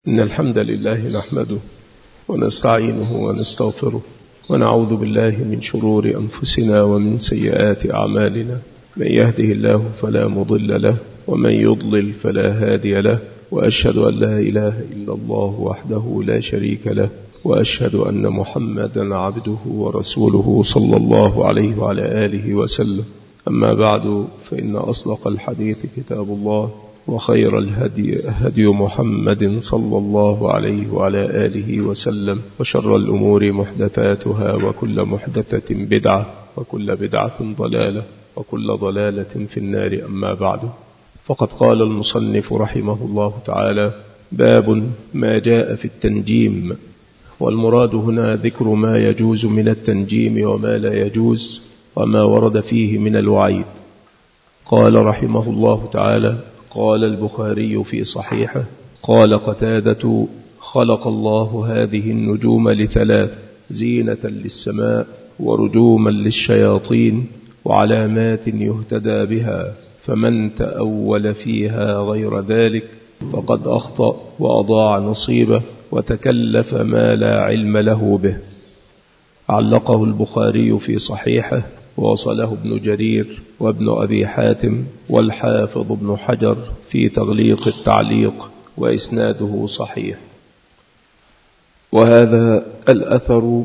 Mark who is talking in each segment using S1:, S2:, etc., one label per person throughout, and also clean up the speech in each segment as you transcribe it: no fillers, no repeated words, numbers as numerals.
S1: إن الحمد لله نحمده ونستعينه ونستغفره ونعوذ بالله من شرور أنفسنا ومن سيئات أعمالنا. من يهده الله فلا مضل له ومن يضلل فلا هادي له، وأشهد أن لا إله إلا الله وحده لا شريك له، وأشهد أن محمدا عبده ورسوله صلى الله عليه وعلى آله وسلم. أما بعد، فإن أصدق الحديث كتاب الله، وخير الهدي هدي محمد صلى الله عليه وعلى آله وسلم، وشر الأمور محدثاتها، وكل محدثة بدعة، وكل بدعة ضلالة، وكل ضلالة في النار. أما بعد، فقد قال المصنف رحمه الله تعالى: باب ما جاء في التنجيم. والمراد هنا ذكر ما يجوز من التنجيم وما لا يجوز، وما ورد فيه من الوعيد. قال رحمه الله تعالى: قال البخاري في صحيحه: قال قتادة: خلق الله هذه النجوم لثلاث: زينة للسماء، ورجوما للشياطين، وعلامات يهتدى بها، فمن تأول فيها غير ذلك فقد أخطأ وأضاع نصيبه وتكلف ما لا علم له به. علقه البخاري في صحيحه، ووصله ابن جرير وابن أبي حاتم والحافظ ابن حجر في تغليق التعليق، وإسناده صحيح. وهذا الأثر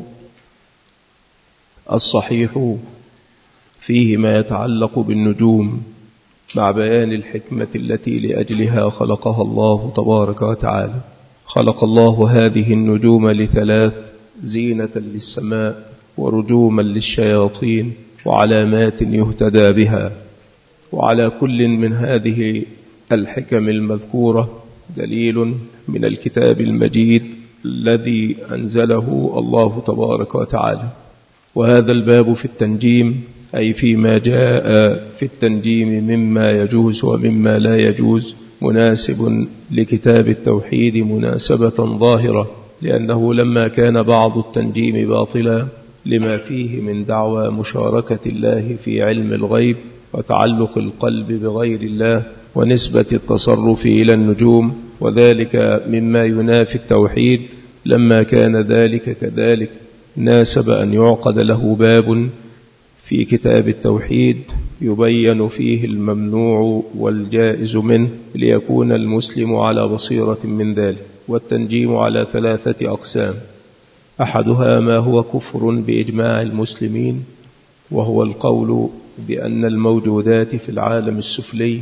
S1: الصحيح فيه ما يتعلق بالنجوم، مع بيان الحكمة التي لأجلها خلقها الله تبارك وتعالى. خلق الله هذه النجوم لثلاث: زينة للسماء، ورجوما للشياطين، وعلامات يهتدى بها. وعلى كل من هذه الحكم المذكورة دليل من الكتاب المجيد الذي أنزله الله تبارك وتعالى. وهذا الباب في التنجيم، أي فيما جاء في التنجيم مما يجوز ومما لا يجوز، مناسب لكتاب التوحيد مناسبة ظاهرة، لأنه لما كان بعض التنجيم باطلا لما فيه من دعوى مشاركة الله في علم الغيب، وتعلق القلب بغير الله، ونسبة التصرف إلى النجوم، وذلك مما ينافي التوحيد، لما كان ذلك كذلك ناسب أن يعقد له باب في كتاب التوحيد يبين فيه الممنوع والجائز منه، ليكون المسلم على بصيرة من ذلك. والتنجيم على ثلاثة أقسام: أحدها ما هو كفر بإجماع المسلمين، وهو القول بأن الموجودات في العالم السفلي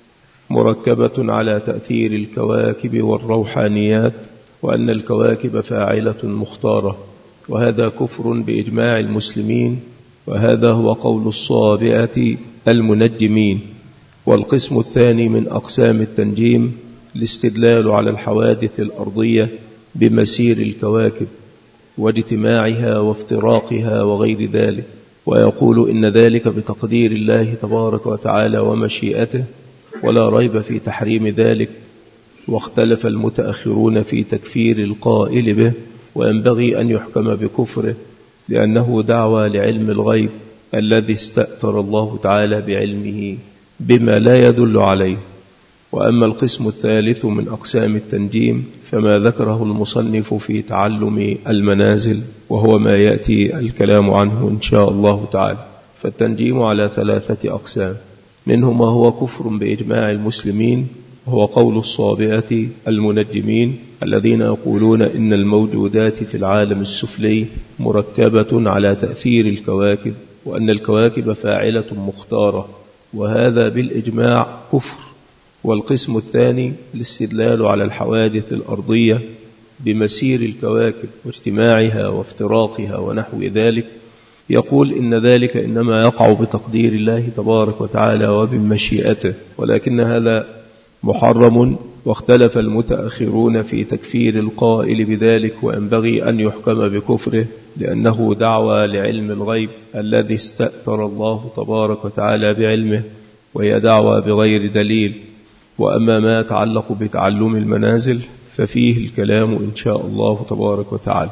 S1: مركبة على تأثير الكواكب والروحانيات، وأن الكواكب فاعلة مختارة، وهذا كفر بإجماع المسلمين، وهذا هو قول الصابئة المنجمين. والقسم الثاني من أقسام التنجيم الاستدلال على الحوادث الأرضية بمسير الكواكب واجتماعها وافتراقها وغير ذلك، ويقول إن ذلك بتقدير الله تبارك وتعالى ومشيئته، ولا ريب في تحريم ذلك. واختلف المتأخرون في تكفير القائل به، وينبغي أن يحكم بكفره، لأنه دعوى لعلم الغيب الذي استأثر الله تعالى بعلمه بما لا يدل عليه. وأما القسم الثالث من أقسام التنجيم فما ذكره المصنف في تعلم المنازل، وهو ما يأتي الكلام عنه إن شاء الله تعالى. فالتنجيم على ثلاثة أقسام: منه ما هو كفر بإجماع المسلمين، وهو قول الصابئة المنجمين الذين يقولون إن الموجودات في العالم السفلي مركبة على تأثير الكواكب، وأن الكواكب فاعلة مختارة، وهذا بالإجماع كفر. والقسم الثاني الاستدلال على الحوادث الأرضية بمسير الكواكب واجتماعها وافتراقها ونحو ذلك، يقول إن ذلك إنما يقع بتقدير الله تبارك وتعالى وبمشيئته، ولكن هذا محرم. واختلف المتأخرون في تكفير القائل بذلك، وينبغي أن يحكم بكفره، لأنه دعوى لعلم الغيب الذي استأثر الله تبارك وتعالى بعلمه، وهي دعوى بغير دليل. وأما ما يتعلق بتعلم المنازل ففيه الكلام إن شاء الله تبارك وتعالى.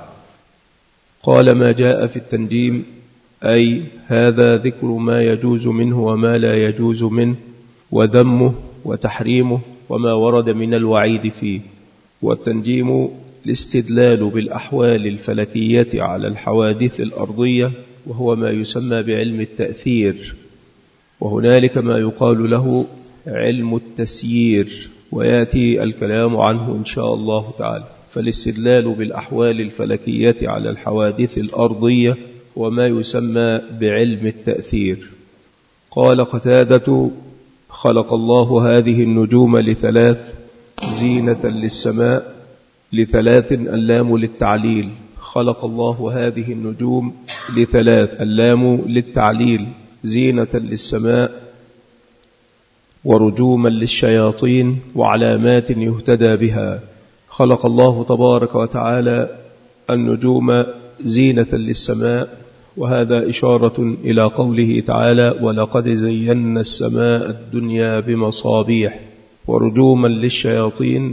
S1: قال: ما جاء في التنجيم، أي هذا ذكر ما يجوز منه وما لا يجوز منه، وذمه وتحريمه، وما ورد من الوعيد فيه. والتنجيم الاستدلال بالأحوال الفلكية على الحوادث الأرضية، وهو ما يسمى بعلم التأثير. وهنالك ما يقال له علم التسيير، ويأتي الكلام عنه إن شاء الله تعالى. فالاستدلال بالأحوال الفلكية على الحوادث الأرضية وما يسمى بعلم التأثير. قال قتادة: خلق الله هذه النجوم لثلاث: زينة للسماء. لثلاث اللام للتعليل. خلق الله هذه النجوم لثلاث، اللام للتعليل: زينة للسماء، ورجوما للشياطين، وعلامات يهتدى بها. خلق الله تبارك وتعالى النجوم زينة للسماء، وهذا إشارة إلى قوله تعالى: ولقد زينا السماء الدنيا بمصابيح. ورجوما للشياطين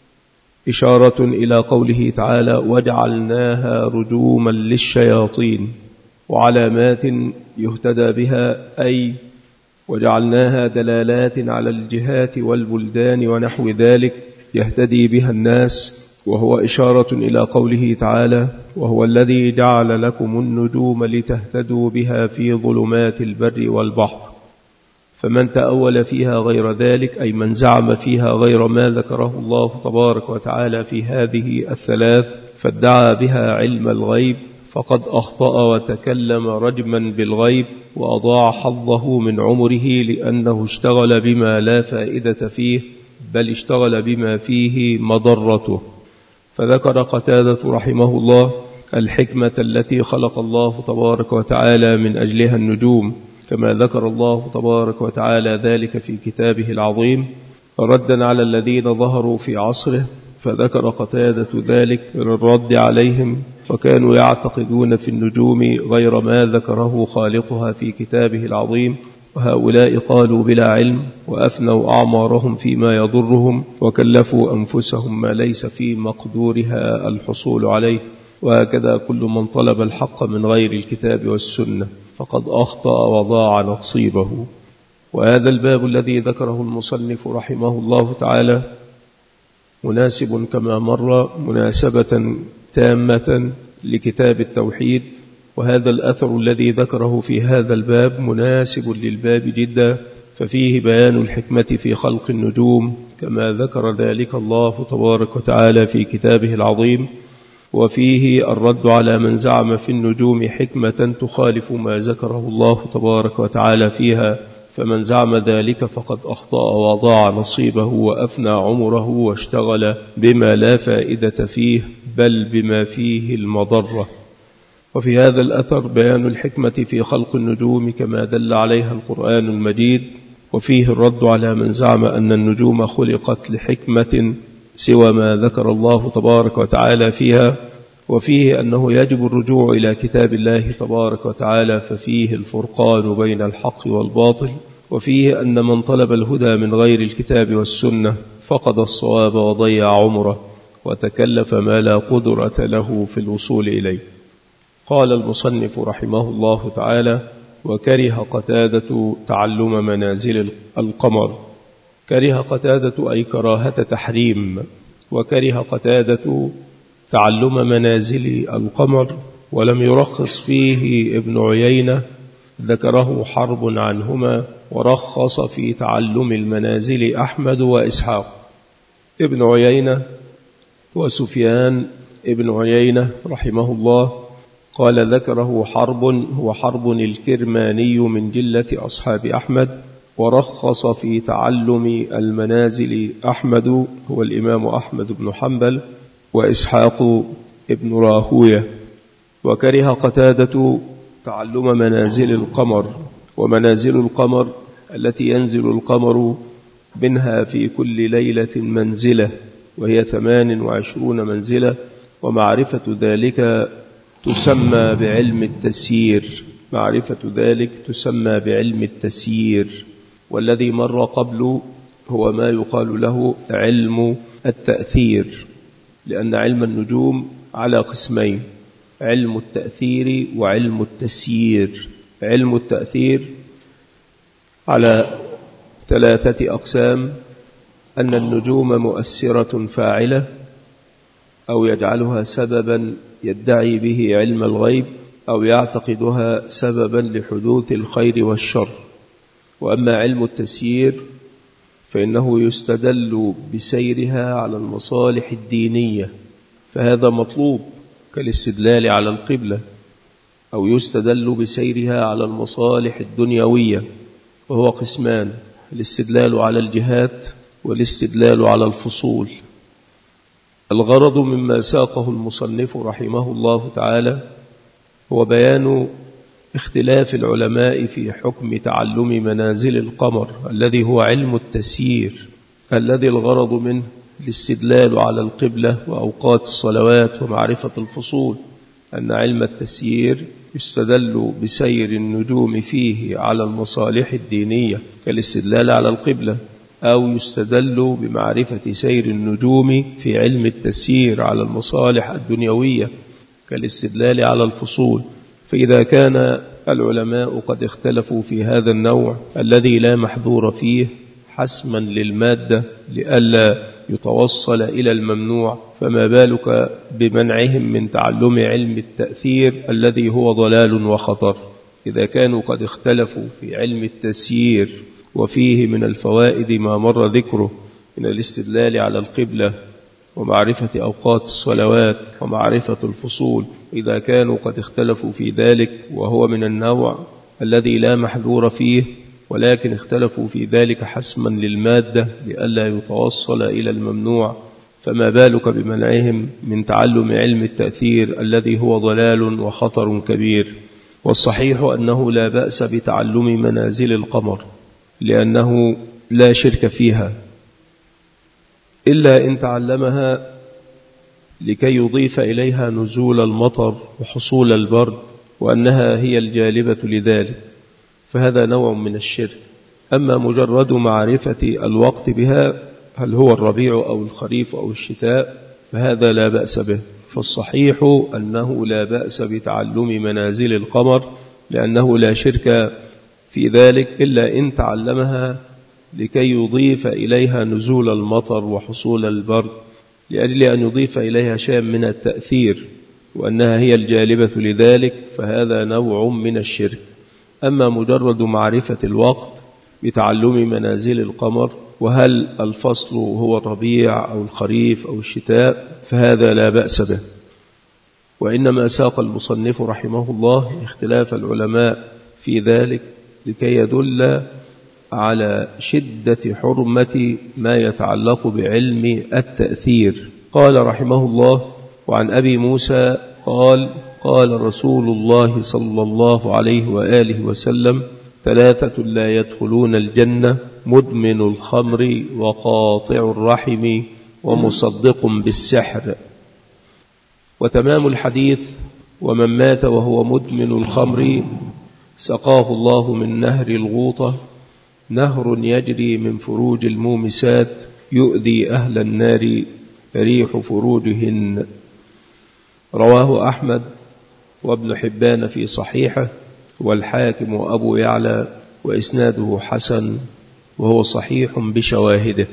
S1: إشارة إلى قوله تعالى: وجعلناها رجوما للشياطين. وعلامات يهتدى بها، أي وجعلناها دلالات على الجهات والبلدان ونحو ذلك يهتدي بها الناس، وهو إشارة إلى قوله تعالى: وهو الذي جعل لكم النجوم لتهتدوا بها في ظلمات البر والبحر. فمن تأول فيها غير ذلك، أي من زعم فيها غير ما ذكره الله تبارك وتعالى في هذه الثلاث فادعى بها علم الغيب، فقد أخطأ وتكلم رجما بالغيب، وأضاع حظه من عمره، لأنه اشتغل بما لا فائدة فيه، بل اشتغل بما فيه مضرته. فذكر قتادة رحمه الله الحكمة التي خلق الله تبارك وتعالى من أجلها النجوم، كما ذكر الله تبارك وتعالى ذلك في كتابه العظيم، ردا على الذين ظهروا في عصره. فذكر قتادة ذلك للرد عليهم، وكانوا يعتقدون في النجوم غير ما ذكره خالقها في كتابه العظيم، وهؤلاء قالوا بلا علم، وأفنوا أعمارهم فيما يضرهم، وكلفوا أنفسهم ما ليس في مقدورها الحصول عليه. وهكذا كل من طلب الحق من غير الكتاب والسنة فقد أخطأ وضاع نصيبه. وهذا الباب الذي ذكره المصنف رحمه الله تعالى مناسب كما مر مناسبة تامة لكتاب التوحيد، وهذا الأثر الذي ذكره في هذا الباب مناسب للباب جدا، ففيه بيان الحكمة في خلق النجوم كما ذكر ذلك الله تبارك وتعالى في كتابه العظيم، وفيه الرد على من زعم في النجوم حكمة تخالف ما ذكره الله تبارك وتعالى فيها، فمن زعم ذلك فقد أخطأ وضاع نصيبه وأفنى عمره واشتغل بما لا فائدة فيه، بل بما فيه المضرة. وفي هذا الأثر بيان الحكمة في خلق النجوم كما دل عليها القرآن المجيد، وفيه الرد على من زعم أن النجوم خلقت لحكمة سوى ما ذكر الله تبارك وتعالى فيها، وفيه أنه يجب الرجوع إلى كتاب الله تبارك وتعالى، ففيه الفرقان بين الحق والباطل، وفيه أن من طلب الهدى من غير الكتاب والسنة فقد الصواب وضيع عمره وتكلف ما لا قدرة له في الوصول إليه. قال المصنف رحمه الله تعالى: وكره قتادة تعلم منازل القمر. كره قتادة أي كراهة تحريم، وكره قتادة تعلم منازل القمر، ولم يرخص فيه ابن عيينة، ذكره حرب عنهما، ورخص في تعلم المنازل أحمد وإسحاق. ابن عيينة وسفيان ابن عيينة رحمه الله قال ذكره حرب، هو حرب الكرماني من جلة أصحاب أحمد، ورخص في تعلم المنازل أحمد هو الإمام أحمد بن حنبل وإسحاق ابن راهوية. وكره قتادة تعلم منازل القمر، ومنازل القمر التي ينزل القمر منها في كل ليلة منزلة، وهي 28 منزلة، ومعرفة ذلك تسمى بعلم التسيير. معرفة ذلك تسمى بعلم التسيير. والذي مر قبل هو ما يقال له علم التأثير، لأن علم النجوم على قسمين: علم التأثير وعلم التسيير. علم التأثير على 3 أقسام: أن النجوم مؤثرة فاعلة، أو يجعلها سببا يدعي به علم الغيب، أو يعتقدها سببا لحدوث الخير والشر. وأما علم التسيير فإنه يستدل بسيرها على المصالح الدينية، فهذا مطلوب كالاستدلال على القبلة، أو يستدل بسيرها على المصالح الدنيوية، وهو قسمان: الاستدلال على الجهات والاستدلال على الفصول. الغرض مما ساقه المصنف رحمه الله تعالى هو بيان اختلاف العلماء في حكم تعلم منازل القمر الذي هو علم التسيير، الذي الغرض منه الاستدلال على القبلة وأوقات الصلوات ومعرفة الفصول. أن علم التسيير يستدل بسير النجوم فيه على المصالح الدينية كالاستدلال على القبلة، أو يستدل بمعرفة سير النجوم في علم التسيير على المصالح الدنيوية كالاستدلال على الفصول. فإذا كان العلماء قد اختلفوا في هذا النوع الذي لا محذور فيه حسما للمادة لئلا يتوصل إلى الممنوع، فما بالك بمنعهم من تعلم علم التأثير الذي هو ضلال وخطر. إذا كانوا قد اختلفوا في علم التسيير وفيه من الفوائد ما مر ذكره من الاستدلال على القبلة ومعرفة أوقات الصلوات ومعرفة الفصول، إذا كانوا قد اختلفوا في ذلك وهو من النوع الذي لا محذور فيه، ولكن اختلفوا في ذلك حسما للمادة لئلا يتوصل إلى الممنوع، فما بالك بمنعهم من تعلم علم التأثير الذي هو ضلال وخطر كبير. والصحيح أنه لا بأس بتعلم منازل القمر، لأنه لا شرك فيها، إلا إن تعلمها لكي يضيف إليها نزول المطر وحصول البرد، وأنها هي الجالبة لذلك، فهذا نوع من الشرك. أما مجرد معرفة الوقت بها، هل هو الربيع أو الخريف أو الشتاء، فهذا لا بأس به. فالصحيح أنه لا بأس بتعلم منازل القمر، لأنه لا شرك في ذلك، إلا إن تعلمها لكي يضيف إليها نزول المطر وحصول البرد، لأجل أن يضيف إليها شيء من التأثير، وأنها هي الجالبة لذلك، فهذا نوع من الشرك. أما مجرد معرفة الوقت بتعلم منازل القمر، وهل الفصل هو الربيع أو الخريف أو الشتاء، فهذا لا بأس به. وإنما ساق المصنف رحمه الله اختلاف العلماء في ذلك لكي يدل على شدة حرمة ما يتعلق بعلم التأثير. قال رحمه الله: وعن أبي موسى قال: قال رسول الله صلى الله عليه وآله وسلم: 3 لا يدخلون الجنة: مدمن الخمر، وقاطع الرحم، ومصدق بالسحر. وتمام الحديث: ومن مات وهو مدمن الخمر سقاه الله من نهر الغوطة، نهر يجري من فروج المومسات، يؤذي أهل النار ريح فروجهن. رواه أحمد وابن حبان في صحيحه، والحاكم وأبو يعلى، وإسناده حسن، وهو صحيح بشواهده.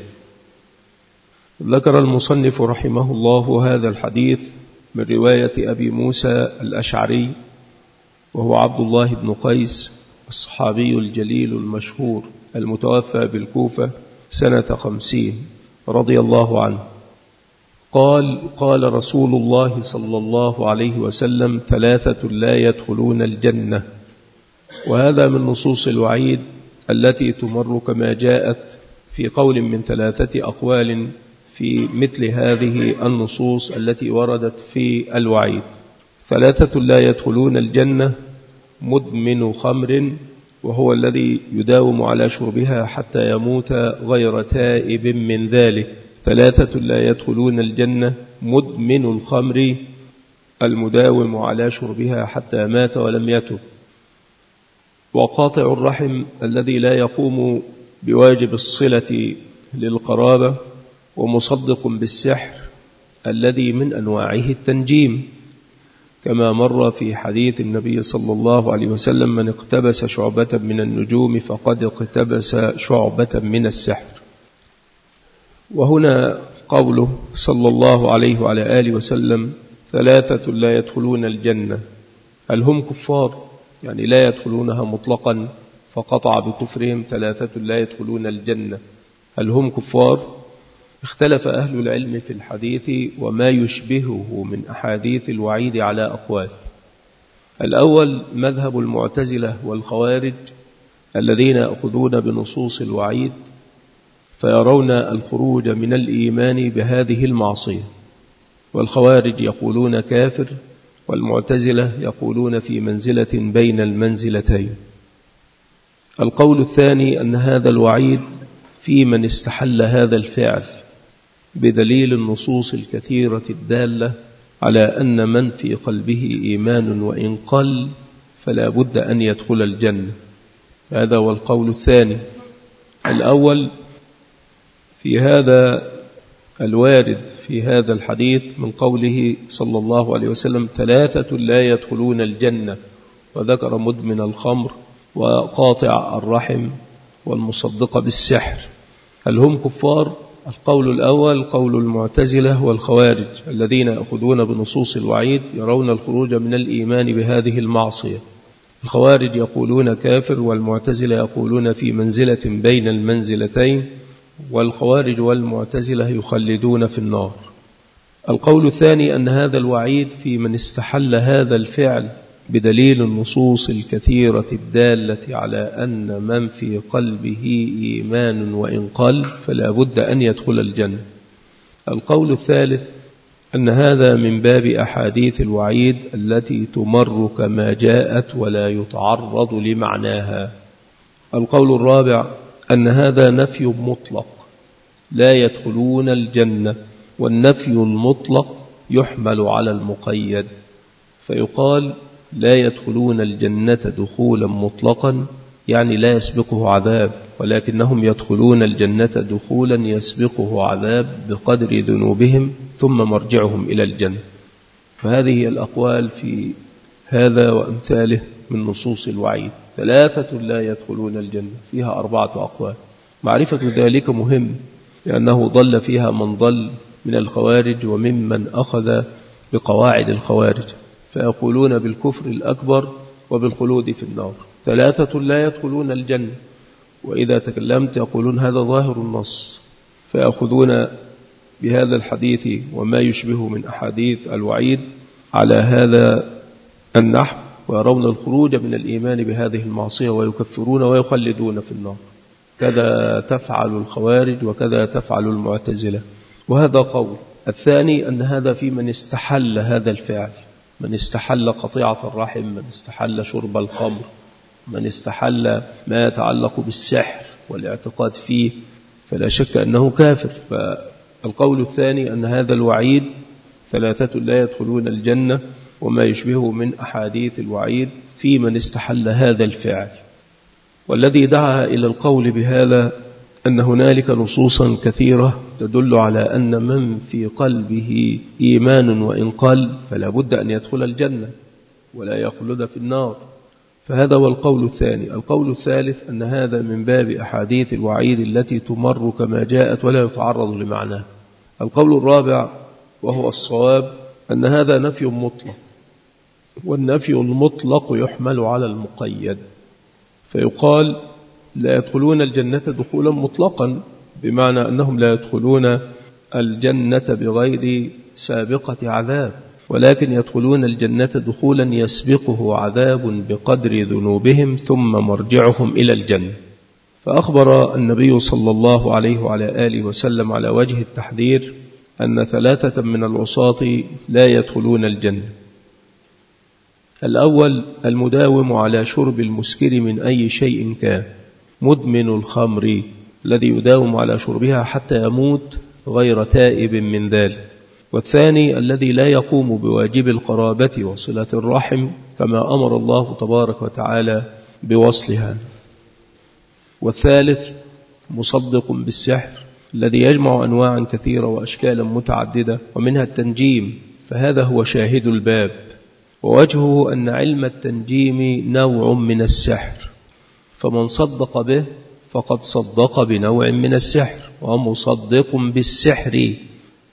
S1: ذكر المصنف رحمه الله هذا الحديث من رواية أبي موسى الأشعري، وهو عبد الله بن قيس الصحابي الجليل المشهور المتوفى بالكوفة سنة 50 رضي الله عنه. قال: قال رسول الله صلى الله عليه وسلم: 3 لا يدخلون الجنة. وهذا من نصوص الوعيد التي تمر كما جاءت في قول من 3 أقوال في مثل هذه النصوص التي وردت في الوعيد. 3 لا يدخلون الجنة: مدمن خمر، وهو الذي يداوم على شربها حتى يموت غير تائب من ذلك. 3 لا يدخلون الجنة: مدمن الخمر، المداوم على شربها حتى مات ولم يتب. وقاطع الرحم، الذي لا يقوم بواجب الصلة للقرابة. ومصدق بالسحر، الذي من أنواعه التنجيم، كما مر في حديث النبي صلى الله عليه وسلم: من اقتبس شعبة من النجوم فقد اقتبس شعبة من السحر. وهنا قوله صلى الله عليه وعلى آله وسلم: 3 لا يدخلون الجنة. هل هم كفار؟ يعني لا يدخلونها مطلقا فقطع بكفرهم 3 لا يدخلون الجنة. هل هم كفار؟ اختلف أهل العلم في الحديث وما يشبهه من أحاديث الوعيد على أقوال. الأول مذهب المعتزلة والخوارج الذين يأخذون بنصوص الوعيد فيرون الخروج من الإيمان بهذه المعصية، والخوارج يقولون كافر، والمعتزلة يقولون في منزلة بين المنزلتين. القول الثاني أن هذا الوعيد في من استحل هذا الفعل بدليل النصوص الكثيرة الدالة على أن من في قلبه إيمان وإن قل فلا بد أن يدخل الجنة. هذا هو القول الثاني. الأول في هذا الوارد في هذا الحديث من قوله صلى الله عليه وسلم: 3 لا يدخلون الجنة، وذكر مدمن الخمر وقاطع الرحم والمصدق بالسحر. هل هم كفار؟ القول الأول قول المعتزلة والخوارج الذين يأخذون بنصوص الوعيد يرون الخروج من الإيمان بهذه المعصية. الخوارج يقولون كافر، والمعتزلة يقولون في منزلة بين المنزلتين، والخوارج والمعتزلة يخلدون في النار. القول الثاني أن هذا الوعيد في من استحل هذا الفعل بدليل النصوص الكثيرة الدالة على أن من في قلبه إيمان وإن قل فلا بد أن يدخل الجنة. القول الثالث أن هذا من باب أحاديث الوعيد التي تمر كما جاءت ولا يتعرض لمعناها. القول الرابع أن هذا نفي مطلق، لا يدخلون الجنة، والنفي المطلق يحمل على المقيد، فيقال لا يدخلون الجنة دخولا مطلقا يعني لا يسبقه عذاب، ولكنهم يدخلون الجنة دخولا يسبقه عذاب بقدر ذنوبهم ثم مرجعهم إلى الجنة. فهذه الأقوال في هذا وأمثاله من نصوص الوعيد. 3 لا يدخلون الجنة فيها 4 أقوال. معرفة ذلك مهم، لأنه ضل فيها من ضل من الخوارج وممن أخذ بقواعد الخوارج، فيقولون بالكفر الأكبر وبالخلود في النار. 3 لا يدخلون الجنة، وإذا تكلمت يقولون هذا ظاهر النص، فيأخذون بهذا الحديث وما يشبه من أحاديث الوعيد على هذا النحو، ويرون الخروج من الإيمان بهذه المعصية ويكفرون ويخلدون في النار. كذا تفعل الخوارج وكذا تفعل المعتزلة، وهذا قول. الثاني أن هذا في من استحل هذا الفعل، من استحل قطيعة الرحم، من استحل شرب الخمر، من استحل ما يتعلق بالسحر والاعتقاد فيه، فلا شك أنه كافر. فالقول الثاني أن هذا الوعيد 3 لا يدخلون الجنة وما يشبهه من أحاديث الوعيد في من استحل هذا الفعل. والذي دعا إلى القول بهذا أن هنالك نصوصا كثيرة تدل على أن من في قلبه إيمان وإن قل فلا بد أن يدخل الجنة ولا يخلد في النار. فهذا هو القول الثاني. القول الثالث أن هذا من باب أحاديث الوعيد التي تمر كما جاءت ولا يتعرض لمعناه. القول الرابع وهو الصواب أن هذا نفي مطلق، والنفي المطلق يحمل على المقيد، فيقال لا يدخلون الجنة دخولا مطلقا، بمعنى أنهم لا يدخلون الجنة بغير سابقة عذاب، ولكن يدخلون الجنة دخولا يسبقه عذاب بقدر ذنوبهم ثم مرجعهم إلى الجنة. فأخبر النبي صلى الله عليه وعلى آله وسلم على وجه التحذير أن 3 من العصاة لا يدخلون الجنة. الأول المداوم على شرب المسكر من أي شيء كان، مدمن الخمر الذي يداوم على شربها حتى يموت غير تائب من ذلك. والثاني الذي لا يقوم بواجب القرابة وصلة الرحم كما أمر الله تبارك وتعالى بوصلها. والثالث مصدق بالسحر الذي يجمع أنواعا كثيرة وأشكالا متعددة ومنها التنجيم، فهذا هو شاهد الباب. ووجهه أن علم التنجيم نوع من السحر، فمن صدق به فقد صدق بنوع من السحر، ومصدق بالسحر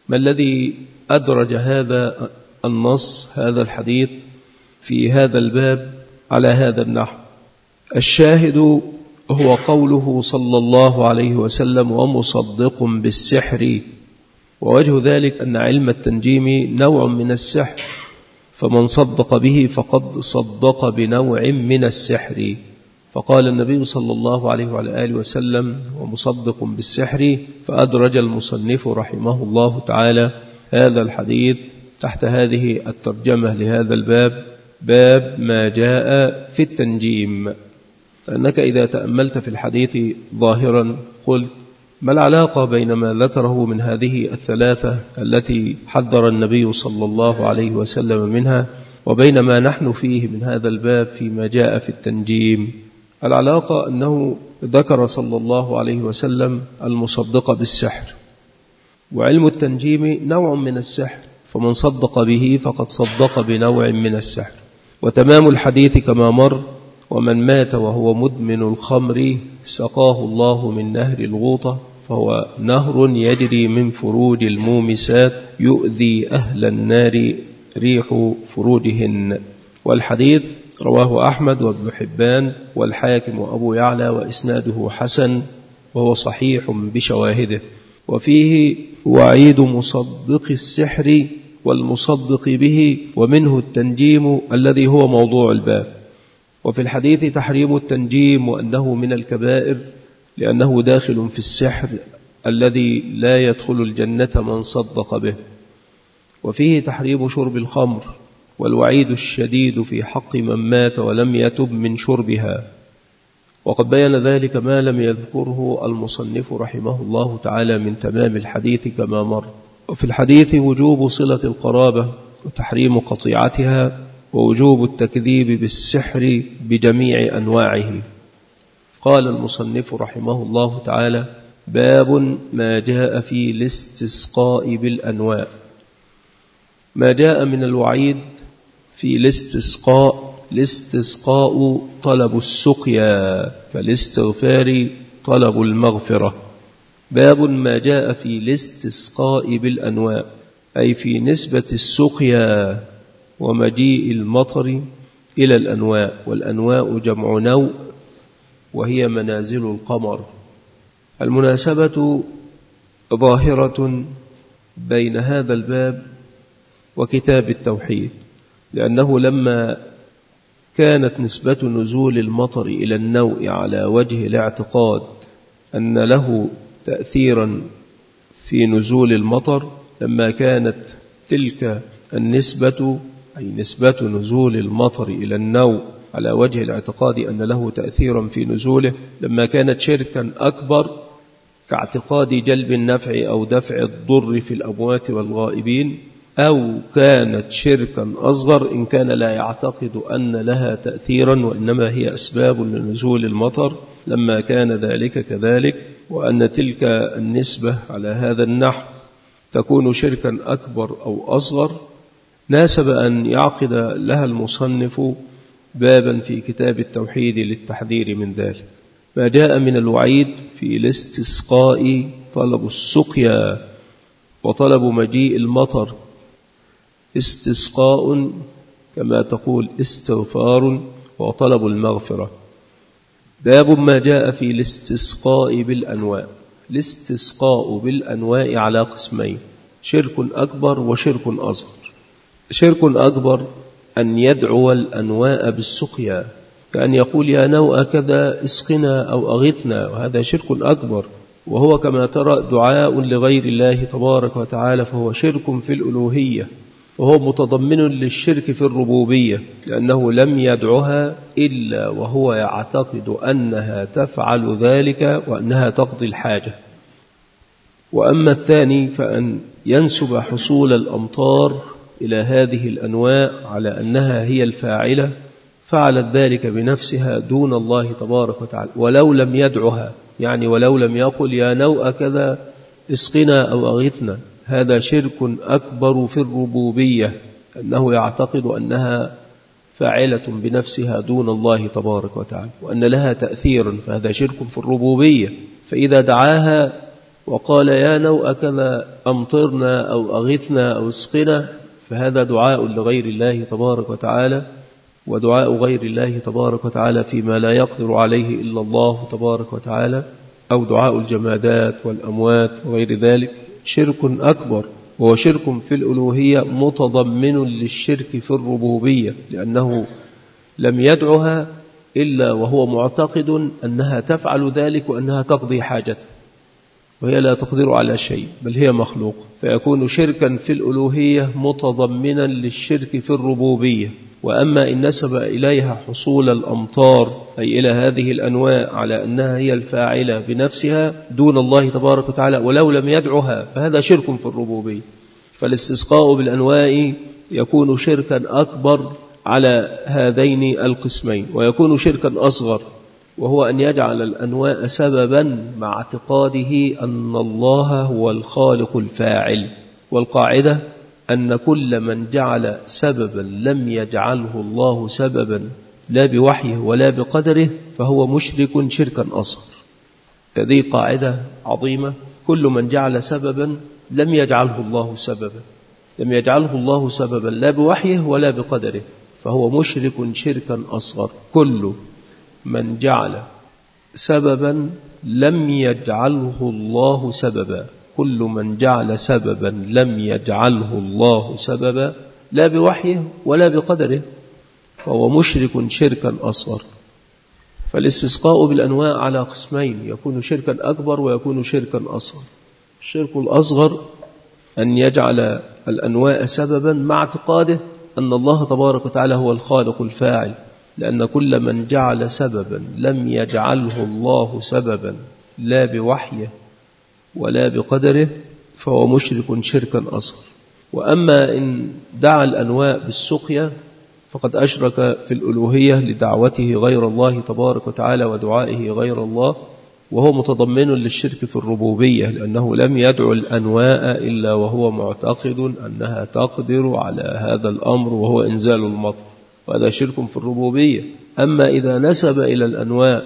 S1: ما الذي أدرج هذا النص هذا الحديث في هذا الباب على هذا النحو؟ الشاهد هو قوله صلى الله عليه وسلم ومصدق بالسحر، ووجه ذلك أن علم التنجيم نوع من السحر، فمن صدق به فقد صدق بنوع من السحر. فقال النبي صلى الله عليه وعلى آله وسلم ومصدق بالسحر، فأدرج المصنف رحمه الله تعالى هذا الحديث تحت هذه الترجمة لهذا الباب، باب ما جاء في التنجيم. فأنك إذا تأملت في الحديث ظاهرا قلت ما العلاقة بين ما ذكره من هذه الثلاثة التي حذر النبي صلى الله عليه وسلم منها وبين ما نحن فيه من هذا الباب فيما جاء في التنجيم؟ العلاقة أنه ذكر صلى الله عليه وسلم المصدق بالسحر، وعلم التنجيم نوع من السحر، فمن صدق به فقد صدق بنوع من السحر. وتمام الحديث كما مر: ومن مات وهو مدمن الخمر سقاه الله من نهر الغوطة، فهو نهر يجري من فروج المومسات يؤذي أهل النار ريح فروجهن. والحديث رواه أحمد وابن حبان والحاكم وأبو يعلى، وإسناده حسن وهو صحيح بشواهده. وفيه وعيد مصدق السحر والمصدق به، ومنه التنجيم الذي هو موضوع الباب. وفي الحديث تحريم التنجيم وأنه من الكبائر لأنه داخل في السحر الذي لا يدخل الجنة من صدق به. وفيه تحريم شرب الخمر والوعيد الشديد في حق من مات ولم يتب من شربها، وقد بين ذلك ما لم يذكره المصنف رحمه الله تعالى من تمام الحديث كما مر. وفي الحديث وجوب صلة القرابة وتحريم قطيعتها ووجوب التكذيب بالسحر بجميع أنواعه. قال المصنف رحمه الله تعالى: باب ما جاء في الاستسقاء بالأنواء. ما جاء من الوعيد في الاستسقاء طلب السقيا كالاستغفار طلب المغفرة. باب ما جاء في الاستسقاء بالأنواء، أي في نسبة السقيا ومجيء المطر إلى الأنواء، والأنواء جمع نوء وهي منازل القمر. المناسبة ظاهرة بين هذا الباب وكتاب التوحيد، لأنه لما كانت نسبة نزول المطر إلى النوء على وجه الاعتقاد أن له تأثيرا في نزول المطر، لما كانت تلك النسبة أي نسبة نزول المطر إلى النوء على وجه الاعتقاد أن له تأثيرا في نزوله، لما كانت شركا أكبر كاعتقاد جلب النفع أو دفع الضر في الأموات والغائبين، أو كانت شركا أصغر إن كان لا يعتقد أن لها تأثيرا وإنما هي أسباب لنزول المطر، لما كان ذلك كذلك وأن تلك النسبة على هذا النحو تكون شركا أكبر أو أصغر، ناسب أن يعقد لها المصنف بابا في كتاب التوحيد للتحذير من ذلك. ما جاء من الوعيد في الاستسقاء طلب السقيا وطلب مجيء المطر. استسقاء كما تقول استغفار وطلب المغفرة. باب ما جاء في الاستسقاء بالأنواء. الاستسقاء بالأنواء على قسمين: شرك أكبر وشرك أصغر. شرك أكبر أن يدعو الأنواء بالسقيا، كأن يقول يا نوء كذا اسقنا أو أغثنا، وهذا شرك أكبر، وهو كما ترى دعاء لغير الله تبارك وتعالى، فهو شرك في الألوهية، وهو متضمن للشرك في الربوبية، لأنه لم يدعها إلا وهو يعتقد أنها تفعل ذلك وأنها تقضي الحاجة. وأما الثاني فأن ينسب حصول الأمطار إلى هذه الأنواع على أنها هي الفاعلة، فعلت ذلك بنفسها دون الله تبارك وتعالى ولو لم يدعها، يعني ولو لم يقل يا نوء كذا اسقنا أو أغثنا. هذا شرك أكبر في الربوبية، أنه يعتقد أنها فاعلة بنفسها دون الله تبارك وتعالى وأن لها تأثيرا، فهذا شرك في الربوبية. فإذا دعاها وقال يا نوء كما أمطرنا أو أغثنا أو اسقنا، فهذا دعاء لغير الله تبارك وتعالى، ودعاء غير الله تبارك وتعالى فيما لا يقدر عليه إلا الله تبارك وتعالى، أو دعاء الجمادات والأموات وغير ذلك شرك أكبر، وهو شرك في الألوهية متضمن للشرك في الربوبية، لأنه لم يدعها إلا وهو معتقد أنها تفعل ذلك وأنها تقضي حاجته، وهي لا تقدر على شيء بل هي مخلوق، فيكون شركا في الألوهية متضمنا للشرك في الربوبية. وأما إن نسب إليها حصول الأمطار أي إلى هذه الأنواع على أنها هي الفاعلة بنفسها دون الله تبارك وتعالى ولو لم يدعها، فهذا شرك في الربوبية. فالاستسقاء بالأنواع يكون شركا أكبر على هذين القسمين، ويكون شركا أصغر، وهو أن يجعل الأنواع سببا مع اعتقاده أن الله هو الخالق الفاعل. والقاعدة أن كل من جعل سببا لم يجعله الله سببا لا بوحيه ولا بقدره فهو مشرك شركا أصغر. هذه قاعدة عظيمة، كل من جعل سببا لم يجعله الله سببا، لم يجعله الله سببا لا بوحيه ولا بقدره فهو مشرك شركا أصغر. كل من جعل سببا لم يجعله الله سببا، كل من جعل سببا لم يجعله الله سببا لا بوحيه ولا بقدره فهو مشرك شركا أصغر. فالاستسقاء بالأنواع على قسمين، يكون شركا أكبر ويكون شركا أصغر. الشرك الأصغر أن يجعل الأنواع سببا مع اعتقاده أن الله تبارك وتعالى هو الخالق الفاعل، لأن كل من جعل سببا لم يجعله الله سببا لا بوحيه ولا بقدره فهو مشرك شركا أصغر. وأما إن دعا الأنواع بالسقيا فقد أشرك في الألوهية لدعوته غير الله تبارك وتعالى ودعائه غير الله، وهو متضمن للشرك في الربوبية، لأنه لم يدعو الأنواع إلا وهو معتقد أنها تقدر على هذا الأمر وهو إنزال المطر، وهذا شرك في الربوبية. أما إذا نسب إلى الأنواع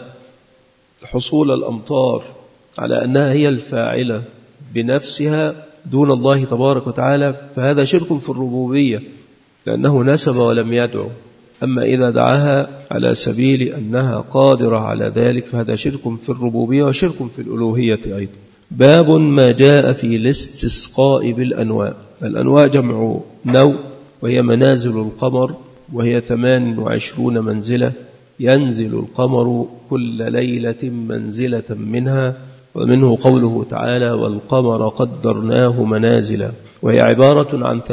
S1: حصول الأمطار على أنها هي الفاعلة بنفسها دون الله تبارك وتعالى فهذا شرك في الربوبية، لأنه نسب ولم يدعو. أما إذا دعاها على سبيل أنها قادرة على ذلك فهذا شرك في الربوبية وشرك في الألوهية أيضا. باب ما جاء في الاستسقاء بالأنواع. الأنواع جمع نوء، وهي منازل القمر، وهي 28 منزلة، ينزل القمر كل ليلة منزلة منها، ومنه قوله تعالى والقمر قدرناه منازلا، وهي عبارة عن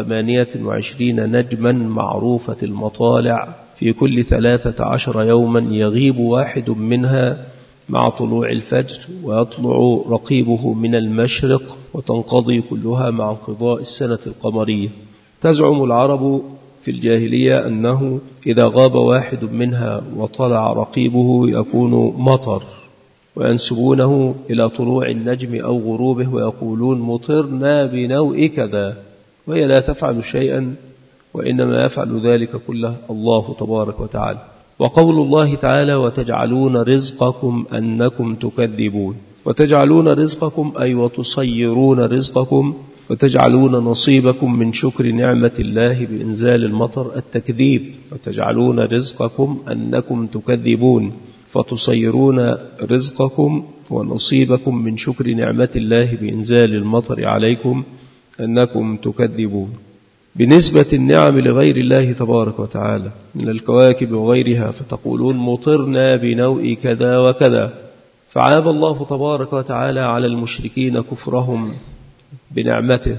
S1: 28 نجما معروفة المطالع في كل 13 يوما يغيب واحد منها مع طلوع الفجر ويطلع رقيبه من المشرق، وتنقضي كلها مع انقضاء السنة القمرية. تزعم العرب في الجاهلية أنه إذا غاب واحد منها وطلع رقيبه يكون مطر، وينسبونه إلى طلوع النجم أو غروبه ويقولون مطرنا بنوء كذا، وهي لا تفعل شيئا، وإنما يفعل ذلك كله الله تبارك وتعالى. وقول الله تعالى وتجعلون رزقكم أنكم تكذبون، وتجعلون رزقكم أي وتصيرون رزقكم، وتجعلون نصيبكم من شكر نعمة الله بإنزال المطر التكذيب، وتجعلون رزقكم أنكم تكذبون، فتصيرون رزقكم ونصيبكم من شكر نعمة الله بإنزال المطر عليكم أنكم تكذبون. بنسبة النعم لغير الله تبارك وتعالى من الكواكب وغيرها، فتقولون مطرنا بنوء كذا وكذا. فعاب الله تبارك وتعالى على المشركين كفرهم بنعمته،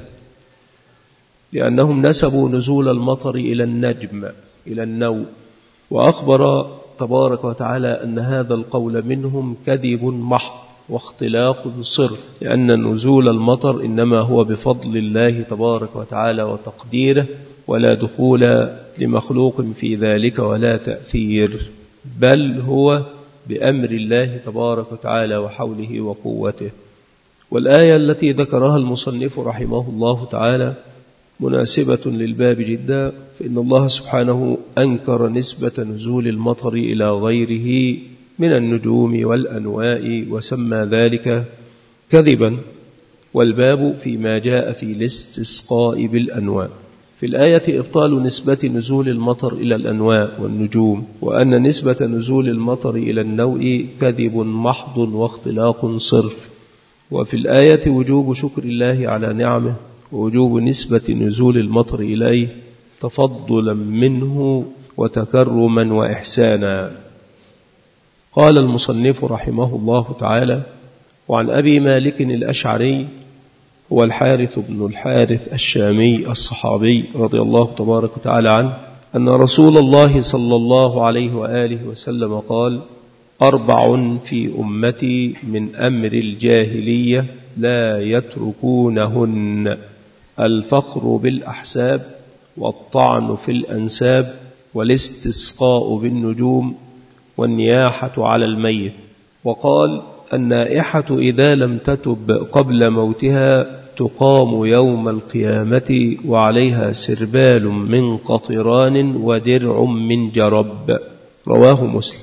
S1: لأنهم نسبوا نزول المطر إلى النجم إلى النوء، وأخبر تبارك وتعالى أن هذا القول منهم كذب محض واختلاق صرف، لأن نزول المطر إنما هو بفضل الله تبارك وتعالى وتقديره، ولا دخول لمخلوق في ذلك ولا تأثير، بل هو بأمر الله تبارك وتعالى وحوله وقوته. والآية التي ذكرها المصنف رحمه الله تعالى مناسبة للباب جدا، فإن الله سبحانه أنكر نسبة نزول المطر إلى غيره من النجوم والأنواء وسمى ذلك كذبا، والباب فيما جاء في الاستسقاء بالأنواء. في الآية إبطال نسبة نزول المطر إلى الأنواء والنجوم، وأن نسبة نزول المطر إلى النوء كذب محض واختلاق صرف. وفي الآية وجوب شكر الله على نعمه، ووجوب نسبة نزول المطر إليه تفضلا منه وتكرما وإحسانا. قال المصنف رحمه الله تعالى: وعن أبي مالك الأشعري هو الحارث بن الحارث الشامي الصحابي رضي الله تبارك وتعالى عنه أن رسول الله صلى الله عليه وآله وسلم قال: 4 في أمتي من أمر الجاهلية لا يتركونهن: الفخر بالأحساب، والطعن في الأنساب، والاستسقاء بالنجوم، والنياحة على الميت. وقال: النائحة إذا لم تتب قبل موتها تقام يوم القيامة وعليها سربال من قطران ودرع من جرب. رواه مسلم.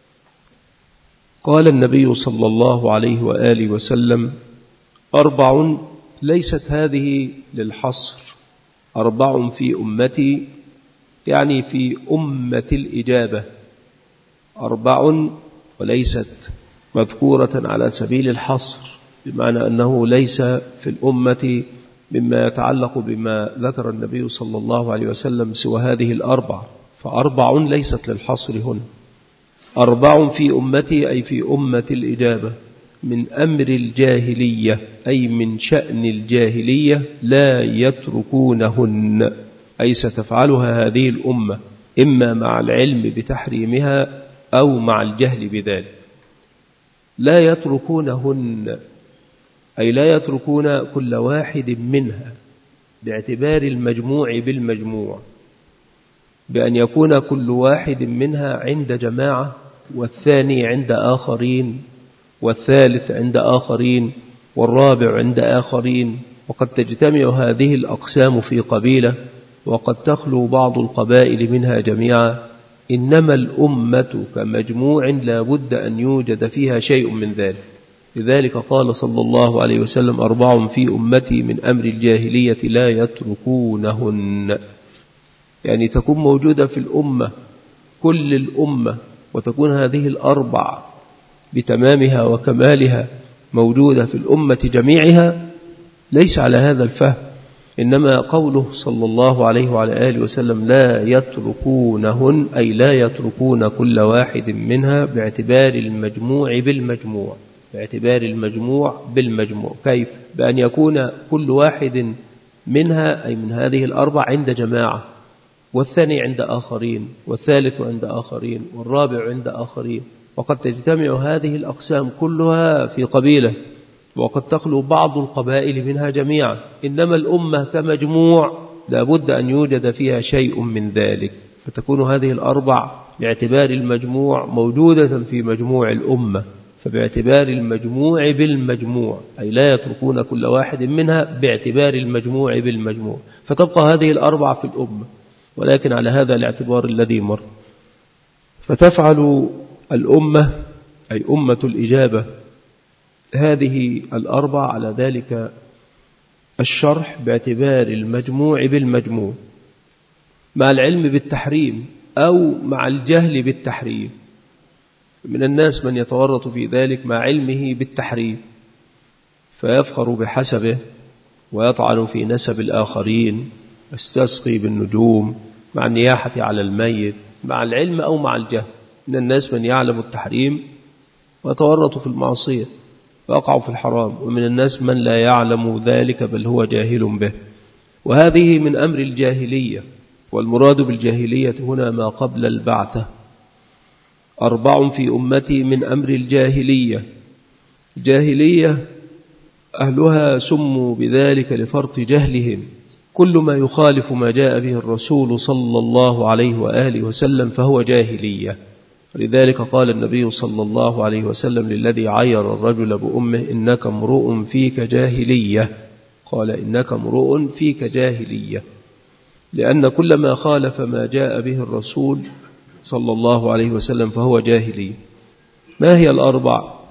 S1: قال النبي صلى الله عليه وآله وسلم: 4 ليست هذه للحصر، 4 في أمتي يعني في أمة الإجابة، 4 وليست مذكورة على سبيل الحصر، بمعنى أنه ليس في الأمة مما يتعلق بما ذكر النبي صلى الله عليه وسلم سوى هذه 4، ف4 ليست للحصر هنا. 4 في أمتي أي في أمة الإجابة من أمر الجاهلية أي من شأن الجاهلية لا يتركونهن، أي ستفعلها هذه الأمة إما مع العلم بتحريمها أو مع الجهل بذلك. لا يتركونهن أي لا يتركون كل واحد منها باعتبار المجموع بالمجموع، بأن يكون كل واحد منها عند جماعة، والثاني عند آخرين، والثالث عند آخرين، والرابع عند آخرين. وقد تجتمع هذه الأقسام في قبيلة، وقد تخلو بعض القبائل منها جميعا. إنما الأمة كمجموع لا بد أن يوجد فيها شيء من ذلك. لذلك قال صلى الله عليه وسلم: 4 في أمتي من أمر الجاهلية لا يتركونهن، يعني تكون موجودة في الأمة كل الأمة، وتكون هذه 4 بتمامها وكمالها موجودة في الأمة جميعها، ليس على هذا الفهم. إنما قوله صلى الله عليه وعلى آله وسلم لا يتركونهن أي لا يتركون كل واحد منها باعتبار المجموع بالمجموع، باعتبار المجموع بالمجموع. كيف؟ بأن يكون كل واحد منها أي من هذه 4 عند جماعة، والثاني عند آخرين، والثالث عند آخرين، والرابع عند آخرين. وقد تجتمع هذه الأقسام كلها في قبيلة، وقد تخلو بعض القبائل منها جميعا. إنما الأمة كمجموع لا بد أن يوجد فيها شيء من ذلك، فتكون هذه 4 باعتبار المجموع موجودة في مجموع الأمة، فباعتبار المجموع بالمجموع أي لا يتركون كل واحد منها باعتبار المجموع بالمجموع، فتبقى هذه 4 في الأمة، ولكن على هذا الاعتبار الذي مر. فتفعل الأمة أي أمة الإجابة هذه 4 على ذلك الشرح باعتبار المجموع بالمجموع، مع العلم بالتحريم أو مع الجهل بالتحريم. من الناس من يتورط في ذلك مع علمه بالتحريم، فيفخر بحسبه ويطعن في نسب الآخرين، يستسقي بالنجوم، مع النياحة على الميت، مع العلم أو مع الجهل. من الناس من يعلم التحريم ويتورط في المعصية ويقع في الحرام، ومن الناس من لا يعلم ذلك بل هو جاهل به. وهذه من أمر الجاهلية، والمراد بالجاهلية هنا ما قبل البعثة. 4 في أمتي من أمر الجاهلية. الجاهلية أهلها سموا بذلك لفرط جهلهم، كل ما يخالف ما جاء به الرسول صلى الله عليه وآله وسلم فهو جاهلية. لذلك قال النبي صلى الله عليه وسلم للذي عير الرجل بأمه: إنك امرؤ فيك جاهلية. قال: إنك امرؤ فيك جاهلية، لأن كل ما خالف ما جاء به الرسول صلى الله عليه وسلم فهو جاهلي. ما هي 4؟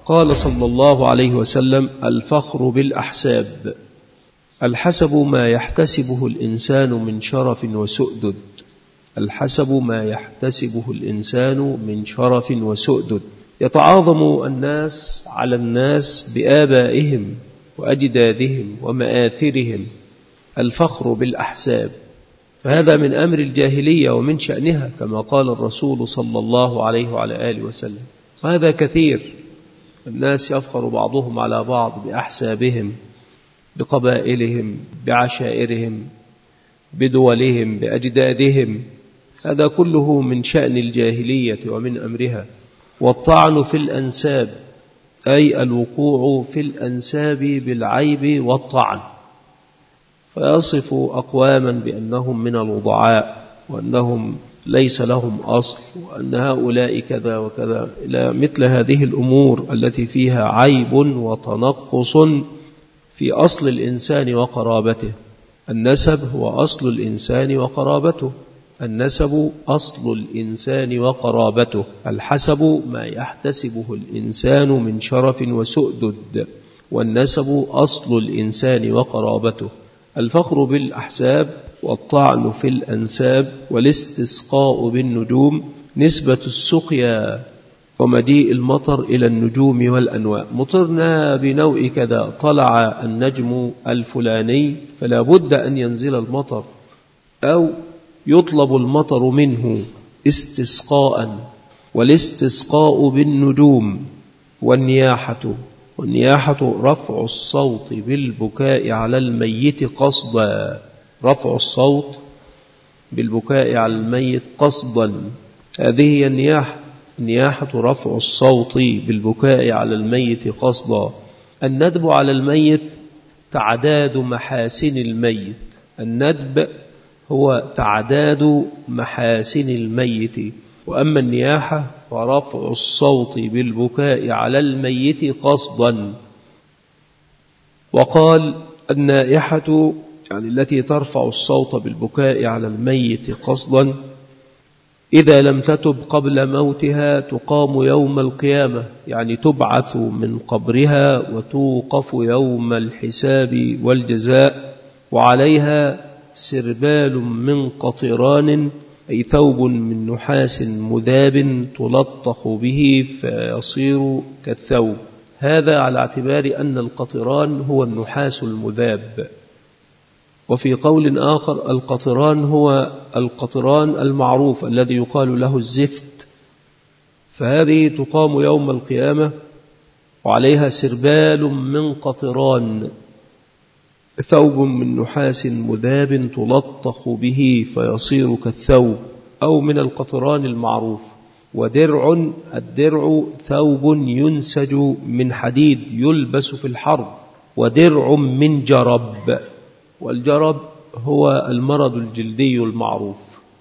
S1: قال صلى الله عليه وسلم: الفخر بالأحساب. الحسب ما يحتسبه الإنسان من شرف وسؤدد. الحسب ما يحتسبه الإنسان من شرف وسؤدد. يتعاظم الناس على الناس بآبائهم وأجدادهم ومآثرهم. الفخر بالأحساب، فهذا من أمر الجاهلية ومن شأنها، كما قال الرسول صلى الله عليه وعلى آله وسلم. وهذا كثير، الناس يفخر بعضهم على بعض بأحسابهم، بقبائلهم، بعشائرهم، بدولهم، بأجدادهم. هذا كله من شأن الجاهلية ومن أمرها. والطعن في الأنساب، أي الوقوع في الأنساب بالعيب والطعن، فيصف أقواما بأنهم من الوضعاء، وأنهم ليس لهم أصل، وأن هؤلاء كذا وكذا، إلى مثل هذه الأمور التي فيها عيب وتنقص في أصل الإنسان وقرابته. النسب هو أصل الإنسان وقرابته. النسب أصل الإنسان وقرابته. الحسب ما يحتسبه الإنسان من شرف وسؤدد، والنسب أصل الإنسان وقرابته. الفخر بالأحساب والطعن في الأنساب والاستسقاء بالنجوم نسبة السقيا ومجيء المطر إلى النجوم والأنواء. مطرنا بنوع كذا، طلع النجم الفلاني فلا بد أن ينزل المطر، أو يطلب المطر منه استسقاء. والاستسقاء بالنجوم. والنياحة رفع الصوت بالبكاء على الميت قصدا. رفع الصوت بالبكاء على الميت قصدا، هذه هي النياحة. النياحة رفع الصوت بالبكاء على الميت قصدا. الندب على الميت تعداد محاسن الميت. الندب هو تعداد محاسن الميت. وأما النياحة فرفع الصوت بالبكاء على الميت قصدا. وقال: النائحة يعني التي ترفع الصوت بالبكاء على الميت قصدا إذا لم تتب قبل موتها تقام يوم القيامة، يعني تبعث من قبرها وتوقف يوم الحساب والجزاء، وعليها سربال من قطران، أي ثوب من نحاس مذاب تلطخ به فيصير كالثوب. هذا على اعتبار أن القطران هو النحاس المذاب. وفي قول آخر القطران هو القطران المعروف الذي يقال له الزفت. فهذه تقام يوم القيامة وعليها سربال من قطران، ثوب من نحاس مذاب تلطخ به فيصير كالثوب، أو من القطران المعروف. ودرع، الدرع ثوب ينسج من حديد يلبس في الحرب. ودرع من جرب، والجرب هو المرض الجلدي المعروف.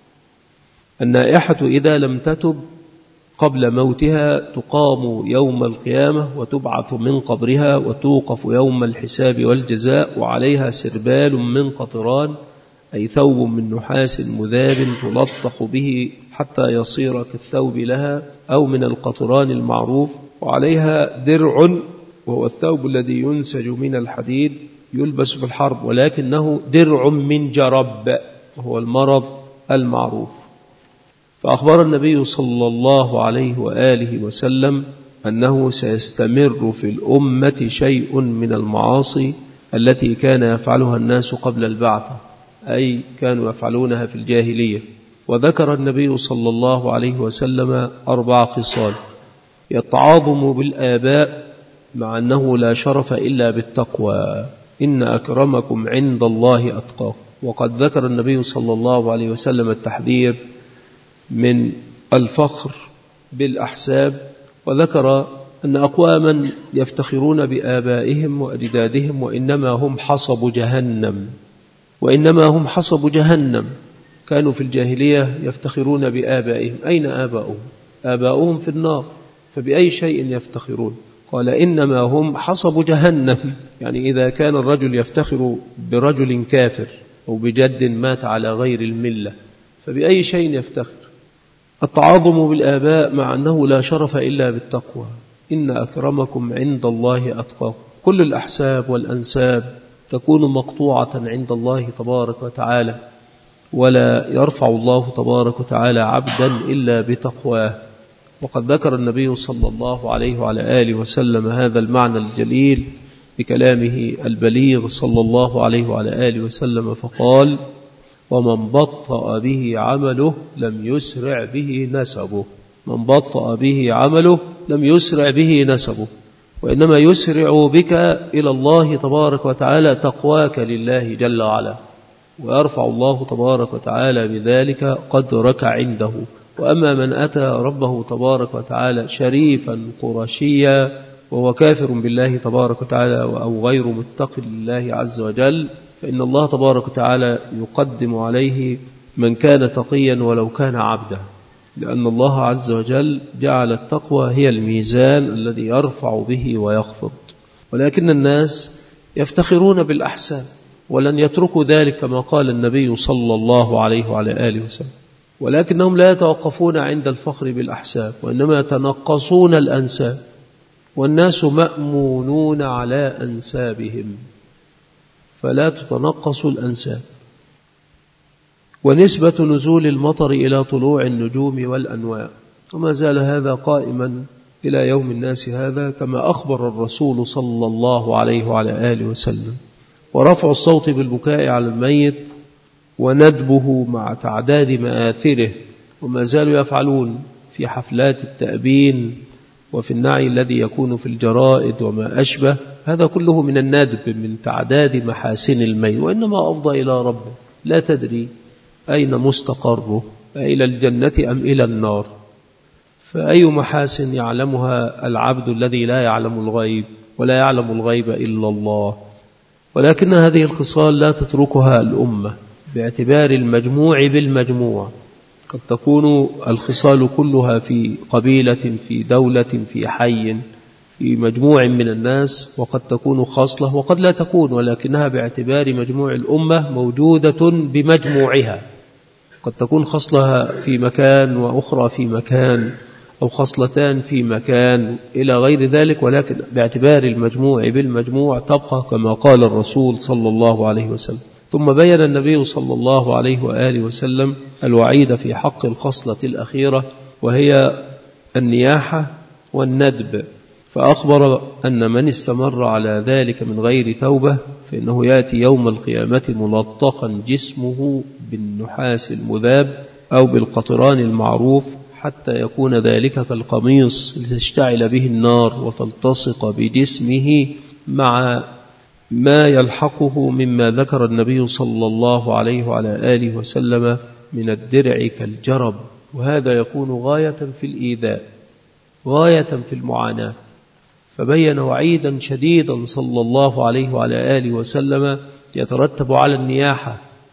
S1: النائحة إذا لم تتب قبل موتها تقام يوم القيامة وتبعث من قبرها وتوقف يوم الحساب والجزاء، وعليها سربال من قطران، أي ثوب من نحاس مذاب تلطخ به حتى يصير كالثوب لها، أو من القطران المعروف. وعليها درع، وهو الثوب الذي ينسج من الحديد يلبس في الحرب، ولكنه درع من جرب، وهو المرض المعروف. فأخبر النبي صلى الله عليه وآله وسلم أنه سيستمر في الأمة شيء من المعاصي التي كان يفعلها الناس قبل البعثة، أي كانوا يفعلونها في الجاهلية. وذكر النبي صلى الله عليه وسلم 4 خصال: يتعاظم بالآباء مع أنه لا شرف إلا بالتقوى، إن أكرمكم عند الله أتقاكم. وقد ذكر النبي صلى الله عليه وسلم التحذير من الفخر بالأحساب، وذكر أن أقواما يفتخرون بآبائهم وأجدادهم وإنما هم حصب جهنم. وإنما هم حصب جهنم. كانوا في الجاهلية يفتخرون بآبائهم. أين آباؤهم؟ آباؤهم في النار، فبأي شيء يفتخرون؟ قال: إنما هم حصب جهنم. يعني إذا كان الرجل يفتخر برجل كافر أو بجد مات على غير الملة، فبأي شيء يفتخر؟ التعاظم بالآباء مع أنه لا شرف إلا بالتقوى. إن أكرمكم عند الله أتقاكم. كل الأحساب والأنساب تكون مقطوعة عند الله تبارك وتعالى، ولا يرفع الله تبارك وتعالى عبدا إلا بتقواه. وقد ذكر النبي صلى الله عليه وعلى آله وسلم هذا المعنى الجليل بكلامه البليغ صلى الله عليه وعلى آله وسلم فقال: ومن بطأ به عمله لم يسرع به نسبه. من بطأ به عمله لم يسرع به نسبه، وإنما يسرع بك إلى الله تبارك وتعالى تقواك لله جل وعلا، ويرفع الله تبارك وتعالى بذلك قدرك عنده. وأما من أتى ربه تبارك وتعالى شريفا قرشيا وهو كافر بالله تبارك وتعالى أو غير متق لله عز وجل، فإن الله تبارك وتعالى يقدم عليه من كان تقيا ولو كان عبدا، لأن الله عز وجل جعل التقوى هي الميزان الذي يرفع به ويخفض. ولكن الناس يفتخرون بالأحسان، ولن يتركوا ذلك كما قال النبي صلى الله عليه وعلى آله وسلم، ولكنهم لا يتوقفون عند الفخر بالأحساب، وإنما يتنقصون الأنساب، والناس مأمونون على أنسابهم، فلا تتنقصوا الأنساب. ونسبة نزول المطر إلى طلوع النجوم والأنواع، وما زال هذا قائما إلى يوم الناس هذا، كما أخبر الرسول صلى الله عليه وعلى آله وسلم. ورفع الصوت بالبكاء على الميت وندبه مع تعداد مآثره، وما زالوا يفعلون في حفلات التأبين وفي النعي الذي يكون في الجرائد وما أشبه، هذا كله من الندب، من تعداد محاسن الميت، وإنما أفضى إلى ربه، لا تدري أين مستقره، إلى الجنة أم إلى النار. فأي محاسن يعلمها العبد الذي لا يعلم الغيب، ولا يعلم الغيب إلا الله. ولكن هذه الخصال لا تتركها الأمة باعتبار المجموع بالمجموع. قد تكون الخصال كلها في قبيلة، في دولة، في حي، في مجموع من الناس، وقد تكون خاصلة وقد لا تكون، ولكنها باعتبار مجموع الأمة موجودة بمجموعها. قد تكون خصلها في مكان وأخرى في مكان، أو خصلتان في مكان إلى غير ذلك، ولكن باعتبار المجموع بالمجموع تبقى كما قال الرسول صلى الله عليه وسلم. ثم بين النبي صلى الله عليه وآله وسلم الوعيد في حق الخصلة الأخيرة، وهي النياحة والندب، فأخبر أن من استمر على ذلك من غير توبة فإنه يأتي يوم القيامة ملطخا جسمه بالنحاس المذاب أو بالقطران المعروف، حتى يكون ذلك كالقميص لتشتعل به النار وتلتصق بجسمه مع ما يلحقه مما ذكر النبي صلى الله عليه وعلى آله وسلم من الدرع كالجرب. وهذا يكون غاية في الإيذاء، غاية في المعاناة. فبين وعيدا شديدا صلى الله عليه وعلى آله وسلم يترتب على النياحة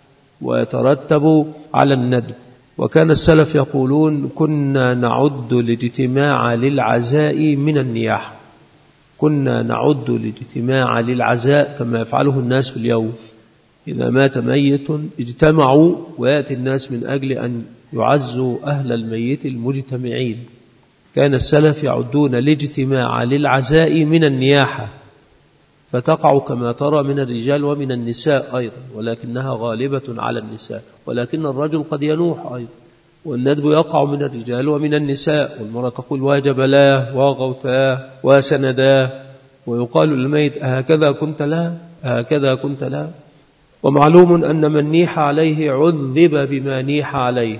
S1: ويترتب على الندب. وكان السلف يقولون: كنا نعد الاجتماع للعزاء من النياحة. كنا نعد الاجتماع للعزاء كما يفعله الناس اليوم، إذا مات ميت اجتمعوا، ويأتي الناس من أجل أن يعزوا أهل الميت المجتمعين. كان السلف يعدون الاجتماع للعزاء من النياحة، فتقع كما ترى من الرجال ومن النساء أيضا، ولكنها غالبة على النساء، ولكن الرجل قد ينوح أيضا. والندب يقع من الرجال ومن النساء، والمرأة تقول: واجبلاه وغوثاه وسنداه، ويقال للميت: أهكذا كنت لا، أهكذا كنت لا. ومعلوم أن من نيح عليه عذب بما نيح عليه.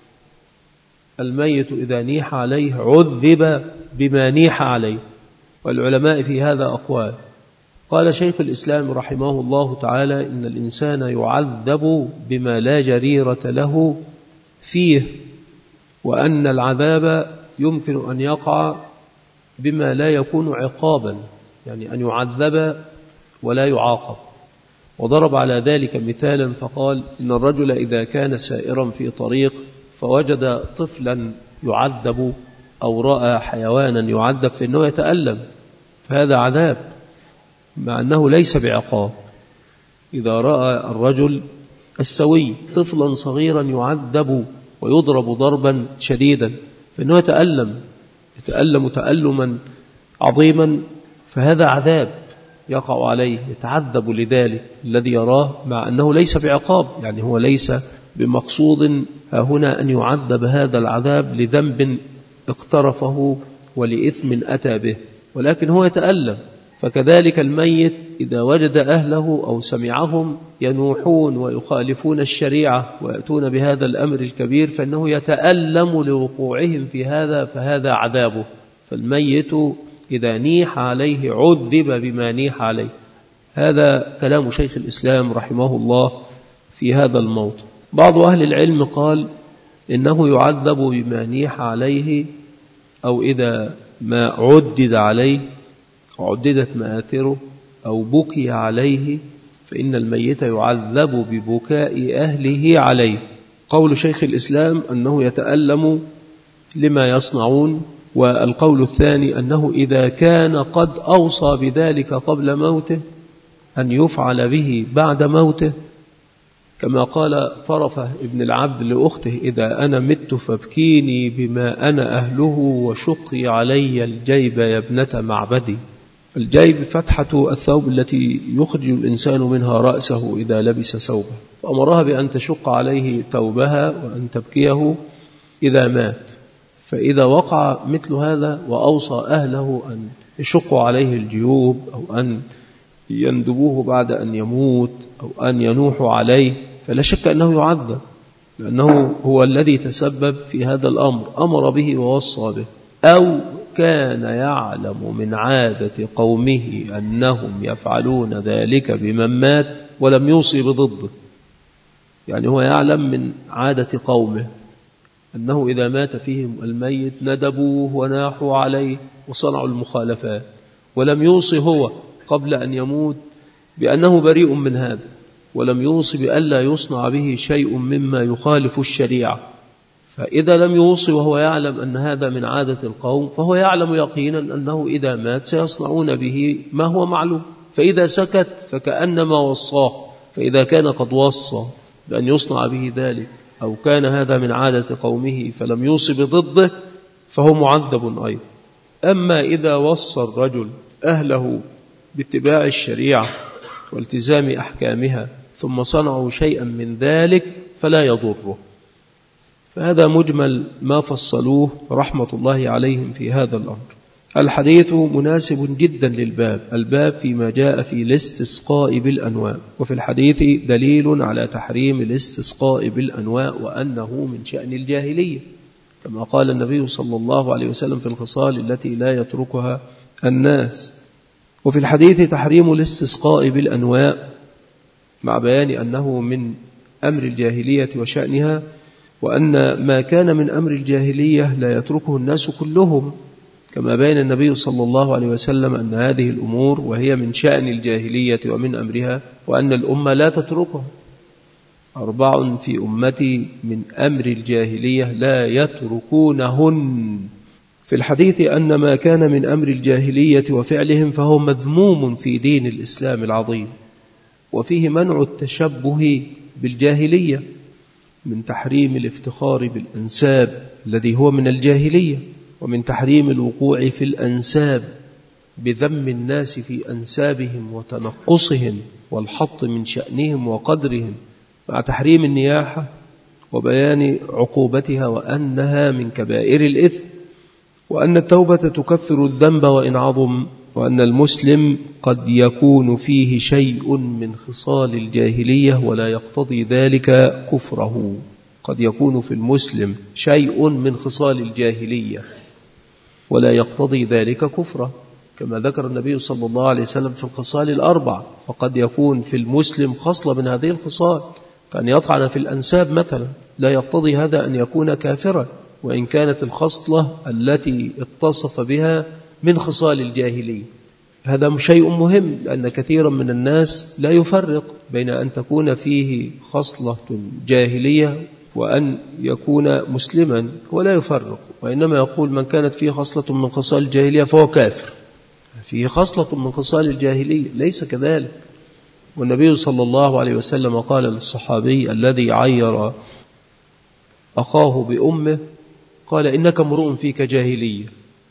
S1: الميت إذا نيح عليه عذب بما نيح عليه. والعلماء في هذا أقوال. قال شيخ الإسلام رحمه الله تعالى: إن الإنسان يعذب بما لا جريرة له فيه، وأن العذاب يمكن أن يقع بما لا يكون عقابا، يعني أن يعذب ولا يعاقب. وضرب على ذلك مثالا فقال: إن الرجل إذا كان سائرا في طريق فوجد طفلا يعذب أو رأى حيوانا يعذب فإنه يتألم، فهذا عذاب مع أنه ليس بعقاب. إذا رأى الرجل السوي طفلا صغيرا يعذب ويضرب ضربا شديدا فإنه يتألم تألما عظيما، فهذا عذاب يقع عليه، يتعذب لذلك الذي يراه، مع أنه ليس بعقاب، يعني هو ليس بمقصود هنا أن يعذب هذا العذاب لذنب اقترفه ولإثم أتى به، ولكن هو يتألم. فكذلك الميت إذا وجد أهله أو سمعهم ينوحون ويخالفون الشريعة ويأتون بهذا الأمر الكبير، فإنه يتألم لوقوعهم في هذا، فهذا عذابه. فالميت إذا نيح عليه عذب بما نيح عليه. هذا كلام شيخ الإسلام رحمه الله في هذا الموضع. بعض أهل العلم قال إنه يعذب بما نيح عليه، أو إذا ما عدد عليه، عددت مآثره، أو بكي عليه، فإن الميت يعذب ببكاء أهله عليه. قول شيخ الإسلام أنه يتألم لما يصنعون. والقول الثاني أنه إذا كان قد أوصى بذلك قبل موته أن يفعل به بعد موته، كما قال طرفة ابن العبد لأخته: إذا أنا مت فابكيني بما أنا أهله وشقي علي الجيب يا ابنة معبدي. الجيب فتحة الثوب التي يخرج الإنسان منها رأسه إذا لبس ثوبه، فأمرها بأن تشق عليه ثوبها وأن تبكيه إذا مات. فإذا وقع مثل هذا وأوصى أهله أن يشقوا عليه الجيوب، أو أن يندبوه بعد أن يموت، أو أن ينوحوا عليه، فلا شك أنه يعذب، لأنه هو الذي تسبب في هذا الأمر، أمر به ووصى به. أو كان يعلم من عادة قومه أنهم يفعلون ذلك بمن مات ولم يوصي بضده، يعني هو يعلم من عادة قومه أنه إذا مات فيهم الميت ندبوه وناحوا عليه وصنعوا المخالفات، ولم يوصي هو قبل أن يموت بأنه بريء من هذا، ولم يوصي بألا يصنع به شيء مما يخالف الشريعة. فإذا لم يوصي وهو يعلم أن هذا من عادة القوم، فهو يعلم يقينا أنه إذا مات سيصنعون به ما هو معلوم، فإذا سكت فكأنما وصاه. فإذا كان قد وصى بأن يصنع به ذلك، أو كان هذا من عادة قومه فلم يوصي بضده، فهو معذب أيضا. أما إذا وصى الرجل أهله باتباع الشريعة والتزام أحكامها ثم صنعوا شيئا من ذلك فلا يضره. فهذا مجمل ما فصلوه رحمة الله عليهم في هذا الأمر. الحديث مناسب جدا للباب، الباب فيما جاء في الاستسقاء بالأنواء، وفي الحديث دليل على تحريم الاستسقاء بالأنواء وأنه من شأن الجاهلية، كما قال النبي صلى الله عليه وسلم في الخصال التي لا يتركها الناس. وفي الحديث تحريم الاستسقاء بالأنواء مع بيان أنه من أمر الجاهلية وشأنها، وأن ما كان من أمر الجاهلية لا يتركه الناس كلهم، كما بين النبي صلى الله عليه وسلم أن هذه الأمور وهي من شأن الجاهلية ومن أمرها، وأن الأمة لا تتركها. 4 في أمتي من أمر الجاهلية لا يتركونهن. في الحديث أن ما كان من أمر الجاهلية وفعلهم فهو مذموم في دين الإسلام العظيم، وفيه منع التشبه بالجاهلية، من تحريم الافتخار بالأنساب الذي هو من الجاهلية، ومن تحريم الوقوع في الأنساب بذم الناس في أنسابهم وتنقصهم والحط من شأنهم وقدرهم، مع تحريم النياحة وبيان عقوبتها وأنها من كبائر الإثم، وأن التوبة تكفر الذنب وإن عظم، وأن المسلم قد يكون فيه شيء من خصال الجاهلية ولا يقتضي ذلك كفره. قد يكون في المسلم شيء من خصال الجاهلية ولا يقتضي ذلك كفره، كما ذكر النبي صلى الله عليه وسلم في الخصال 4. وقد يكون في المسلم خصلة من هذه الخصال، كأن يطعن في الأنساب مثلا، لا يقتضي هذا أن يكون كافرا، وإن كانت الخصلة التي اتصف بها من خصال الجاهلية. هذا شيء مهم، لأن كثيرا من الناس لا يفرق بين أن تكون فيه خصلة جاهلية وأن يكون مسلما، ولا يفرق، وإنما يقول من كانت فيه خصلة من خصال الجاهلية فهو كافر. فيه خصلة من خصال الجاهلية، ليس كذلك. والنبي صلى الله عليه وسلم قال للصحابي الذي عير أخاه بأمه، قال إنك امرؤ فيك جاهلية،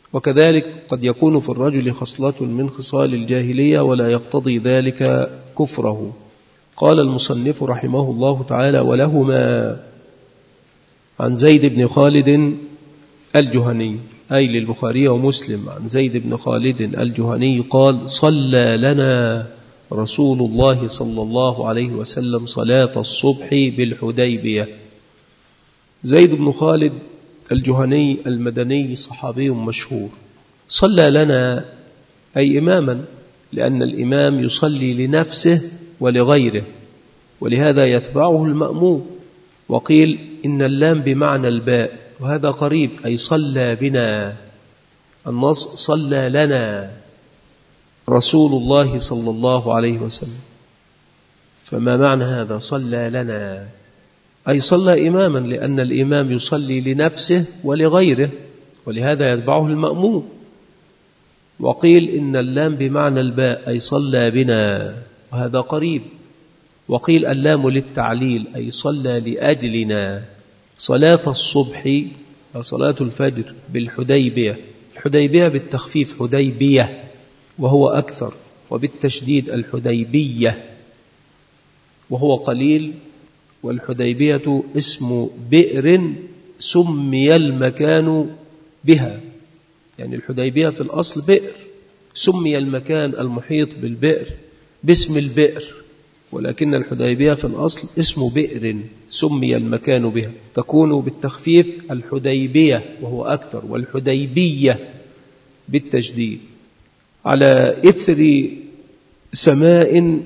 S1: وكذلك قد يكون في الرجل خصلة من خصال الجاهلية ولا يقتضي ذلك كفره. قال المصنف رحمه الله تعالى: ولهما عن زيد بن خالد الجهني، أي للبخاري ومسلم، عن زيد بن خالد الجهني قال: صلى لنا رسول الله صلى الله عليه وسلم صلاة الصبح بالحديبية. زيد بن خالد الجهني المدني صحابي مشهور. صلى لنا أي إماما، لأن الإمام يصلي لنفسه ولغيره، ولهذا يتبعه المأموم. وقيل إن اللام بمعنى الباء، وهذا قريب، أي صلى بنا. النص صلى لنا رسول الله صلى الله عليه وسلم. فما معنى هذا؟ صلى لنا أي صلى إماما، لأن الإمام يصلي لنفسه ولغيره، ولهذا يتبعه المأموم. وقيل إن اللام بمعنى الباء، أي صلى بنا، وهذا قريب. وقيل اللام للتعليل، أي صلى لأجلنا. صلاة الصبح صلاة الفجر بالحديبية، الحديبية بالتخفيف حديبية وهو أكثر، وبالتشديد الحديبية وهو قليل. والحديبية اسم بئر سمي المكان بها، يعني الحديبية في الأصل بئر، سمي المكان المحيط بالبئر باسم البئر، ولكن الحديبية في الأصل اسم بئر سمي المكان بها، تكون بالتخفيف الحديبية وهو أكثر، والحديبية بالتجديد. على إثر سماء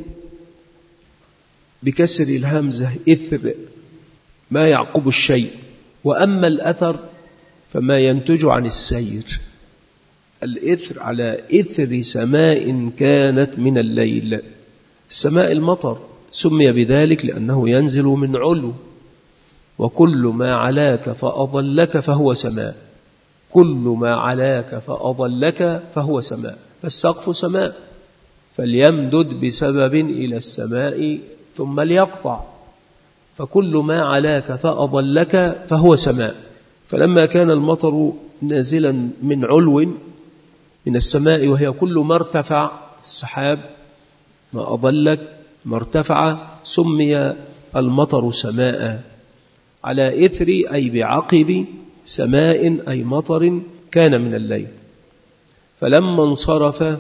S1: بكسر الهمزة، إثر ما يعقب الشيء. وأما الأثر فما ينتج عن السير. الإثر على إثر سماء كانت من الليل. السماء المطر سمي بذلك لأنه ينزل من علو، وكل ما علاك فأضلك فهو سماء، كل ما علاك فأضلك فهو سماء. فالسقف سماء، فليمدد بسبب إلى السماء ثم ليقطع، فكل ما علاك فأضلك فهو سماء. فلما كان المطر نازلا من علو من السماء، وهي كل ما ارتفع، السحاب ما أضلك ما ارتفع، سمي المطر سماء. على إثر أي بعقب سماء أي مطر كان من الليل. فلما انصرف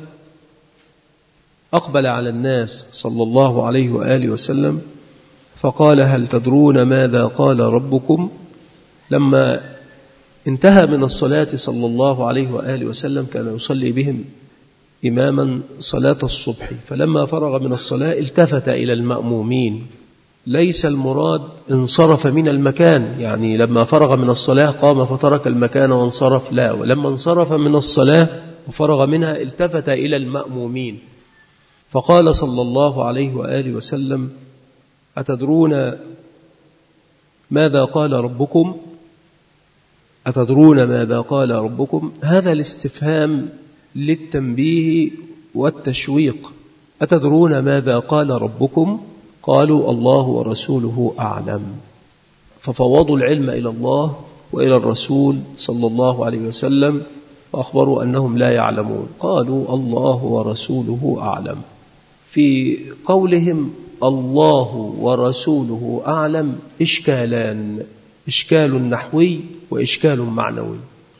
S1: أقبل على الناس صلى الله عليه وآله وسلم فقال: هل تدرون ماذا قال ربكم؟ لما انتهى من الصلاة صلى الله عليه وآله وسلم كان يصلي بهم إماما صلاة الصبح، فلما فرغ من الصلاة التفت إلى المأمومين. ليس المراد انصرف من المكان، يعني لما فرغ من الصلاة قام فترك المكان وانصرف، لا، ولما انصرف من الصلاة وفرغ منها التفت إلى المأمومين فقال صلى الله عليه وآله وسلم: أتدرون ماذا قال ربكم؟ أتدرون ماذا قال ربكم؟ هذا الاستفهام للتنبيه والتشويق. أتدرون ماذا قال ربكم؟ قالوا: الله ورسوله أعلم. ففوضوا العلم إلى الله وإلى الرسول صلى الله عليه وسلم، وأخبروا أنهم لا يعلمون. قالوا: الله ورسوله أعلم. في قولهم الله ورسوله أعلم إشكالان: إشكال نحوي وإشكال معنوي.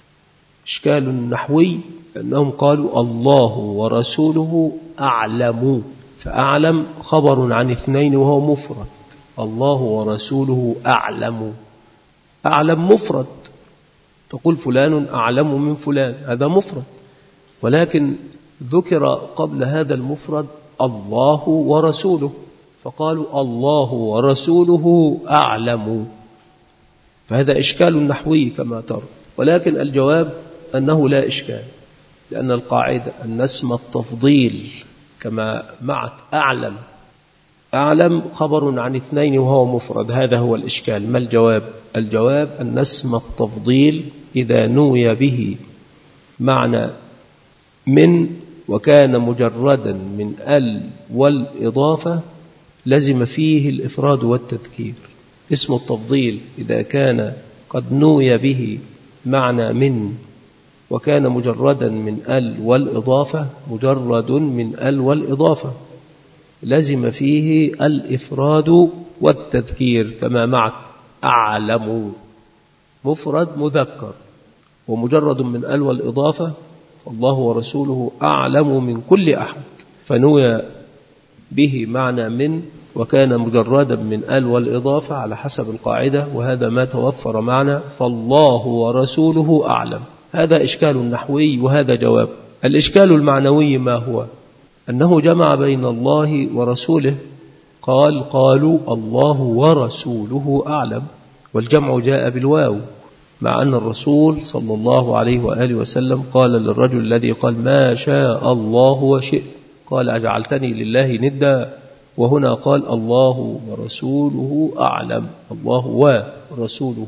S1: إشكال نحوي أنهم قالوا الله ورسوله أعلم، فأعلم خبر عن اثنين وهو مفرد، الله ورسوله أعلم. أعلم مفرد، تقول فلان أعلم من فلان، هذا مفرد، ولكن ذكر قبل هذا المفرد الله ورسوله، فقالوا الله ورسوله أعلم. فهذا إشكال نحوي كما ترى، ولكن الجواب أنه لا إشكال، لأن القاعدة أن اسم التفضيل كما معك أعلم، أعلم خبر عن اثنين وهو مفرد، هذا هو الإشكال. ما الجواب؟ الجواب أن اسم التفضيل إذا نوي به معنى من وكان مجردا من ال والإضافة لزم فيه الإفراد والتذكير. اسم التفضيل إذا كان قد نوي به معنى من وكان مجردا من ال والإضافة، مجرد من ال والإضافة لزم فيه الإفراد والتذكير كما معك أعلم مفرد مذكر، ومجرد من ال والإضافة الله ورسوله أعلم من كل أحد، فنوي به معنى من، وكان مجردا من ال والإضافة على حسب القاعدة، وهذا ما توفر معنى فالله ورسوله أعلم. هذا إشكال نحوي وهذا جواب. الإشكال المعنوي ما هو؟ أنه جمع بين الله ورسوله، قالوا الله ورسوله أعلم، والجمع جاء بالواو، مع أن الرسول صلى الله عليه وآله وسلم قال للرجل الذي قال ما شاء الله وشئت، قال أجعلتني لله ندا، وهنا قال الله ورسوله أعلم، الله ورسوله،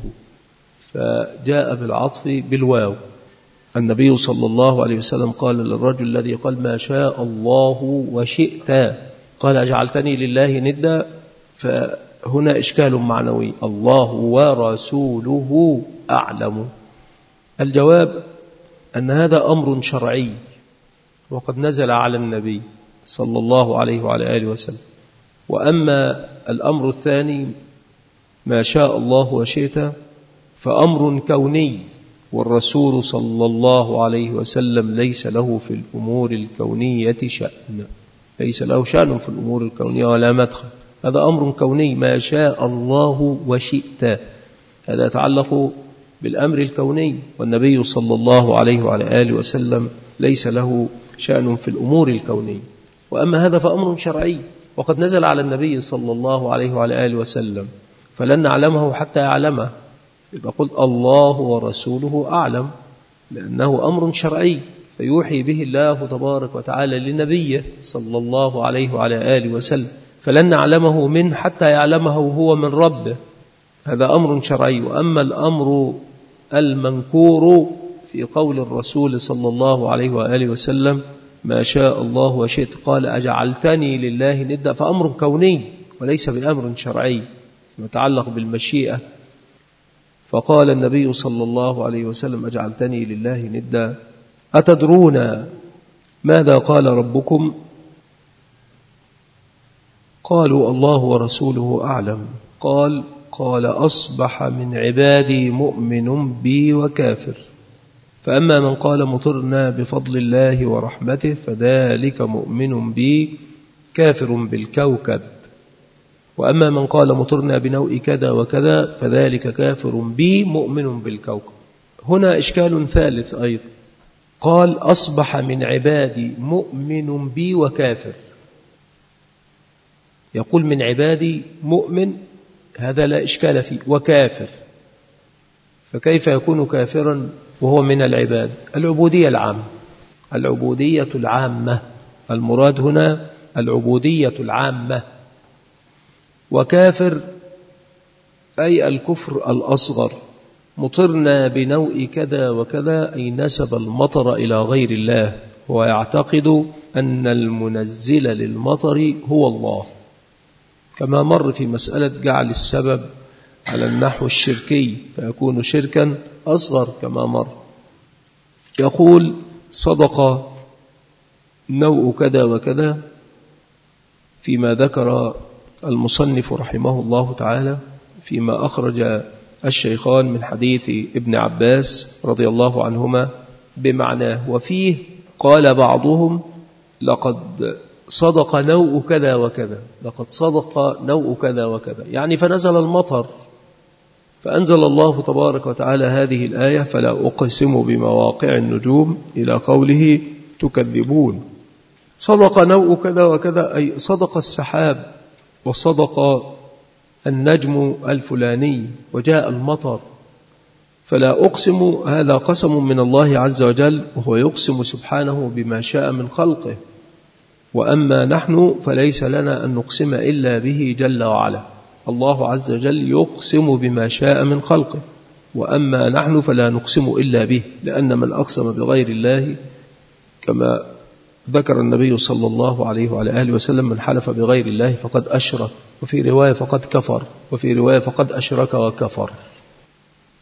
S1: فجاء بالعطف بالواو. النبي صلى الله عليه وسلم قال للرجل الذي قال ما شاء الله وشئت، قال أجعلتني لله ندا، فهنا إشكال معنوي، الله ورسوله أعلم. الجواب أن هذا أمر شرعي وقد نزل على النبي صلى الله عليه وعلى آله وسلم. وأما الأمر الثاني ما شاء الله وشئت فأمر كوني، والرسول صلى الله عليه وسلم ليس له في الأمور الكونية شأن، ليس له شأن في الأمور الكونية ولا مدخل، هذا أمر كوني ما شاء الله وشئت، هذا يتعلق بالأمر الكوني، والنبي صلى الله عليه وعلى آله وسلم ليس له شأن في الأمور الكونية. وأما هذا فأمر شرعي وقد نزل على النبي صلى الله عليه وعلى آله وسلم، فلن نعلمه حتى يعلمه، إذا قلت الله ورسوله أعلم، لأنه أمر شرعي فيوحي به الله تبارك وتعالى لنبيه صلى الله عليه وعلى آله وسلم، فلن نعلمه من حتى يعلمه هو من ربه، هذا أمر شرعي. وأما الأمر المنكور في قول الرسول صلى الله عليه وآله وسلم ما شاء الله وشئت قال أجعلتني لله ندا، فأمر كوني وليس بأمر شرعي يتعلق بالمشيئة. فقال النبي صلى الله عليه وسلم أجعلتني لله ندا، أتدرون ماذا قال ربكم؟ قالوا الله ورسوله أعلم. قال أصبح من عبادي مؤمن بي وكافر، فأما من قال مطرنا بفضل الله ورحمته فذلك مؤمن بي كافر بالكوكب، وأما من قال مطرنا بنوء كذا وكذا فذلك كافر بي مؤمن بالكوكب. هنا إشكال ثالث أيضا، قال أصبح من عبادي مؤمن بي وكافر، يقول من عبادي مؤمن هذا لا إشكال فيه، وكافر، فكيف يكون كافرا وهو من العباد؟ العبودية العامة، العبودية العامة، المراد هنا العبودية العامة. وكافر أي الكفر الأصغر، مطرنا بنوء كذا وكذا أي نسب المطر إلى غير الله، ويعتقد أن المنزل للمطر هو الله، كما مر في مسألة جعل السبب على النحو الشركي فيكون شركا أصغر كما مر. يقول صدق نوء كذا وكذا فيما ذكر المصنف رحمه الله تعالى فيما أخرج الشيخان من حديث ابن عباس رضي الله عنهما بمعناه، وفيه قال بعضهم لقد صدق نوء كذا وكذا، لقد صدق نوء كذا وكذا، يعني فنزل المطر، فأنزل الله تبارك وتعالى هذه الآية فلا أقسم بمواقع النجوم إلى قوله تكذبون. صدق نوء كذا وكذا أي صدق السحاب وصدق النجم الفلاني وجاء المطر، فلا أقسم هذا قسم من الله عز وجل، وهو يقسم سبحانه بما شاء من خلقه، وأما نحن فليس لنا أن نقسم إلا به جل وعلا، الله عز وجل يقسم بما شاء من خلقه، وأما نحن فلا نقسم إلا به، لأن من أقسم بغير الله كما ذكر النبي صلى الله عليه وعلى آله وسلم من حلف بغير الله فقد أشرك، وفي رواية فقد كفر، وفي رواية فقد أشرك وكفر.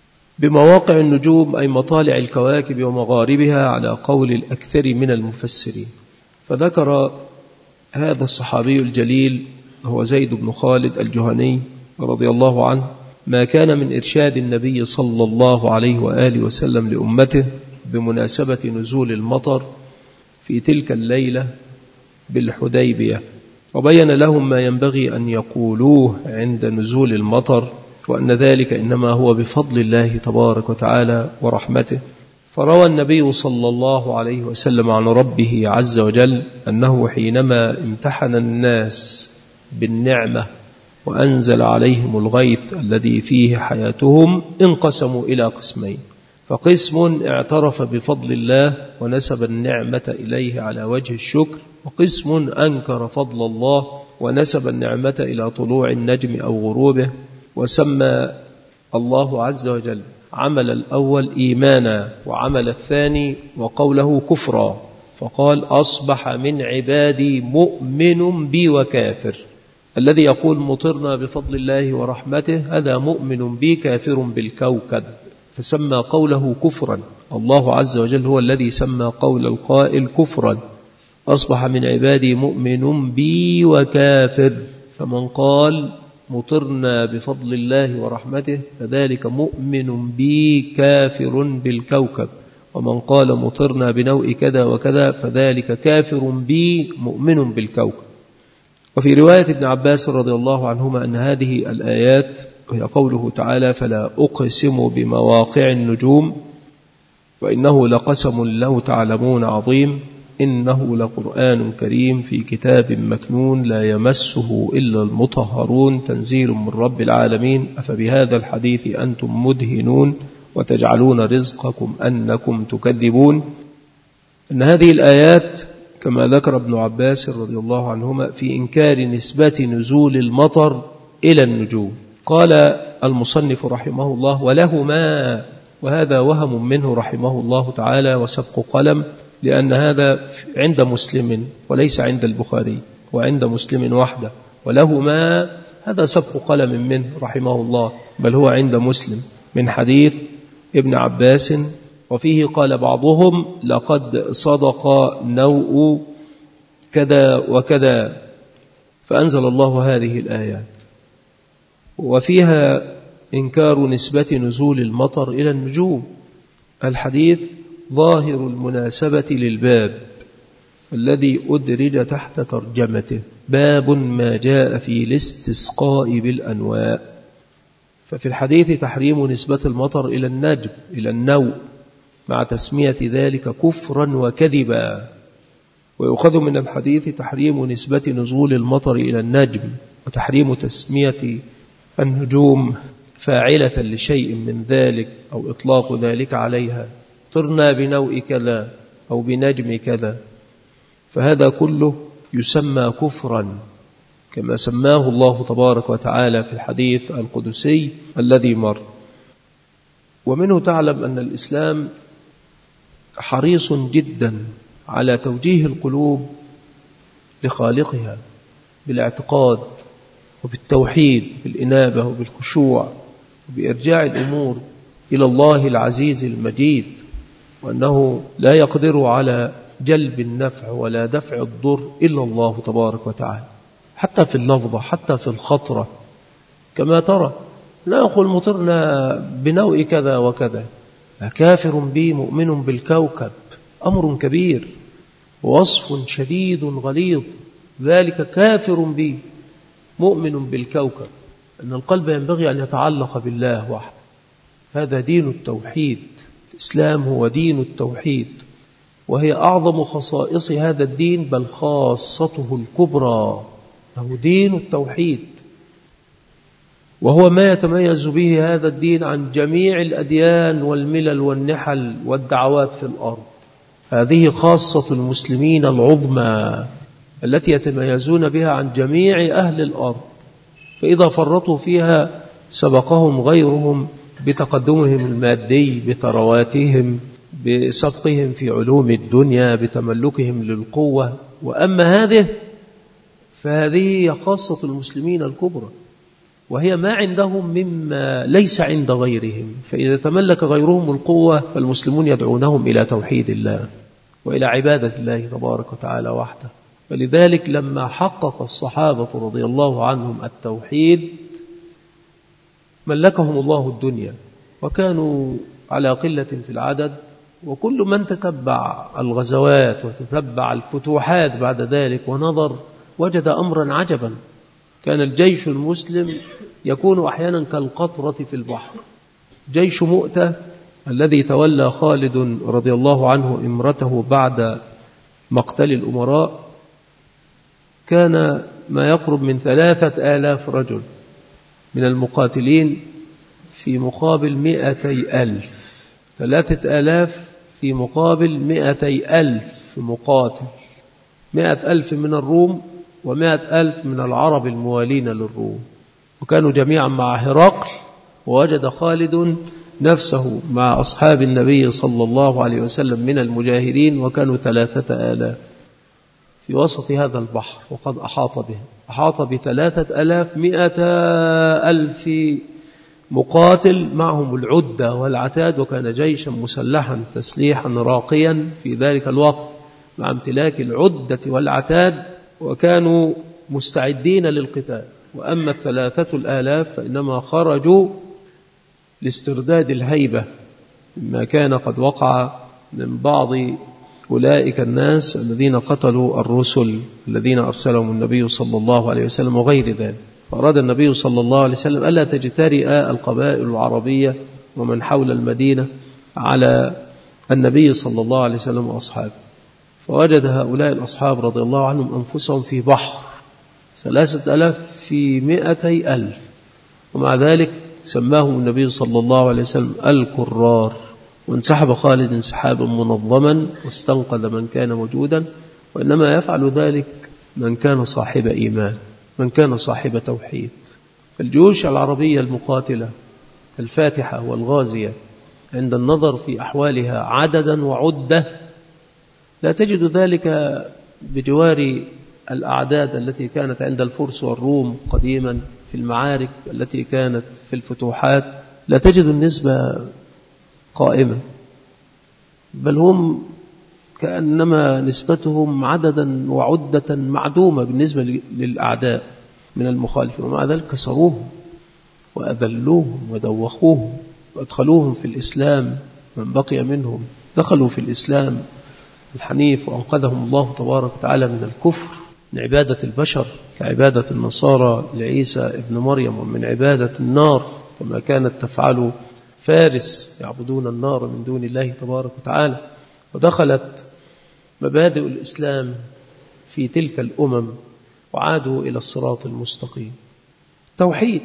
S1: بمواقع النجوم أي مطالع الكواكب ومغاربها على قول الأكثر من المفسرين. فذكر هذا الصحابي الجليل هو زيد بن خالد الجهني رضي الله عنه ما كان من إرشاد النبي صلى الله عليه وآله وسلم لأمته بمناسبة نزول المطر في تلك الليلة بالحديبية، وبين لهم ما ينبغي أن يقولوه عند نزول المطر، وأن ذلك إنما هو بفضل الله تبارك وتعالى ورحمته. فروى النبي صلى الله عليه وسلم عن ربه عز وجل أنه حينما امتحن الناس بالنعمة وأنزل عليهم الغيث الذي فيه حياتهم انقسموا إلى قسمين، فقسم اعترف بفضل الله ونسب النعمة إليه على وجه الشكر، وقسم أنكر فضل الله ونسب النعمة إلى طلوع النجم أو غروبه، وسمى الله عز وجل عمل الأول إيمانا وعمل الثاني وقوله كفرا، فقال أصبح من عبادي مؤمن بي وكافر. الذي يقول مطرنا بفضل الله ورحمته هذا مؤمن بي كافر بالكوكب، فسمى قوله كفرا. الله عز وجل هو الذي سمى قول القائل كفرا، أصبح من عبادي مؤمن بي وكافر. فمن قال مطرنا بفضل الله ورحمته فذلك مؤمن بي كافر بالكوكب، ومن قال مطرنا بنوء كذا وكذا فذلك كافر بي مؤمن بالكوكب. وفي رواية ابن عباس رضي الله عنهما أن هذه الآيات وهي قوله تعالى فلا أقسم بمواقع النجوم وإنه لقسم لو تعلمون عظيم إنه لقرآن كريم في كتاب مكنون لا يمسه إلا المطهرون تنزيل من رب العالمين أفبهذا الحديث أنتم مدهنون وتجعلون رزقكم أنكم تكذبون. أن هذه الآيات كما ذكر ابن عباس رضي الله عنهما في إنكار نسبة نزول المطر إلى النجوم. قال المصنف رحمه الله ولهما، وهذا وهم منه رحمه الله تعالى وسبق قلم، لأن هذا عند مسلم وليس عند البخاري، وعند مسلم وحده، ولهما هذا سبق قلم منه رحمه الله، بل هو عند مسلم من حديث ابن عباس. وفيه قال بعضهم لقد صدق نوء كذا وكذا، فأنزل الله هذه الآيات، وفيها إنكار نسبة نزول المطر إلى النجوم. الحديث ظاهر المناسبة للباب الذي أدرج تحت ترجمته باب ما جاء في الاستسقاء بالأنواء، ففي الحديث تحريم نسبة المطر إلى النجم إلى النوء مع تسمية ذلك كفرا وكذبا، ويؤخذ من الحديث تحريم نسبة نزول المطر إلى النجم وتحريم تسمية النجوم فاعلة لشيء من ذلك أو إطلاق ذلك عليها، طرنا بنوء كذا أو بنجم كذا، فهذا كله يسمى كفرا كما سماه الله تبارك وتعالى في الحديث القدسي الذي مر. ومنه تعلم أن الإسلام حريص جدا على توجيه القلوب لخالقها بالاعتقاد وبالتوحيد بالإنابة وبالخشوع وبإرجاع الأمور إلى الله العزيز المجيد، وأنه لا يقدر على جلب النفع ولا دفع الضر إلا الله تبارك وتعالى، حتى في اللفظة حتى في الخطرة. كما ترى لا يقول مطرنا بنوء كذا وكذا، كافر بي مؤمن بالكوكب، أمر كبير ووصف شديد غليظ، ذلك كافر بي مؤمن بالكوكب، أن القلب ينبغي أن يتعلق بالله وحده. هذا دين التوحيد، الإسلام هو دين التوحيد، وهي أعظم خصائص هذا الدين بل خاصته الكبرى، هو دين التوحيد، وهو ما يتميز به هذا الدين عن جميع الأديان والملل والنحل والدعوات في الأرض. هذه خاصة المسلمين العظمى التي يتميزون بها عن جميع أهل الأرض، فإذا فرطوا فيها سبقهم غيرهم بتقدمهم المادي بثرواتهم بسبقهم في علوم الدنيا بتملكهم للقوة. وأما هذه فهذه خاصة المسلمين الكبرى، وهي ما عندهم مما ليس عند غيرهم. فإذا تملك غيرهم القوة فالمسلمون يدعونهم إلى توحيد الله وإلى عبادة الله تبارك وتعالى وحده. فلذلك لما حقق الصحابة رضي الله عنهم التوحيد ملكهم الله الدنيا، وكانوا على قلة في العدد، وكل من تتبع الغزوات وتتبع الفتوحات بعد ذلك ونظر وجد أمرا عجبا. كان الجيش المسلم يكون أحيانا كالقطرة في البحر. جيش مؤتة الذي تولى خالد رضي الله عنه إمرته بعد مقتل الأمراء كان ما يقرب من 3000 رجل من المقاتلين في مقابل 200,000. 3000 في مقابل 200,000 مقاتل، 100,000 من الروم و100,000 من العرب الموالين للروم، وكانوا جميعا مع هرقل. ووجد خالد نفسه مع أصحاب النبي صلى الله عليه وسلم من المجاهدين، وكانوا 3000 في وسط هذا البحر، وقد أحاط به، أحاط ب3,000 100,000 مقاتل معهم العدة والعتاد، وكان جيشا مسلحا تسليحا راقيا في ذلك الوقت مع امتلاك العدة والعتاد، وكانوا مستعدين للقتال. وأما 3,000 فإنما خرجوا لاسترداد الهيبة مما كان قد وقع من بعض أولئك الناس الذين قتلوا الرسل الذين أرسلهم النبي صلى الله عليه وسلم وغير ذلك. فأراد النبي صلى الله عليه وسلم ألا تجترئ القبائل العربية ومن حول المدينة على النبي صلى الله عليه وسلم وأصحابه. فوجد هؤلاء الأصحاب رضي الله عنهم أنفسهم في بحر، 3,000 في 200,000، ومع ذلك سماهم النبي صلى الله عليه وسلم الكرار. وانسحب خالد انسحابا منظما واستنقذ من كان موجودا، وإنما يفعل ذلك من كان صاحب إيمان، من كان صاحب توحيد. الجيوش العربية المقاتلة الفاتحة والغازية عند النظر في أحوالها عددا وعدة لا تجد ذلك بجوار الأعداد التي كانت عند الفرس والروم قديما في المعارك التي كانت في الفتوحات. لا تجد النسبة قائمة، بل هم كأنما نسبتهم عددا وعدة معدومة بالنسبة للأعداء من المخالفين، ومع ذلك كسروهم وأذلوهم ودوخوهم وأدخلوهم في الإسلام. من بقي منهم دخلوا في الإسلام الحنيف، وأنقذهم الله تبارك وتعالى من الكفر، من عبادة البشر كعبادة النصارى لعيسى ابن مريم، ومن عبادة النار كما كانت تفعل فارس يعبدون النار من دون الله تبارك وتعالى. ودخلت مبادئ الإسلام في تلك الأمم وعادوا إلى الصراط المستقيم. توحيد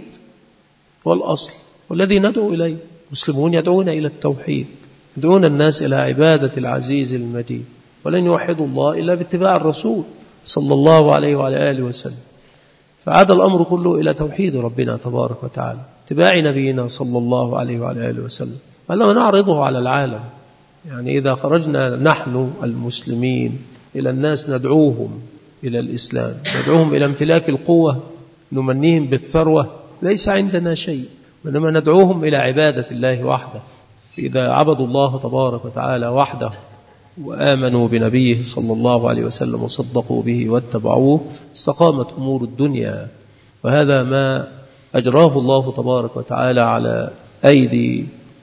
S1: والأصل والذي ندعو إليه. المسلمون يدعون إلى التوحيد، يدعون الناس إلى عبادة العزيز المجيد، ولن يوحدوا الله إلا باتباع الرسول صلى الله عليه وعلى آله وسلم. فعاد الأمر كله إلى توحيد ربنا تبارك وتعالى، اتباع نبينا صلى الله عليه وعلى آله وسلم، ألا نعرضه على العالم. يعني إذا خرجنا نحن المسلمين إلى الناس ندعوهم إلى الإسلام، ندعوهم إلى امتلاك القوة، نمنيهم بالثروة، ليس عندنا شيء، وإنما ندعوهم إلى عبادة الله وحده. إذا عبدوا الله تبارك وتعالى وحده وآمنوا بنبيه صلى الله عليه وسلم وصدقوا به واتبعوه استقامت أمور الدنيا. وهذا ما أجراه الله تبارك وتعالى على أيدي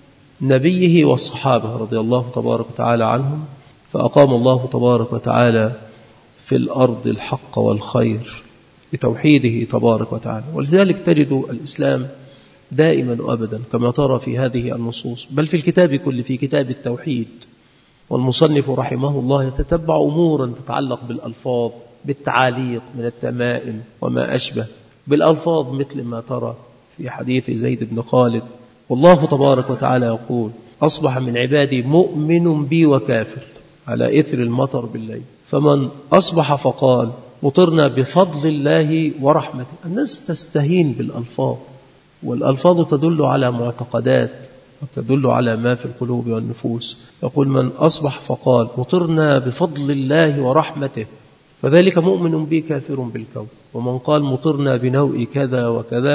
S1: نبيه والصحابة رضي الله تبارك وتعالى عنهم، فأقام الله تبارك وتعالى في الأرض الحق والخير بتوحيده تبارك وتعالى. ولذلك تجد الإسلام دائما وأبدا كما ترى في هذه النصوص، بل في الكتاب كله، في كتاب التوحيد. والمصنف رحمه الله يتتبع أمورا تتعلق بالألفاظ، بالتعاليق من التمائم وما أشبه، بالألفاظ مثل ما ترى في حديث زيد بن خالد: والله تبارك وتعالى يقول: أصبح من عبادي مؤمن بي وكافر، على إثر المطر بالليل، فمن أصبح فقال مطرنا بفضل الله ورحمته. الناس تستهين بالألفاظ، والألفاظ تدل على معتقدات وتدل على ما في القلوب والنفوس. يقول: من أصبح فقال مطرنا بفضل الله ورحمته فذلك مؤمن بي كافر بالكون. ومن قال مطرنا بنوء كذا وكذا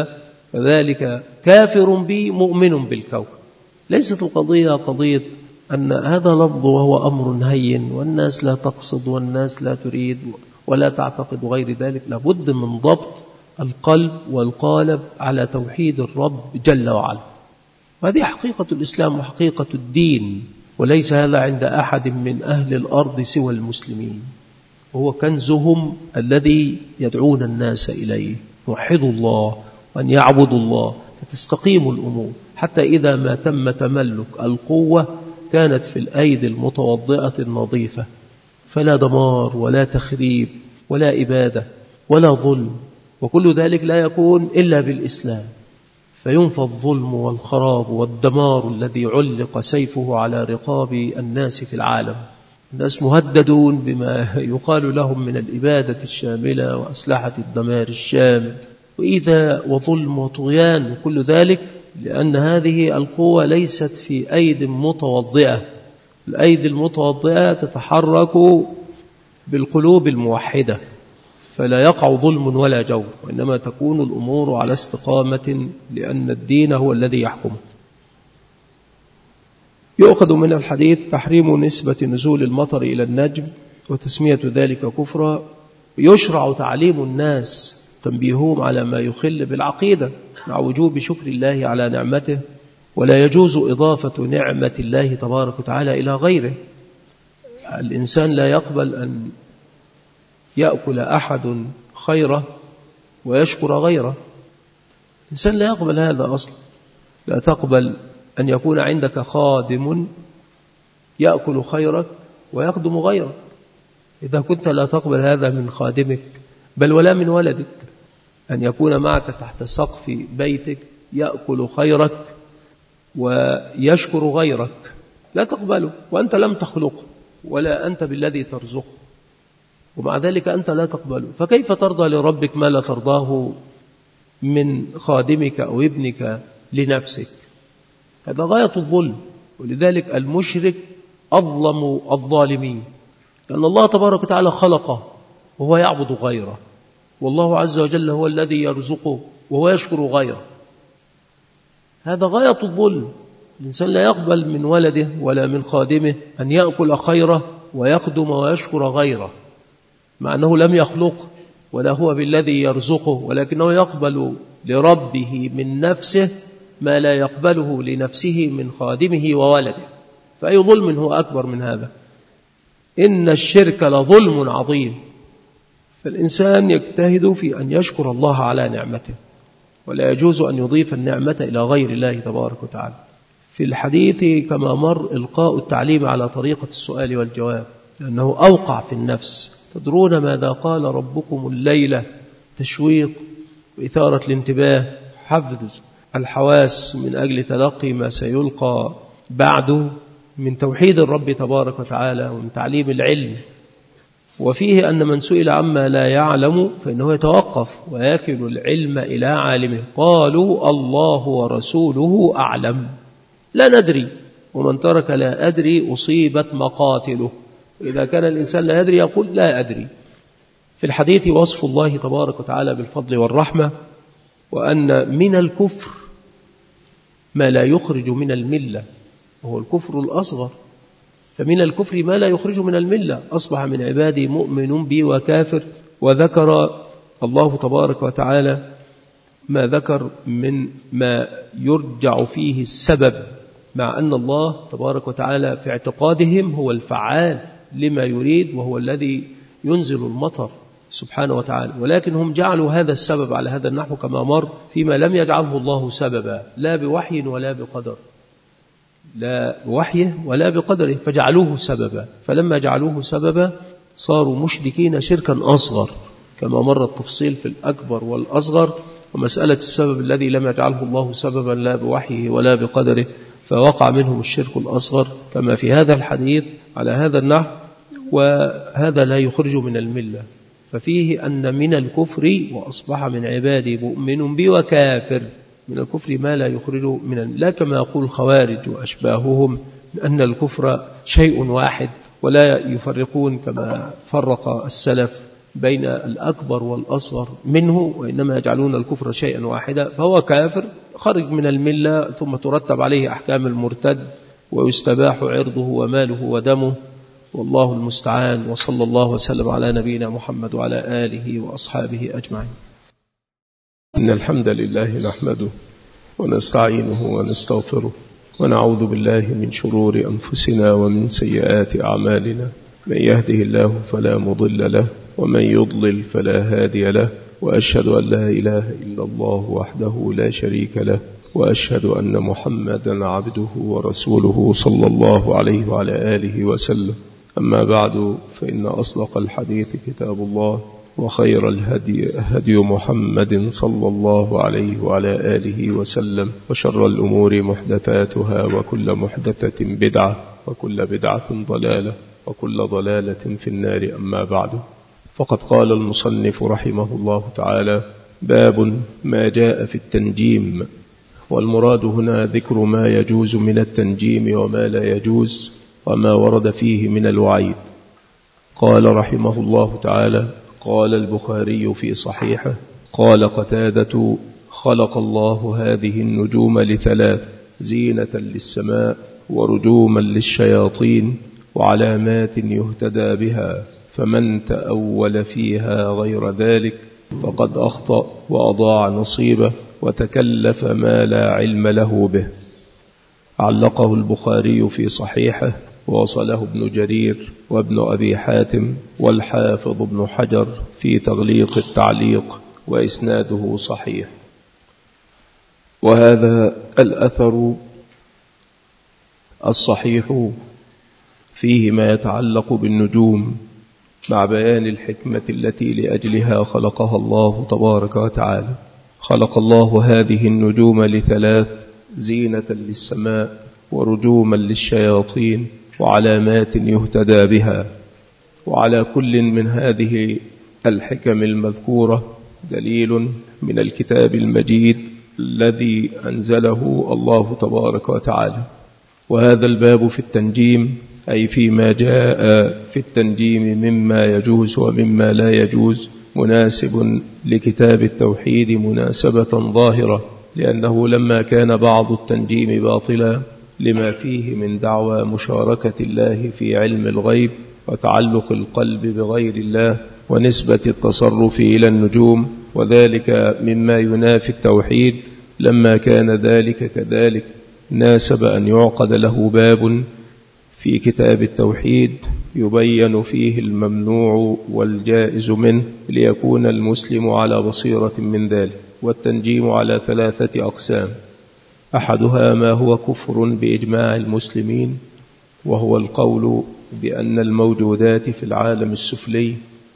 S1: فذلك كافر بي مؤمن بالكون. ليست القضية قضية أن هذا لفظ وهو أمر هين والناس لا تقصد والناس لا تريد ولا تعتقد غير ذلك. لابد من ضبط القلب والقالب على توحيد الرب جل وعلا. وهذه حقيقة الإسلام وحقيقة الدين، وليس هذا عند أحد من أهل الأرض سوى المسلمين، وهو كنزهم الذي يدعون الناس إليه، يوحدوا الله وأن يعبدوا الله فتستقيم الأمور. حتى إذا ما تم تملك القوة كانت في الأيدي المتوضئة النظيفة، فلا دمار ولا تخريب ولا إبادة ولا ظلم، وكل ذلك لا يكون إلا بالإسلام. فينفى الظلم والخراب والدمار الذي علق سيفه على رقاب الناس في العالم. الناس مهددون بما يقال لهم من الإبادة الشاملة وأسلحة الدمار الشامل وإيذاء وظلم وطغيان وكل ذلك، لأن هذه القوة ليست في أيدي متوضئة. الأيدي المتوضئة تتحرك بالقلوب الموحدة، فلا يقع ظلم ولا جور، وإنما تكون الأمور على استقامة، لأن الدين هو الذي يحكمه. يؤخذ من الحديث تحريم نسبة نزول المطر إلى النجم وتسمية ذلك كفرا. يشرع تعليم الناس تنبيههم على ما يخل بالعقيدة مع وجوب شكر الله على نعمته، ولا يجوز إضافة نعمة الله تبارك وتعالى إلى غيره. الإنسان لا يقبل أن يأكل أحد خيره ويشكر غيره. الإنسان لا يقبل هذا أصلا. لا تقبل أن يكون عندك خادم يأكل خيرك ويخدم غيرك. إذا كنت لا تقبل هذا من خادمك بل ولا من ولدك، أن يكون معك تحت سقف بيتك يأكل خيرك ويشكر غيرك، لا تقبله، وأنت لم تخلقه ولا أنت بالذي ترزقه، ومع ذلك أنت لا تقبله. فكيف ترضى لربك ما لا ترضاه من خادمك أو ابنك لنفسك؟ هذا غاية الظلم. ولذلك المشرك أظلم الظالمين، لأن الله تبارك وتعالى خلقه وهو يعبد غيره، والله عز وجل هو الذي يرزقه وهو يشكر غيره. هذا غاية الظلم. الإنسان لا يقبل من ولده ولا من خادمه أن يأكل خيره ويخدم ويشكر غيره، مع أنه لم يخلقه ولا هو بالذي يرزقه، ولكنه يقبل لربه من نفسه ما لا يقبله لنفسه من خادمه وولده. فأي ظلم هو أكبر من هذا؟ إن الشرك لظلم عظيم. فالإنسان يجتهد في أن يشكر الله على نعمته، ولا يجوز أن يضيف النعمة إلى غير الله تبارك وتعالى. في الحديث كما مر إلقاء التعليم على طريقة السؤال والجواب، لأنه أوقع في النفس. تدرون ماذا قال ربكم الليلة؟ تشويق وإثارة الانتباه، حفظ الحواس من أجل تلقي ما سيلقى بعده من توحيد الرب تبارك وتعالى ومن تعليم العلم. وفيه أن من سئل عما لا يعلم فإنه يتوقف ويكل العلم إلى عالمه. قالوا الله ورسوله أعلم. لا ندري، ومن ترك لا أدري أصيبت مقاتله. إذا كان الإنسان لا يدري يقول لا أدري. في الحديث وصف الله تبارك وتعالى بالفضل والرحمة، وأن من الكفر ما لا يخرج من الملة، وهو الكفر الأصغر. فمن الكفر ما لا يخرج من الملة. أصبح من عبادي مؤمن بي وكافر. وذكر الله تبارك وتعالى ما ذكر من ما يرجع فيه السبب، مع أن الله تبارك وتعالى في اعتقادهم هو الفعال لما يريد، وهو الذي ينزل المطر سبحانه وتعالى، ولكن هم جعلوا هذا السبب على هذا النحو كما مر فيما لم يجعله الله سببا، لا بوحي ولا بقدر، لا بوحيه ولا بقدره، فجعلوه سببا. فلما جعلوه سببا صاروا مشركين شركا أصغر، كما مر التفصيل في الأكبر والأصغر. ومسألة السبب الذي لم يجعله الله سببا لا بوحيه ولا بقدره، فوقع منهم الشرك الأصغر كما في هذا الحديث على هذا النحو. وهذا لا يخرج من الملة. ففيه أن من الكفر وأصبح من عبادي مؤمن بي وكافر، من الكفر ما لا يخرج من لا كما يقول الخوارج وأشباههم أن الكفر شيء واحد، ولا يفرقون كما فرق السلف بين الأكبر والأصغر منه، وإنما يجعلون الكفر شيئا واحدا، فهو كافر خرج من الملة، ثم ترتب عليه أحكام المرتد ويستباح عرضه وماله ودمه، والله المستعان. وصلى الله وسلم على نبينا محمد وعلى آله وأصحابه أجمعين. إن الحمد لله نحمده ونستعينه ونستغفره ونعوذ بالله من شرور أنفسنا ومن سيئات أعمالنا، من يهده الله فلا مضل له ومن يضلل فلا هادي له، وأشهد أن لا إله إلا الله وحده لا شريك له، وأشهد أن محمدا عبده ورسوله صلى الله عليه وعلى آله وسلم. أما بعد، فإن أصدق الحديث كتاب الله، وخير الهدي هدي محمد صلى الله عليه وعلى آله وسلم، وشر الأمور محدثاتها، وكل محدثة بدعة، وكل بدعة ضلالة، وكل ضلالة في النار. أما بعد، فقد قال المصنف رحمه الله تعالى: باب ما جاء في التنجيم. والمراد هنا ذكر ما يجوز من التنجيم وما لا يجوز، وما ورد فيه من الوعيد. قال رحمه الله تعالى: قال البخاري في صحيحه: قال قتادة: خلق الله هذه النجوم لثلاث: زينة للسماء، ورجوما للشياطين، وعلامات يهتدى بها، فمن تأول فيها غير ذلك فقد أخطأ وأضاع نصيبه وتكلف ما لا علم له به. علقه البخاري في صحيحه، ووصله ابن جرير وابن أبي حاتم والحافظ ابن حجر في تغليق التعليق، وإسناده صحيح. وهذا الأثر الصحيح فيه ما يتعلق بالنجوم، مع بيان الحكمة التي لأجلها خلقها الله تبارك وتعالى. خلق الله هذه النجوم لثلاث: زينة للسماء، ورجوما للشياطين، وعلامات يهتدى بها. وعلى كل من هذه الحكم المذكورة دليل من الكتاب المجيد الذي أنزله الله تبارك وتعالى. وهذا الباب في التنجيم، أي فيما جاء في التنجيم مما يجوز ومما لا يجوز، مناسب لكتاب التوحيد مناسبة ظاهرة، لأنه لما كان بعض التنجيم باطلا لما فيه من دعوى مشاركة الله في علم الغيب، وتعلق القلب بغير الله، ونسبة التصرف إلى النجوم، وذلك مما ينافي التوحيد، لما كان ذلك كذلك ناسب أن يعقد له باب في كتاب التوحيد يبين فيه الممنوع والجائز منه، ليكون المسلم على بصيرة من ذلك. والتنجيم على ثلاثة أقسام: أحدها ما هو كفر بإجماع المسلمين، وهو القول بأن الموجودات في العالم السفلي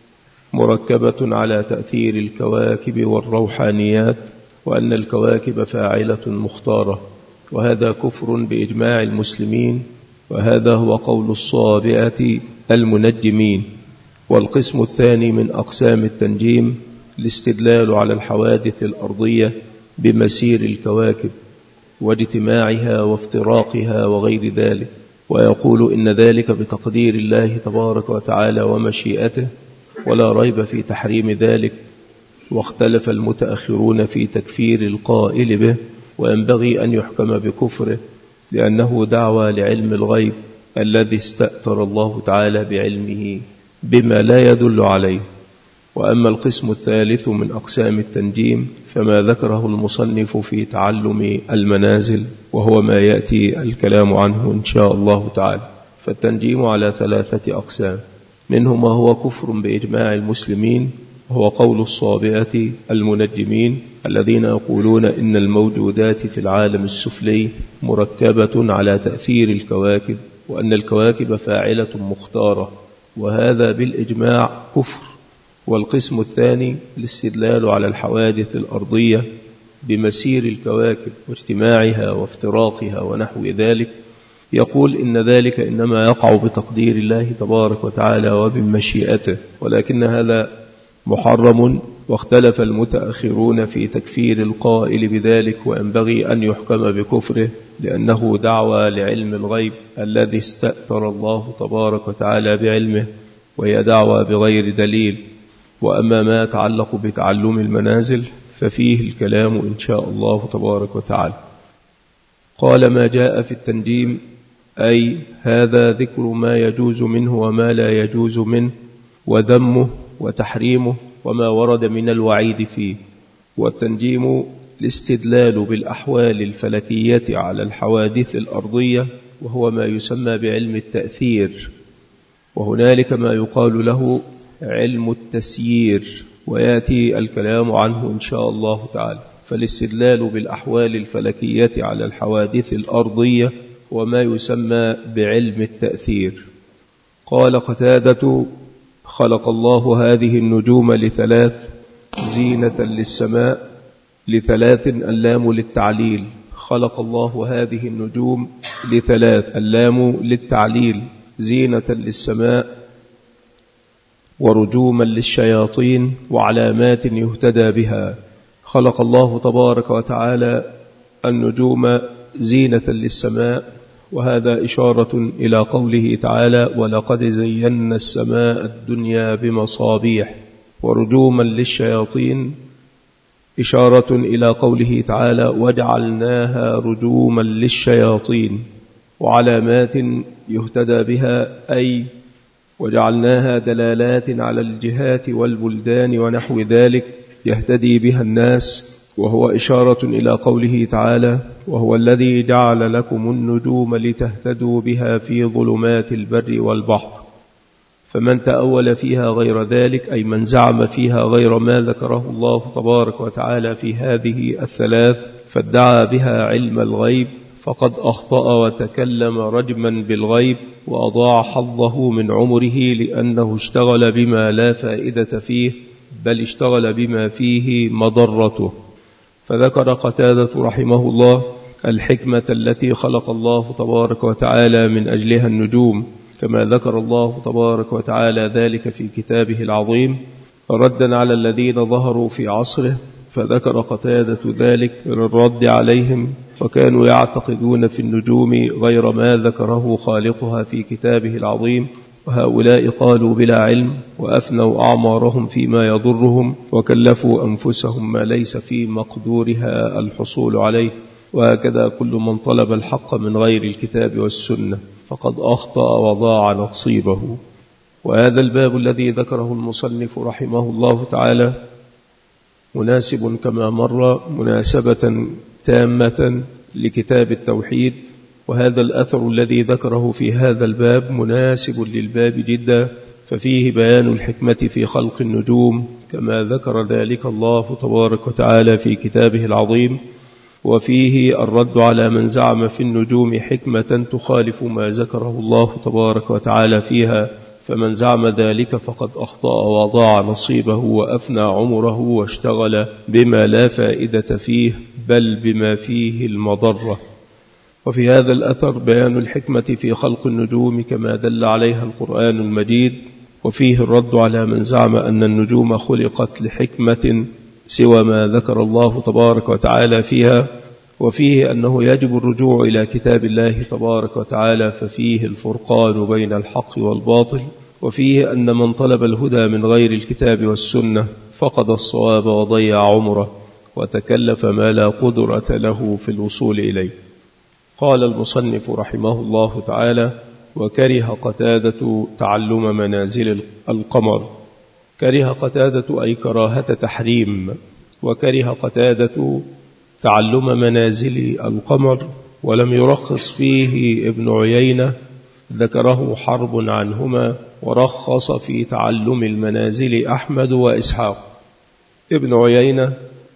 S1: مركبة على تأثير الكواكب والروحانيات، وأن الكواكب فاعلة مختارة، وهذا كفر بإجماع المسلمين، وهذا هو قول الصابئة المنجمين. والقسم الثاني من أقسام التنجيم الاستدلال على الحوادث الأرضية بمسير الكواكب واجتماعها وافتراقها وغير ذلك، ويقول إن ذلك بتقدير الله تبارك وتعالى ومشيئته، ولا ريب في تحريم ذلك. واختلف المتأخرون في تكفير القائل به، وينبغي أن يحكم بكفره، لأنه دعوى لعلم الغيب الذي استأثر الله تعالى بعلمه بما لا يدل عليه. وأما القسم الثالث من أقسام التنجيم فما ذكره المصنف في تعلم المنازل، وهو ما يأتي الكلام عنه إن شاء الله تعالى. فالتنجيم على ثلاثة أقسام: منه ما هو كفر بإجماع المسلمين، وهو قول الصابئة المنجمين الذين يقولون إن الموجودات في العالم السفلي مركبة على تأثير الكواكب، وأن الكواكب فاعلة مختارة، وهذا بالإجماع كفر. والقسم الثاني الاستدلال على الحوادث الأرضية بمسير الكواكب واجتماعها وافتراقها ونحو ذلك، يقول إن ذلك إنما يقع بتقدير الله تبارك وتعالى وبمشيئته، ولكن هذا محرم. واختلف المتأخرون في تكفير القائل بذلك، وينبغي أن يحكم بكفره، لأنه دعوى لعلم الغيب الذي استأثر الله تبارك وتعالى بعلمه، وهي دعوى بغير دليل. وأما ما يتعلق بتعلم المنازل ففيه الكلام إن شاء الله تبارك وتعالى. قال: ما جاء في التنجيم، أي هذا ذكر ما يجوز منه وما لا يجوز منه، وذمه وتحريمه، وما ورد من الوعيد فيه. والتنجيم الاستدلال بالأحوال الفلكية على الحوادث الأرضية، وهو ما يسمى بعلم التأثير، وهنالك ما يقال له علم التسيير، ويأتي الكلام عنه إن شاء الله تعالى. فالاستدلال بالأحوال الفلكية على الحوادث الأرضية وما يسمى بعلم التأثير. قال قتادة: خلق الله هذه النجوم لثلاث: زينة للسماء. لثلاث اللام للتعليل. خلق الله هذه النجوم لثلاث، اللام للتعليل: زينة للسماء، ورجوما للشياطين، وعلامات يهتدى بها. خلق الله تبارك وتعالى النجوم زينة للسماء، وهذا إشارة إلى قوله تعالى: ولقد زينا السماء الدنيا بمصابيح. ورجوما للشياطين إشارة إلى قوله تعالى: وجعلناها رجوما للشياطين. وعلامات يهتدى بها، أي وجعلناها دلالات على الجهات والبلدان ونحو ذلك يهتدي بها الناس، وهو إشارة إلى قوله تعالى: وهو الذي جعل لكم النجوم لتهتدوا بها في ظلمات البر والبحر. فمن تأول فيها غير ذلك، أي من زعم فيها غير ما ذكره الله تبارك وتعالى في هذه الثلاث فادعى بها علم الغيب، فقد أخطأ وتكلم رجما بالغيب، وأضاع حظه من عمره، لأنه اشتغل بما لا فائدة فيه، بل اشتغل بما فيه مضرته. فذكر قتادة رحمه الله الحكمة التي خلق الله تبارك وتعالى من أجلها النجوم، كما ذكر الله تبارك وتعالى ذلك في كتابه العظيم، ردا على الذين ظهروا في عصره. فذكر قتادة ذلك من الرد عليهم، وكانوا يعتقدون في النجوم غير ما ذكره خالقها في كتابه العظيم، وهؤلاء قالوا بلا علم، وأفنوا أعمارهم فيما يضرهم، وكلفوا أنفسهم ما ليس في مقدورها الحصول عليه. وهكذا كل من طلب الحق من غير الكتاب والسنة فقد أخطأ وضاع نصيبه. وهذا الباب الذي ذكره المصنف رحمه الله تعالى مناسب كما مر مناسبة تامة لكتاب التوحيد، وهذا الأثر الذي ذكره في هذا الباب مناسب للباب جدا، ففيه بيان الحكمة في خلق النجوم كما ذكر ذلك الله تبارك وتعالى في كتابه العظيم، وفيه الرد على من زعم في النجوم حكمة تخالف ما ذكره الله تبارك وتعالى فيها، فمن زعم ذلك فقد أخطأ وضاع نصيبه وأفنى عمره واشتغل بما لا فائدة فيه، بل بما فيه المضرة. وفي هذا الأثر بيان الحكمة في خلق النجوم كما دل عليها القرآن المجيد، وفيه الرد على من زعم أن النجوم خلقت لحكمة سوى ما ذكر الله تبارك وتعالى فيها، وفيه أنه يجب الرجوع إلى كتاب الله تبارك وتعالى، ففيه الفرقان بين الحق والباطل، وفيه أن من طلب الهدى من غير الكتاب والسنة فقد الصواب وضيع عمره وتكلف ما لا قدرة له في الوصول إليه. قال المصنف رحمه الله تعالى: وكره قتادة تعلم منازل القمر. كره قتادة أي كراهة تحريم، وكره قتادة تعلم منازل القمر، ولم يرخص فيه ابن عيينة، ذكره حرب عنهما، ورخص في تعلم المنازل أحمد وإسحاق. ابن عيينة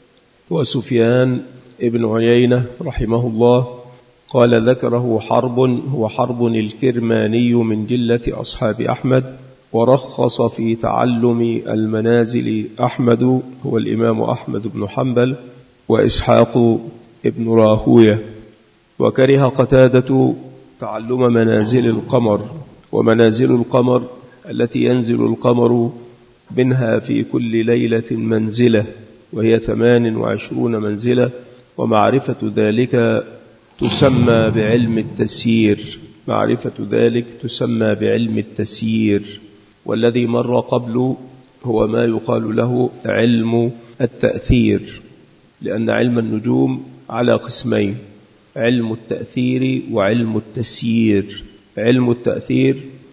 S1: وسفيان ابن عيينة رحمه الله قال ذكره حرب، هو حرب الكرماني من جلة أصحاب أحمد، ورخص في تعلم المنازل أحمد هو الإمام أحمد بن حنبل وإسحاق ابن راهوية. وكره قتادة تعلم منازل القمر. ومنازل القمر التي ينزل القمر منها في كل ليلة منزلة، وهي 28 منزلة، ومعرفة ذلك تسمى بعلم التسيير. معرفة ذلك تسمى بعلم التسيير. والذي مر قبل هو ما يقال له علم التأثير، لأن علم النجوم على قسمين: علم التأثير وعلم التسيير. علم التأثير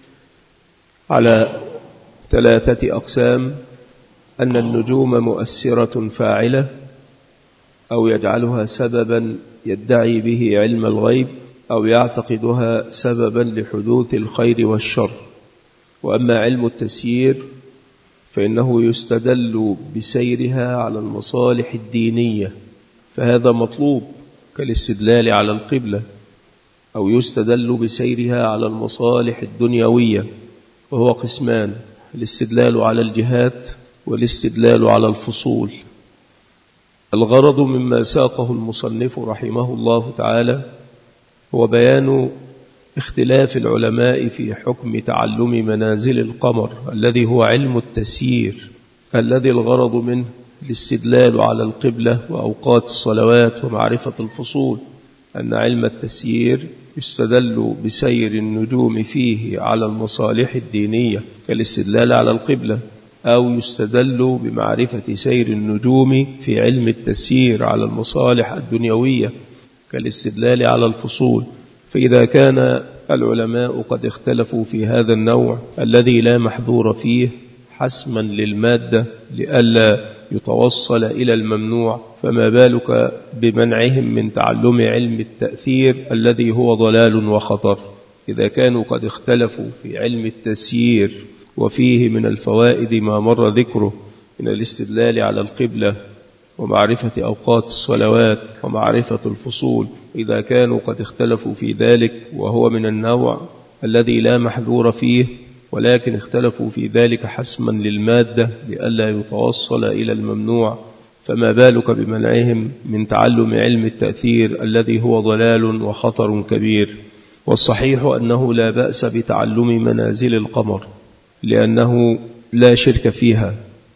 S1: على 3 أقسام: أن النجوم مؤثرة فاعلة، أو يجعلها سببا يدعي به علم الغيب، أو يعتقدها سببا لحدوث الخير والشر. وأما علم التسيير فإنه يستدل بسيرها على المصالح الدينية، فهذا مطلوب كالاستدلال على القبلة، أو يستدل بسيرها على المصالح الدنيوية، وهو قسمان: الاستدلال على الجهات والاستدلال على الفصول. الغرض مما ساقه المصنف رحمه الله تعالى هو بيان اختلاف العلماء في حكم تعلم منازل القمر، الذي هو علم التسيير، الذي الغرض منه الاستدلال على القبلة وأوقات الصلوات ومعرفة الفصول. أن علم التسيير يستدل بسير النجوم فيه على المصالح الدينية كالاستدلال على القبلة، أو يستدل بمعرفة سير النجوم في علم التسيير على المصالح الدنيوية كالاستدلال على الفصول. فإذا كان العلماء قد اختلفوا في هذا النوع الذي لا محذور فيه حسما للمادة لئلا يتوصل إلى الممنوع، فما بالك بمنعهم من تعلم علم التأثير الذي هو ضلال وخطر؟ إذا كانوا قد اختلفوا في علم التسيير وفيه من الفوائد ما مر ذكره من الاستدلال على القبلة ومعرفة أوقات الصلوات ومعرفة الفصول، إذا كانوا قد اختلفوا في ذلك وهو من النوع الذي لا محذور فيه، ولكن اختلفوا في ذلك حسما للمادة لئلا يتوصل إلى الممنوع، فما بالك بمنعهم من تعلم علم التأثير الذي هو ضلال وخطر كبير؟ والصحيح أنه لا بأس بتعلم منازل القمر، لأنه لا شرك فيها،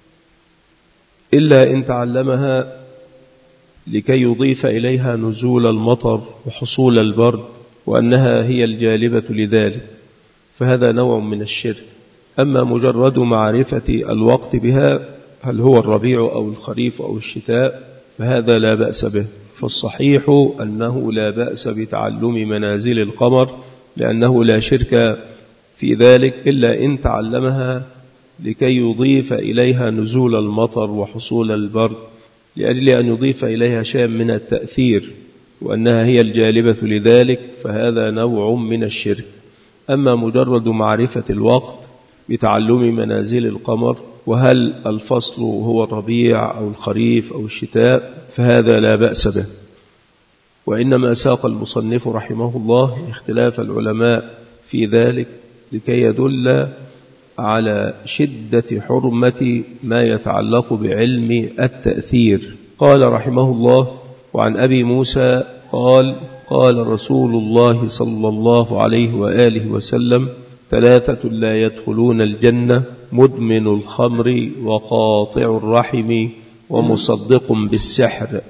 S1: إلا إن تعلمها لكي يضيف إليها نزول المطر وحصول البرد، وأنها هي الجالبة لذلك، فهذا نوع من الشرك. أما مجرد معرفة الوقت بها، هل هو الربيع أو الخريف أو الشتاء، فهذا لا بأس به. فالصحيح أنه لا بأس بتعلم منازل القمر، لأنه لا شرك في ذلك، إلا إن تعلمها لكي يضيف إليها نزول المطر وحصول البرد، لأجل أن يضيف إليها شيء من التأثير، وأنها هي الجالبة لذلك، فهذا نوع من الشرك. أما مجرد معرفة الوقت بتعلم منازل القمر، وهل الفصل هو الربيع أو الخريف أو الشتاء، فهذا لا بأس به. وإنما ساق المصنف رحمه الله اختلاف العلماء في ذلك لكي يدل على شدة حرمة ما يتعلق بعلم التأثير. قال رحمه الله: وعن أبي موسى قال: قال رسول الله صلى الله عليه وآله وسلم: 3 لا يدخلون الجنة: مدمن الخمر وقاطع الرحم ومصدق بالسحر.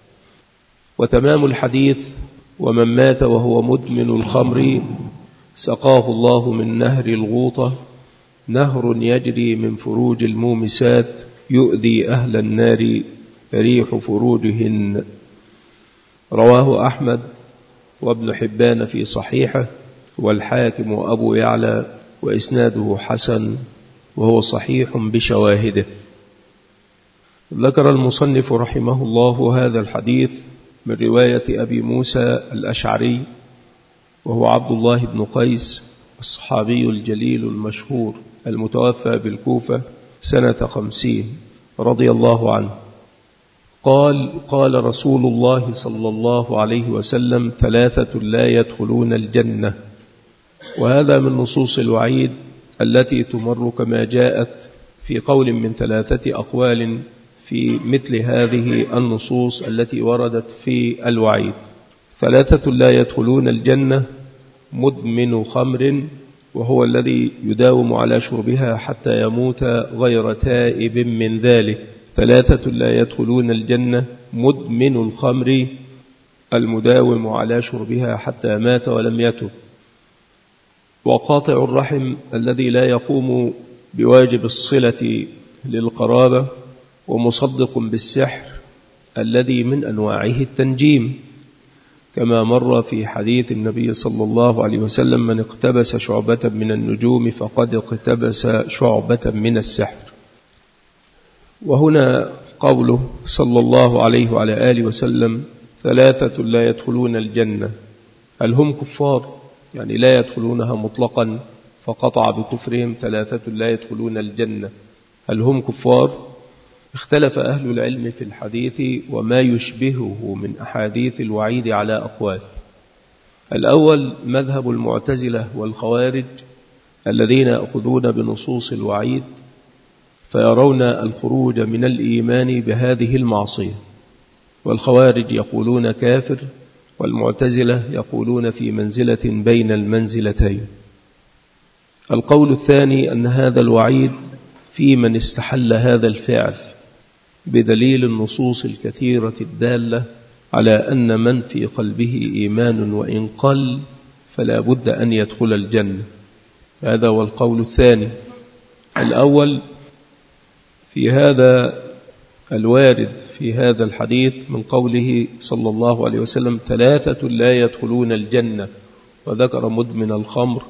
S1: وتمام الحديث: ومن مات وهو مدمن الخمر سقاه الله من نهر الغوطة، نهر يجري من فروج المومسات يؤذي أهل النار ريح فروجهن. رواه أحمد وابن حبان في صحيحه، والحاكم وأبو يعلى، وإسناده حسن وهو صحيح بشواهده. ذكر المصنف رحمه الله هذا الحديث من رواية أبي موسى الأشعري، وهو عبد الله بن قيس الصحابي الجليل المشهور المتوفى بالكوفة سنة 50 رضي الله عنه، قال: قال رسول الله صلى الله عليه وسلم: 3 لا يدخلون الجنة. وهذا من نصوص الوعيد التي تمر كما جاءت في قول من 3 أقوال في مثل هذه النصوص التي وردت في الوعيد. 3 لا يدخلون الجنة: مدمن خمر، وهو الذي يداوم على شربها حتى يموت غير تائب من ذلك. 3 لا يدخلون الجنة: مدمن الخمر، المداوم على شربها حتى مات ولم يتب. وقاطع الرحم، الذي لا يقوم بواجب الصلة للقرابة، ومصدق بالسحر الذي من أنواعه التنجيم، كما مر في حديث النبي صلى الله عليه وسلم: من اقتبس شعبة من النجوم فقد اقتبس شعبة من السحر. وهنا قوله صلى الله عليه وعلى آله وسلم: 3 لا يدخلون الجنة، هل هم كفار؟ يعني لا يدخلونها مطلقا فقطع بكفرهم. 3 لا يدخلون الجنة، هل هم كفار؟ اختلف أهل العلم في الحديث وما يشبهه من أحاديث الوعيد على أقوال. الأول مذهب المعتزلة والخوارج الذين يأخذون بنصوص الوعيد فيرون الخروج من الإيمان بهذه المعصية، والخوارج يقولون كافر، والمعتزلة يقولون في منزلة بين المنزلتين. القول الثاني أن هذا الوعيد في من استحل هذا الفعل بدليل النصوص الكثيرة الدالة على أن من في قلبه إيمان وإن قل فلا بد أن يدخل الجنة. هذا هو القول الثاني. الأول في هذا الوارد في هذا الحديث من قوله صلى الله عليه وسلم: 3 لا يدخلون الجنة، وذكر مدمن الخمر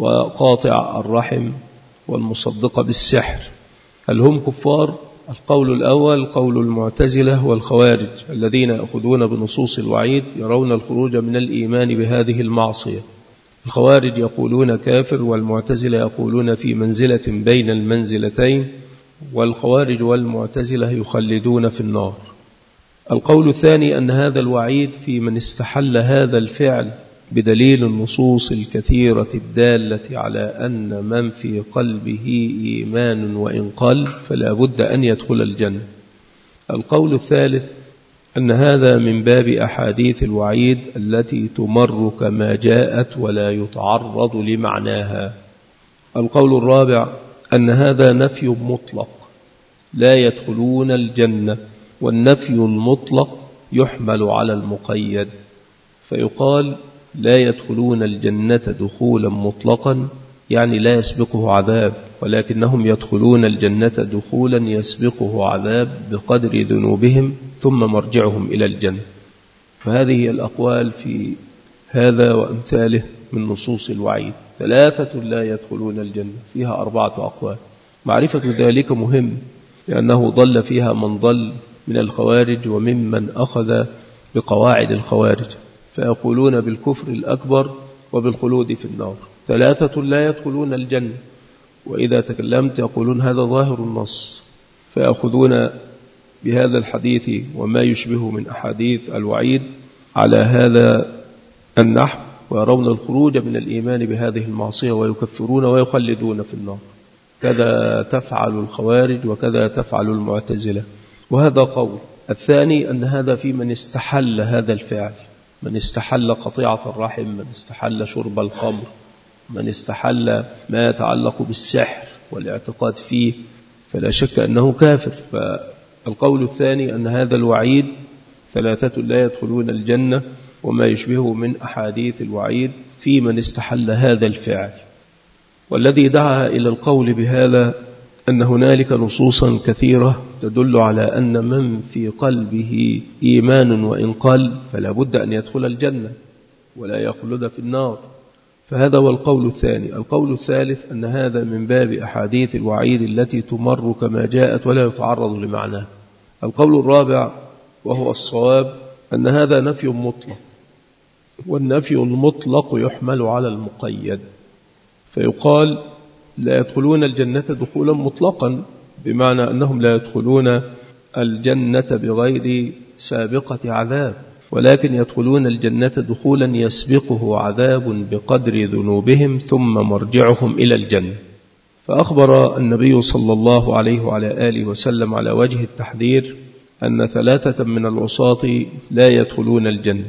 S1: وقاطع الرحم والمصدق بالسحر، هل هم كفار؟ القول الأول قول المعتزلة والخوارج الذين يأخذون بنصوص الوعيد يرون الخروج من الإيمان بهذه المعصية. الخوارج يقولون كافر، والمعتزلة يقولون في منزلة بين المنزلتين، والخوارج والمعتزلة يخلدون في النار. القول الثاني أن هذا الوعيد في من استحل هذا الفعل بدليل النصوص الكثيرة الدالة على أن من في قلبه إيمان وإن قل فلا بد أن يدخل الجنة. القول الثالث أن هذا من باب أحاديث الوعيد التي تمر كما جاءت ولا يتعرض لمعناها. القول الرابع أن هذا نفي مطلق، لا يدخلون الجنة، والنفي المطلق يحمل على المقيد، فيقال لا يدخلون الجنة دخولا مطلقا يعني لا يسبقه عذاب، ولكنهم يدخلون الجنة دخولا يسبقه عذاب بقدر ذنوبهم ثم مرجعهم إلى الجنة. فهذه الأقوال في هذا وأمثاله من نصوص الوعيد. 3 لا يدخلون الجنة فيها 4 أقوال. معرفة ذلك مهم، لأنه ضل فيها من ضل من الخوارج وممن أخذ بقواعد الخوارج، فيقولون بالكفر الأكبر وبالخلود في النار. 3 لا يدخلون الجنة، وإذا تكلمت يقولون هذا ظاهر النص، فيأخذون بهذا الحديث وما يشبه من أحاديث الوعيد على هذا النحو، ويرون الخروج من الإيمان بهذه المعصية ويكفرون ويخلدون في النار. كذا تفعل الخوارج وكذا تفعل المعتزلة، وهذا قول. الثاني أن هذا في من استحل هذا الفعل، من استحل قطيعة الرحم، من استحل شرب الخمر، من استحل ما يتعلق بالسحر والاعتقاد فيه، فلا شك أنه كافر. فالقول الثاني أن هذا الوعيد 3 لا يدخلون الجنة وما يشبهه من أحاديث الوعيد في من استحل هذا الفعل. والذي دعا إلى القول بهذا أن هنالك نصوصا كثيرة تدل على أن من في قلبه إيمان وإن قل فلا بد أن يدخل الجنة ولا يخلد في النار، فهذا هو القول الثاني. القول الثالث أن هذا من باب أحاديث الوعيد التي تمر كما جاءت ولا يتعرض لمعناه. القول الرابع وهو الصواب أن هذا نفي مطلق، والنفي المطلق يحمل على المقيد، فيقال لا يدخلون الجنة دخولا مطلقا، بمعنى أنهم لا يدخلون الجنة بغير سابقة عذاب، ولكن يدخلون الجنة دخولا يسبقه عذاب بقدر ذنوبهم ثم مرجعهم إلى الجنة. فأخبر النبي صلى الله عليه وعلى آله وسلم على وجه التحذير أن 3 من العصاة لا يدخلون الجنة.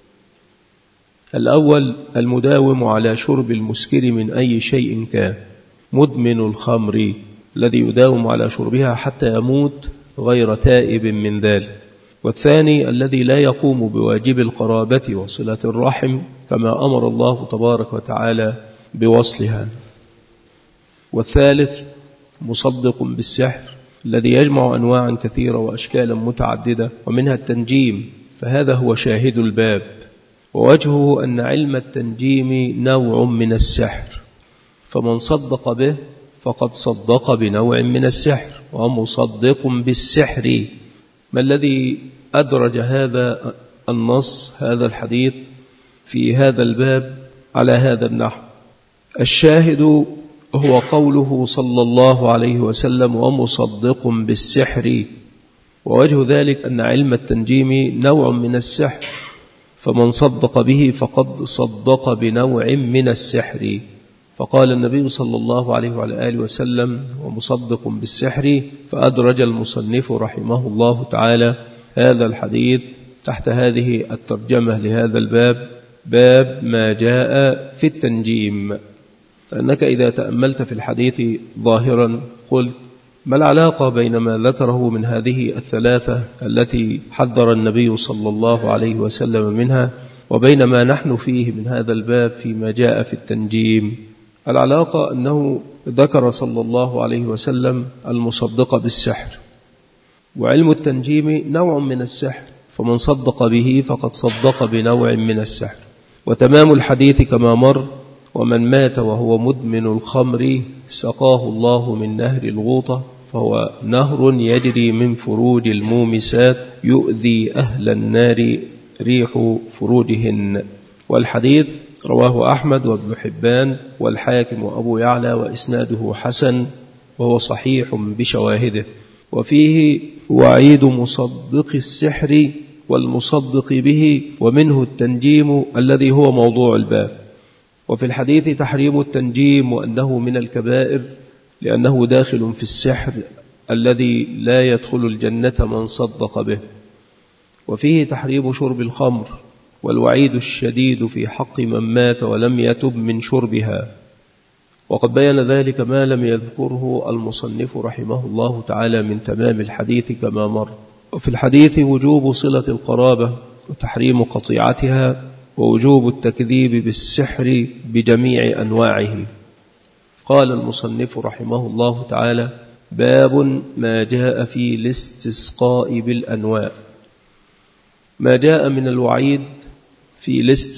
S1: الأول المداوم على شرب المسكر من أي شيء كان، مدمن الخمر الذي يداوم على شربها حتى يموت غير تائب من ذلك. والثاني الذي لا يقوم بواجب القرابة وصلة الرحم كما أمر الله تبارك وتعالى بوصلها. والثالث مصدق بالسحر الذي يجمع أنواعا كثيرة وأشكالا متعددة ومنها التنجيم، فهذا هو شاهد الباب. ووجهه أن علم التنجيم نوع من السحر، فمن صدق به فقد صدق بنوع من السحر، ومصدق بالسحر. ما الذي أدرج هذا النص، هذا الحديث في هذا الباب على هذا النحو؟ الشاهد هو قوله صلى الله عليه وسلم ومصدق بالسحر. ووجه ذلك أن علم التنجيم نوع من السحر، فمن صدق به فقد صدق بنوع من السحر. فقال النبي صلى الله عليه وعلى آله وسلم ومصدق بالسحر، فأدرج المصنف رحمه الله تعالى هذا الحديث تحت هذه الترجمة لهذا الباب، باب ما جاء في التنجيم. فأنك إذا تأملت في الحديث ظاهرا قلت ما العلاقة بين ما ذكره من هذه الثلاثة التي حذر النبي صلى الله عليه وسلم منها وبين ما نحن فيه من هذا الباب فيما جاء في التنجيم؟ العلاقة أنه ذكر صلى الله عليه وسلم المصدق بالسحر، وعلم التنجيم نوع من السحر، فمن صدق به فقد صدق بنوع من السحر. وتمام الحديث كما مر: ومن مات وهو مدمن الخمر سقاه الله من نهر الغوطة، فهو نهر يجري من فروج المومسات يؤذي أهل النار ريح فروجهن. والحديث رواه أحمد وابن حبان والحاكم وأبو يعلى، وإسناده حسن وهو صحيح بشواهده. وفيه وعيد مصدق السحر والمصدق به، ومنه التنجيم الذي هو موضوع الباب. وفي الحديث تحريم التنجيم وأنه من الكبائر لأنه داخل في السحر الذي لا يدخل الجنة من صدق به. وفيه تحريم شرب الخمر والوعيد الشديد في حق من مات ولم يتب من شربها، وقد بين ذلك ما لم يذكره المصنف رحمه الله تعالى من تمام الحديث كما مر. وفي الحديث وجوب صلة القرابة وتحريم قطيعتها، ووجوب التكذيب بالسحر بجميع أنواعه. قال المصنف رحمه الله تعالى: باب ما جاء في الاستسقاء بالأنواع. ما جاء من الوعيد في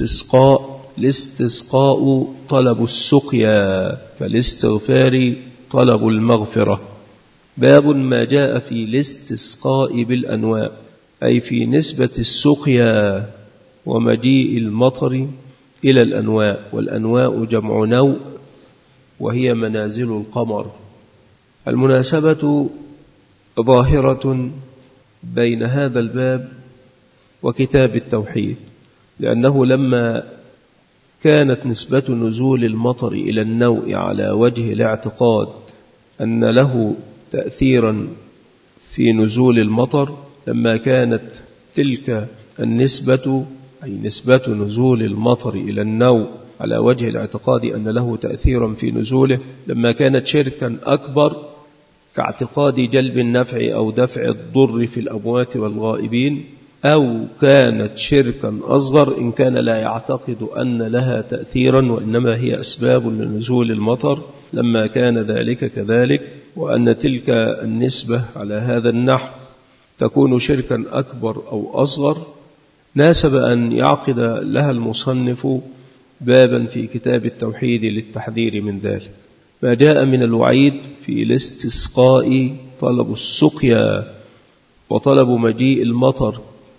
S1: الاستسقاء طلب السقيا، فالاستغفار طلب المغفرة. باب ما جاء في الاستسقاء بالأنواع، أي في نسبة السقيا ومجيء المطر إلى الأنواع. والأنواع جمع نوء، وهي منازل القمر. المناسبة ظاهرة بين هذا الباب وكتاب التوحيد، لأنه لما كانت نسبة نزول المطر إلى النوء على وجه الاعتقاد أن له تأثيرا في نزول المطر، لما كانت تلك النسبة أي نسبة نزول المطر إلى النوء على وجه الاعتقاد أن له تأثيرا في نزوله، لما كانت شركا أكبر كاعتقاد جلب النفع أو دفع الضر في الأموات والغائبين، أو كانت شركا أصغر إن كان لا يعتقد أن لها تأثيرا وإنما هي أسباب لنزول المطر، لما كان ذلك كذلك وأن تلك النسبة على هذا النحو تكون شركا أكبر أو أصغر، ناسب أن يعقد لها المصنف بابا في كتاب التوحيد للتحذير من ذلك. ما جاء من الوعيد في الاستسقاء طلب السقيا وطلب مجيء المطر.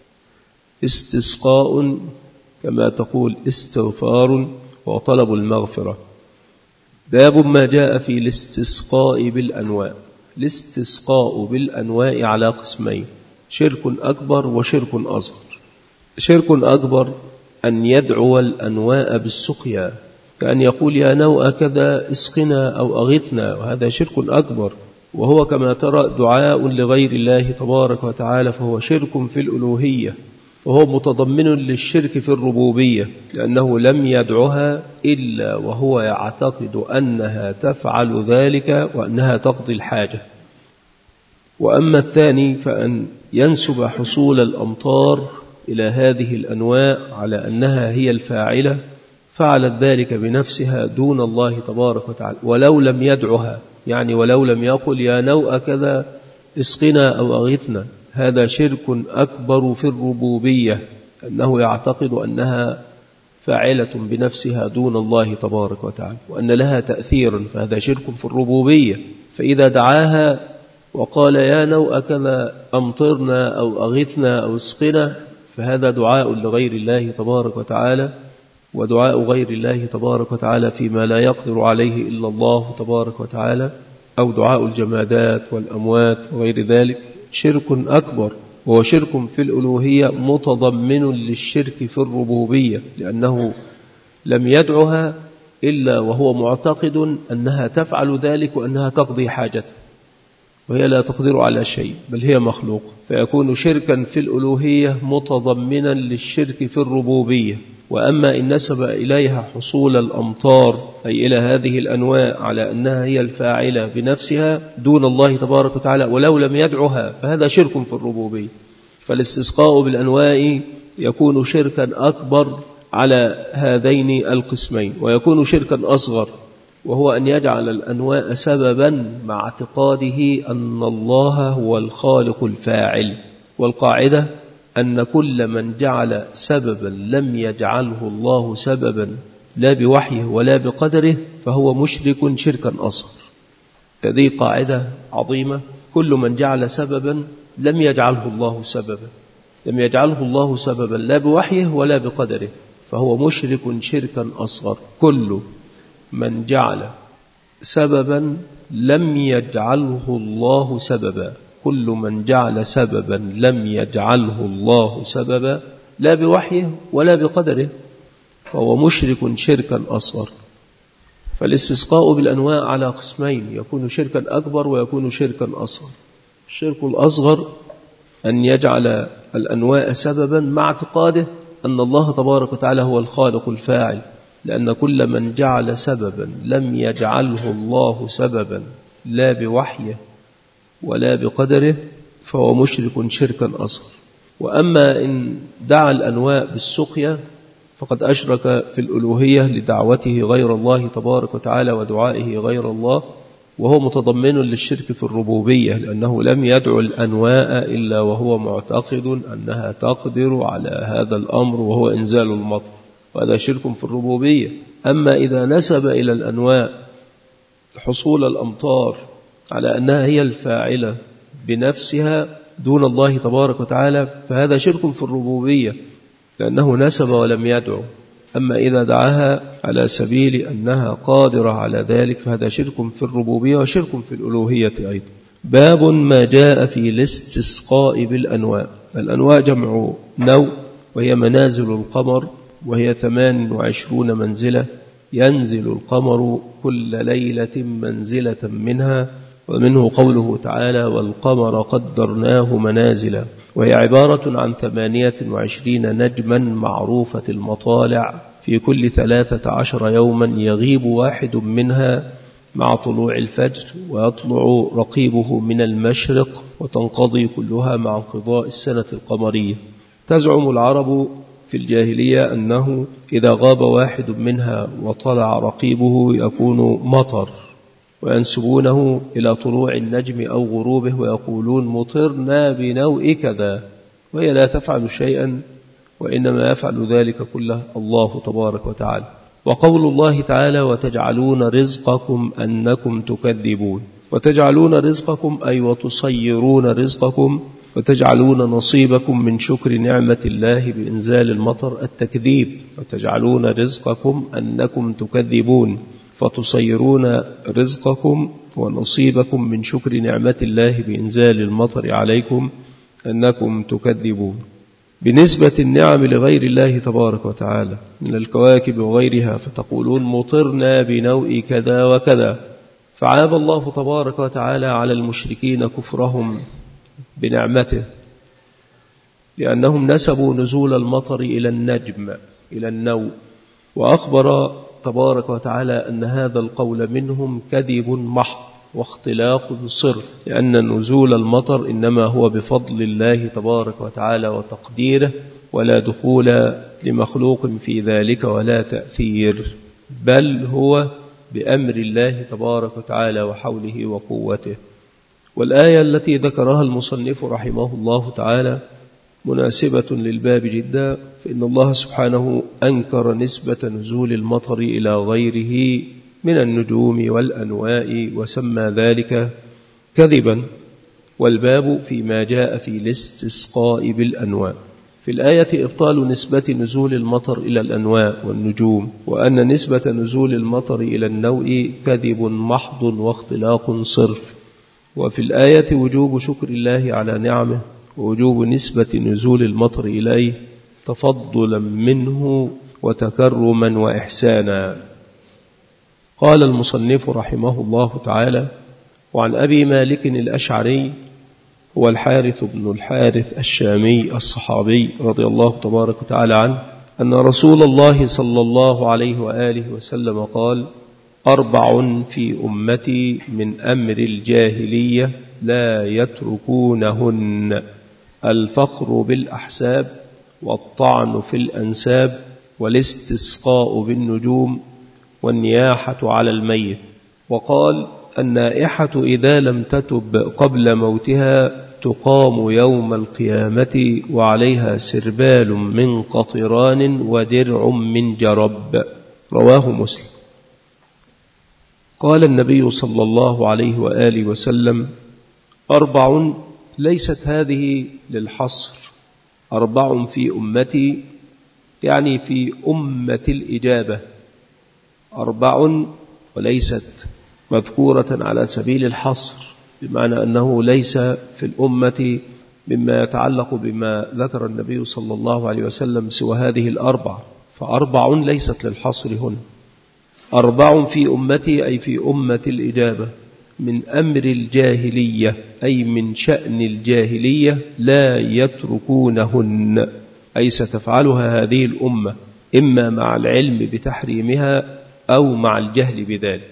S1: استسقاء كما تقول استغفار وطلب المغفرة. باب ما جاء في الاستسقاء بالأنواع. الاستسقاء بالأنواع على قسمين: شرك أكبر وشرك أصغر. شرك أكبر أن يدعو الأنواء بالسقيا، كأن يقول يا نوء كذا اسقنا أو أغثنا، وهذا شرك أكبر، وهو كما ترى دعاء لغير الله تبارك وتعالى، فهو شرك في الألوهية، وهو متضمن للشرك في الربوبية، لأنه لم يدعها إلا وهو يعتقد أنها تفعل ذلك وأنها تقضي الحاجة. وأما الثاني فأن ينسب حصول الأمطار إلى هذه الأنواع على أنها هي الفاعلة، فعلت ذلك بنفسها دون الله تبارك وتعالى ولو لم يدعها، يعني ولو لم يقل يا نوء كذا اسقنا أو أغثنا، هذا شرك أكبر في الربوبية، أنه يعتقد أنها فاعلة بنفسها دون الله تبارك وتعالى، وأن لها تأثيرا، فهذا شرك في الربوبية. فإذا دعاها وقال يا نوء كما أمطرنا أو أغثنا أو اسقنا، فهذا دعاء لغير الله تبارك وتعالى، ودعاء غير الله تبارك وتعالى فيما لا يقدر عليه إلا الله تبارك وتعالى، أو دعاء الجمادات والأموات وغير ذلك شرك أكبر، وهو شرك في الألوهية متضمن للشرك في الربوبية، لأنه لم يدعها إلا وهو معتقد أنها تفعل ذلك وأنها تقضي حاجته، وهي لا تقدر على شيء بل هي مخلوق، فيكون شركا في الألوهية متضمنا للشرك في الربوبية. وأما إن نسب إليها حصول الأمطار أي إلى هذه الأنواع على أنها هي الفاعلة بنفسها دون الله تبارك وتعالى ولو لم يدعها، فهذا شرك في الربوبية. فالاستسقاء بالأنواع يكون شركا أكبر على هذين القسمين، ويكون شركا أصغر، وهو أن يجعل الأنواع سببا مع اعتقاده أن الله هو الخالق الفاعل. والقاعدة أن كل من جعل سببا لم يجعله الله سببا لا بوحيه ولا بقدره فهو مشرك شركا أصغر. هذه قاعدة عظيمة، كل من جعل سببا لم يجعله الله سببا، لم يجعله الله سببا لا بوحيه ولا بقدره فهو مشرك شركا أصغر. كل من جعل سببا لم يجعله الله سببا، كل من جعل سببا لم يجعله الله سببا لا بوحيه ولا بقدره فهو مشرك شركا أصغر. فالاستسقاء بالأنواع على قسمين، يكون شركا أكبر ويكون شركا أصغر. الشرك الأصغر أن يجعل الأنواع سببا مع اعتقاده أن الله تبارك وتعالى هو الخالق الفاعل، لأن كل من جعل سببا لم يجعله الله سببا لا بوحيه ولا بقدره فهو مشرك شركا أصغر. وأما إن دعا الأنواع بالسقيا فقد أشرك في الألوهية لدعوته غير الله تبارك وتعالى ودعائه غير الله، وهو متضمن للشرك في الربوبية، لأنه لم يدعو الأنواع إلا وهو معتقد أنها تقدر على هذا الأمر وهو إنزال المطر، وهذا شرك في الربوبية. أما إذا نسب إلى الأنواع حصول الأمطار على أنها هي الفاعلة بنفسها دون الله تبارك وتعالى فهذا شرك في الربوبية، لأنه نسب ولم يدعو. أما إذا دعاها على سبيل أنها قادرة على ذلك فهذا شرك في الربوبية وشرك في الألوهية أيضا. باب ما جاء في الاستسقاء بالأنواع. الأنواع جمع نوء، وهي منازل القمر، وهي 28 منزلة، ينزل القمر كل ليلة منزلة منها، ومنه قوله تعالى والقمر قدرناه منازلا، وهي عبارة عن 28 نجما معروفة المطالع في كل 13 يوما يغيب واحد منها مع طلوع الفجر ويطلع رقيبه من المشرق، وتنقضي كلها مع انقضاء السنة القمرية. تزعم العرب في الجاهلية أنه إذا غاب واحد منها وطلع رقيبه يكون مطر، وينسبونه إلى طلوع النجم أو غروبه ويقولون مطرنا بنوء كذا، وهي لا تفعل شيئا، وإنما يفعل ذلك كله الله تبارك وتعالى. وقول الله تعالى وتجعلون رزقكم أنكم تكذبون، وتجعلون رزقكم أي وتصيرون رزقكم، وتجعلون نصيبكم من شكر نعمة الله بإنزال المطر التكذيب، وتجعلون رزقكم أنكم تكذبون، فتصيرون رزقكم ونصيبكم من شكر نعمة الله بإنزال المطر عليكم أنكم تكذبون. بنسبة النعم لغير الله تبارك وتعالى من الكواكب وغيرها، فتقولون مطرنا بنوء كذا وكذا. فعاب الله تبارك وتعالى على المشركين كفرهم بنعمته، لأنهم نسبوا نزول المطر إلى النجم إلى النوء، وأخبر تبارك وتعالى أن هذا القول منهم كذب محض واختلاق صرف، لأن نزول المطر إنما هو بفضل الله تبارك وتعالى وتقديره، ولا دخول لمخلوق في ذلك ولا تأثير، بل هو بأمر الله تبارك وتعالى وحوله وقوته. والآية التي ذكرها المصنف رحمه الله تعالى مناسبة للباب جدا، فإن الله سبحانه أنكر نسبة نزول المطر إلى غيره من النجوم والأنواء وسمى ذلك كذبا، والباب فيما جاء في الاستسقاء بالأنواء. في الآية إبطال نسبة نزول المطر إلى الأنواء والنجوم، وأن نسبة نزول المطر إلى النوء كذب محض واختلاق صرف. وفي الآية وجوب شكر الله على نعمه ووجوب نسبة نزول المطر إليه تفضلا منه وتكرما وإحسانا. قال المصنف رحمه الله تعالى: وعن أبي مالك الأشعري هو الحارث بن الحارث الشامي الصحابي رضي الله تبارك وتعالى عنه أن رسول الله صلى الله عليه وآله وسلم قال: 4 في أمتي من أمر الجاهلية لا يتركونهن: الفخر بالأحساب، والطعن في الأنساب، والاستسقاء بالنجوم، والنياحة على الميت. وقال: النائحة إذا لم تتب قبل موتها تقام يوم القيامة وعليها سربال من قطران ودرع من جرب. رواه مسلم. قال النبي صلى الله عليه وآله وسلم: 4 ليست هذه للحصر، 4 في أمتي يعني في أمة الإجابة، 4 وليست مذكورة على سبيل الحصر، بمعنى أنه ليس في الأمة مما يتعلق بما ذكر النبي صلى الله عليه وسلم سوى هذه 4، ف4 ليست للحصر هنا. 4 في أمتي أي في أمة الإجابة من أمر الجاهلية أي من شأن الجاهلية لا يتركونهن، أي ستفعلها هذه الأمة إما مع العلم بتحريمها أو مع الجهل بذلك.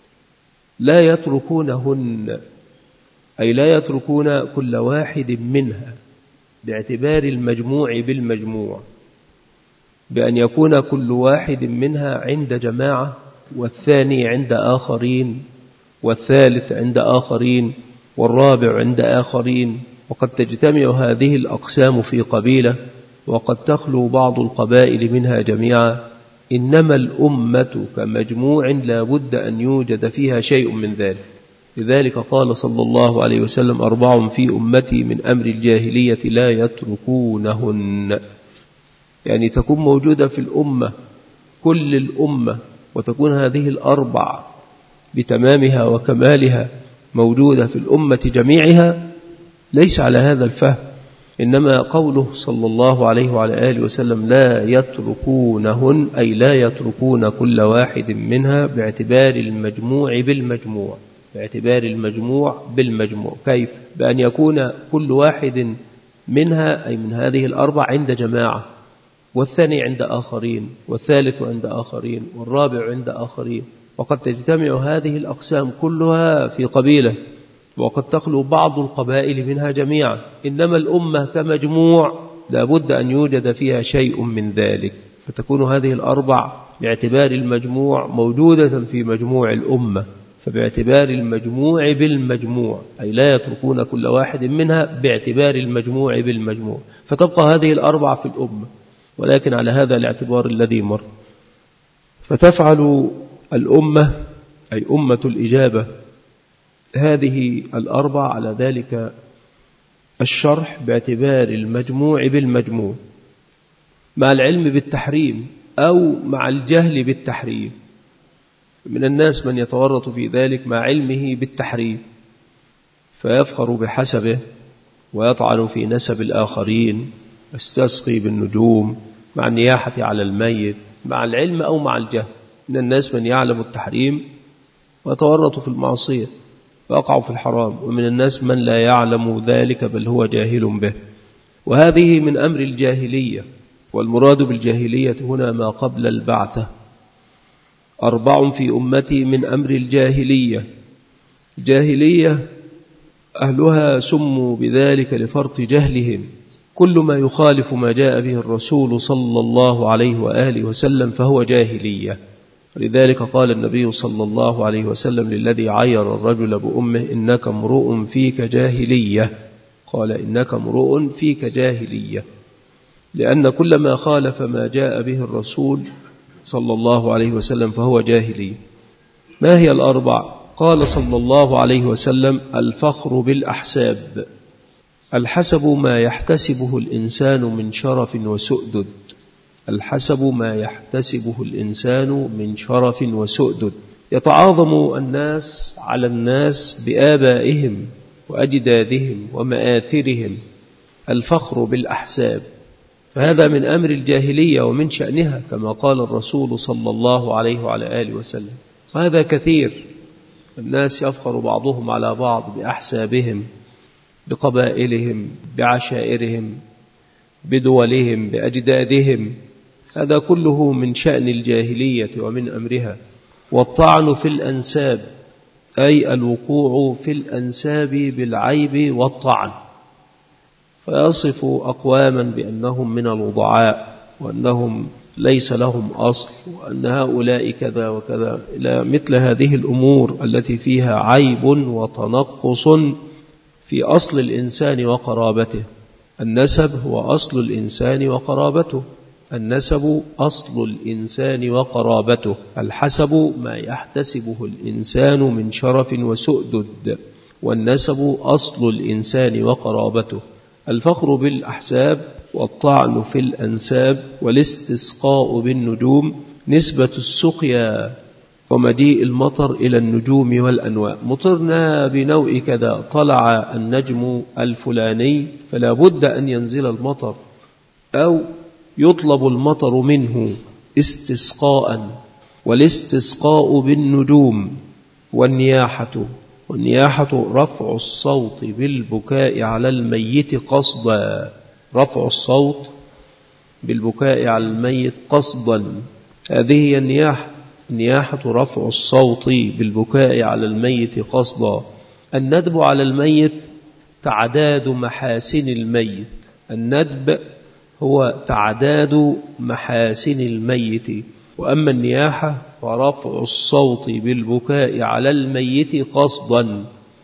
S1: لا يتركونهن أي لا يتركون كل واحد منها باعتبار المجموع بالمجموع، بأن يكون كل واحد منها عند جماعة، والثاني عند آخرين، والثالث عند آخرين، والرابع عند آخرين. وقد تجتمع هذه الأقسام في قبيلة، وقد تخلو بعض القبائل منها جميعا. إنما الأمة كمجموع لا بد أن يوجد فيها شيء من ذلك. لذلك قال صلى الله عليه وسلم: 4 في أمتي من أمر الجاهلية لا يتركونهن، يعني تكون موجودة في الأمة كل الأمة، وتكون هذه 4 بتمامها وكمالها موجودة في الأمة جميعها، ليس على هذا الفهم. إنما قوله صلى الله عليه وعلى آله وسلم لا يتركونهن أي لا يتركون كل واحد منها باعتبار المجموع بالمجموع، باعتبار المجموع بالمجموع. كيف؟ بأن يكون كل واحد منها أي من هذه 4 عند جماعة، والثاني عند آخرين، والثالث عند آخرين، والرابع عند آخرين. وقد تجتمع هذه الأقسام كلها في قبيلة، وقد تخلو بعض القبائل منها جميعا. إنما الأمة كمجموع لا بد أن يوجد فيها شيء من ذلك، فتكون هذه 4 باعتبار المجموع موجودة في مجموع الأمة، فباعتبار المجموع بالمجموع أي لا يتركون كل واحد منها باعتبار المجموع بالمجموع، فتبقى هذه 4 في الأمة، ولكن على هذا الاعتبار الذي مر. فتفعل الأمة أي أمة الإجابة هذه 4 على ذلك الشرح باعتبار المجموع بالمجموع، مع العلم بالتحريم أو مع الجهل بالتحريم. من الناس من يتورط في ذلك مع علمه بالتحريم، فيفخر بحسبه ويطعن في نسب الآخرين، يستسقي بالنجوم، مع النياحة على الميت، مع العلم أو مع الجهل. من الناس من يعلم التحريم ويتورط في المعصية ويقع في الحرام، ومن الناس من لا يعلم ذلك بل هو جاهل به. وهذه من أمر الجاهلية، والمراد بالجاهلية هنا ما قبل البعثة. 4 في أمتي من أمر الجاهلية. الجاهلية أهلها سموا بذلك لفرط جهلهم، كل ما يخالف ما جاء به الرسول صلى الله عليه وآله وسلم فهو جاهلية. لذلك قال النبي صلى الله عليه وسلم للذي عير الرجل بأمه: إنك امرؤ فيك جاهلية. قال: إنك امرؤ فيك جاهلية، لأن كل ما خالف ما جاء به الرسول صلى الله عليه وسلم فهو جاهلي. ما هي الأربع؟ قال صلى الله عليه وسلم: الفخر بالأحساب. الحسب ما يحتسبه الإنسان من شرف وسؤدد. الحسب ما يحتسبه الإنسان من شرف وسؤدد. يتعاظم الناس على الناس بآبائهم وأجدادهم ومآثرهم. الفخر بالأحساب، فهذا من أمر الجاهلية ومن شأنها، كما قال الرسول صلى الله عليه وعلى آله وسلم. وهذا كثير، الناس يفخر بعضهم على بعض بأحسابهم، بقبائلهم، بعشائرهم، بدولهم، بأجدادهم. هذا كله من شأن الجاهلية ومن أمرها. والطعن في الأنساب، أي الوقوع في الأنساب بالعيب والطعن، فيصف أقواما بأنهم من الوضعاء، وأنهم ليس لهم أصل، وأن هؤلاء كذا وكذا، إلى مثل هذه الأمور التي فيها عيب وتنقص في أصل الإنسان وقرابته. النسب هو أصل الإنسان وقرابته. النسب أصل الإنسان وقرابته. الحسب ما يحتسبه الإنسان من شرف وسؤدد، والنسب أصل الإنسان وقرابته. الفخر بالأحساب، والطعن في الأنساب، والاستسقاء بالنجوم، نسبة السقيا ومجيء المطر إلى النجوم والأنواء. مطرنا بنوع كذا، طلع النجم الفلاني فلا بد أن ينزل المطر، أو يطلب المطر منه استسقاء. والاستسقاء بالنجوم. والنياحة رفع الصوت بالبكاء على الميت قصدا. رفع الصوت بالبكاء على الميت قصدا، هذه هي النياحة. النياحة رفع الصوت بالبكاء على الميت قصدا. الندب على الميت تعداد محاسن الميت. الندب هو تعداد محاسن الميت. وأما النياحة فرفع الصوت بالبكاء على الميت قصدا.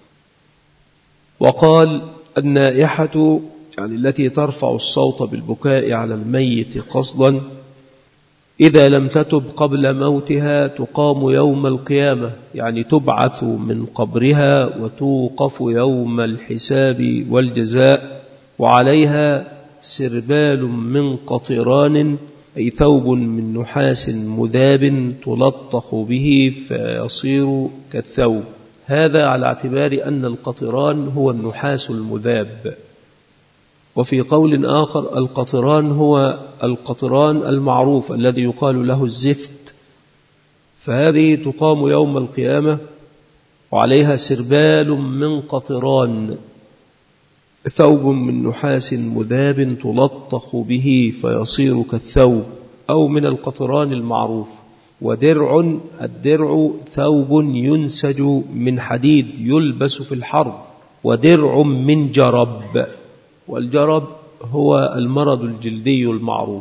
S1: وقال: النائحة يعني التي ترفع الصوت بالبكاء على الميت قصدا إذا لم تتب قبل موتها تقام يوم القيامة، يعني تبعث من قبرها وتوقف يوم الحساب والجزاء، وعليها سربال من قطران، أي ثوب من نحاس مذاب تلطخ به فيصير كالثوب. هذا على اعتبار أن القطران هو النحاس المذاب. وفي قول آخر القطران هو القطران المعروف الذي يقال له الزفت. فهذه تقام يوم القيامة وعليها سربال من قطران، ثوب من نحاس مذاب تلطخ به فيصير كالثوب، أو من القطران المعروف. ودرع، الدرع ثوب ينسج من حديد يلبس في الحرب. ودرع من جرب، والجرب هو المرض الجلدي المعروف.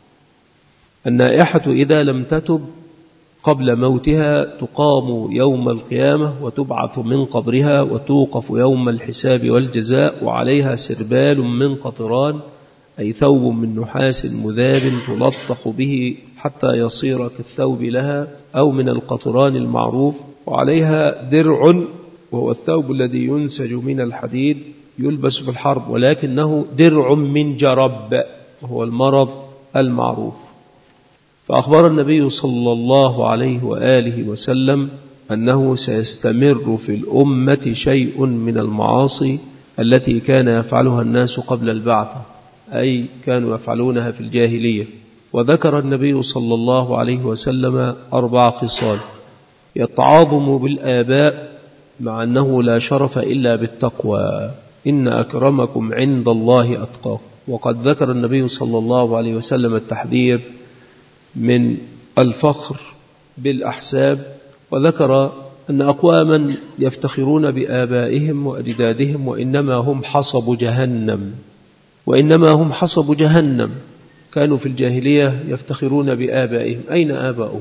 S1: النائحة إذا لم تتب قبل موتها تقام يوم القيامة وتبعث من قبرها وتوقف يوم الحساب والجزاء، وعليها سربال من قطران، أي ثوب من نحاس مذاب تلطخ به حتى يصير كالثوب لها، أو من القطران المعروف. وعليها درع، وهو الثوب الذي ينسج من الحديد يلبس في الحرب، ولكنه درع من جرب، وهو المرض المعروف. فأخبر النبي صلى الله عليه وآله وسلم أنه سيستمر في الأمة شيء من المعاصي التي كان يفعلها الناس قبل البعثة، أي كانوا يفعلونها في الجاهلية. وذكر النبي صلى الله عليه وسلم 4 خصال: يتعاظم بالآباء مع أنه لا شرف إلا بالتقوى، إن أكرمكم عند الله أتقاكم. وقد ذكر النبي صلى الله عليه وسلم التحذير من الفخر بالأحساب، وذكر أن أقواما يفتخرون بآبائهم وأجدادهم وإنما هم حصب جهنم. وإنما هم حصب جهنم. كانوا في الجاهلية يفتخرون بآبائهم. أين آباؤهم؟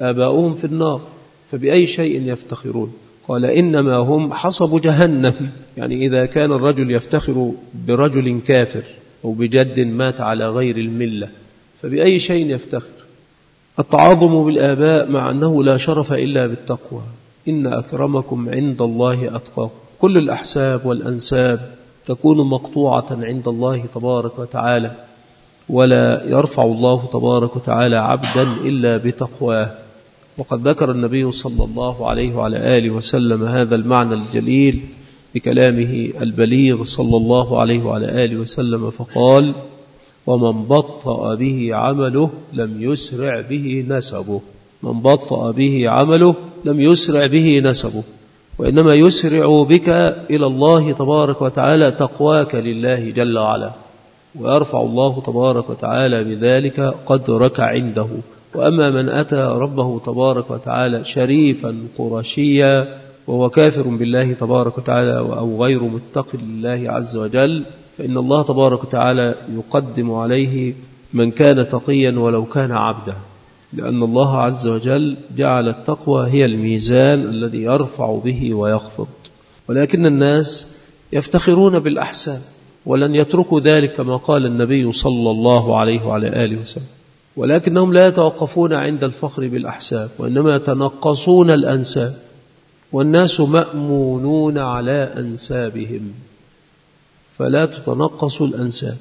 S1: آباؤهم في النار، فبأي شيء يفتخرون؟ قال إنما هم حصب جهنم. يعني إذا كان الرجل يفتخر برجل كافر أو بجد مات على غير الملة فبأي شيء يفتخر؟ التعاظم بالآباء مع أنه لا شرف إلا بالتقوى، إن أكرمكم عند الله أتقاكم. كل الأحساب والأنساب تكون مقطوعة عند الله تبارك وتعالى، ولا يرفع الله تبارك وتعالى عبدا إلا بتقواه. وقد ذكر النبي صلى الله عليه وعلى آله وسلم هذا المعنى الجليل بكلامه البليغ صلى الله عليه وعلى آله وسلم فقال: ومن بطأ به عمله لم يسرع به نسبه. من بطأ به عمله لم يسرع به نسبه، وإنما يسرع بك إلى الله تبارك وتعالى تقواك لله جل وعلا، ويرفع الله تبارك وتعالى بذلك قدرك عنده. وأما من أتى ربه تبارك وتعالى شريفا قرشيا وهو كافر بالله تبارك وتعالى أو غير متق لله عز وجل، فإن الله تبارك وتعالى يقدم عليه من كان تقيا ولو كان عبدا، لأن الله عز وجل جعل التقوى هي الميزان الذي يرفع به ويخفض. ولكن الناس يفتخرون بالأحسان ولن يتركوا ذلك كما قال النبي صلى الله عليه وعلى آله وسلم، ولكنهم لا يتوقفون عند الفخر بالأحساب وإنما يتنقصون الأنساب، والناس مأمونون على أنسابهم فلا تتنقصوا الأنساب.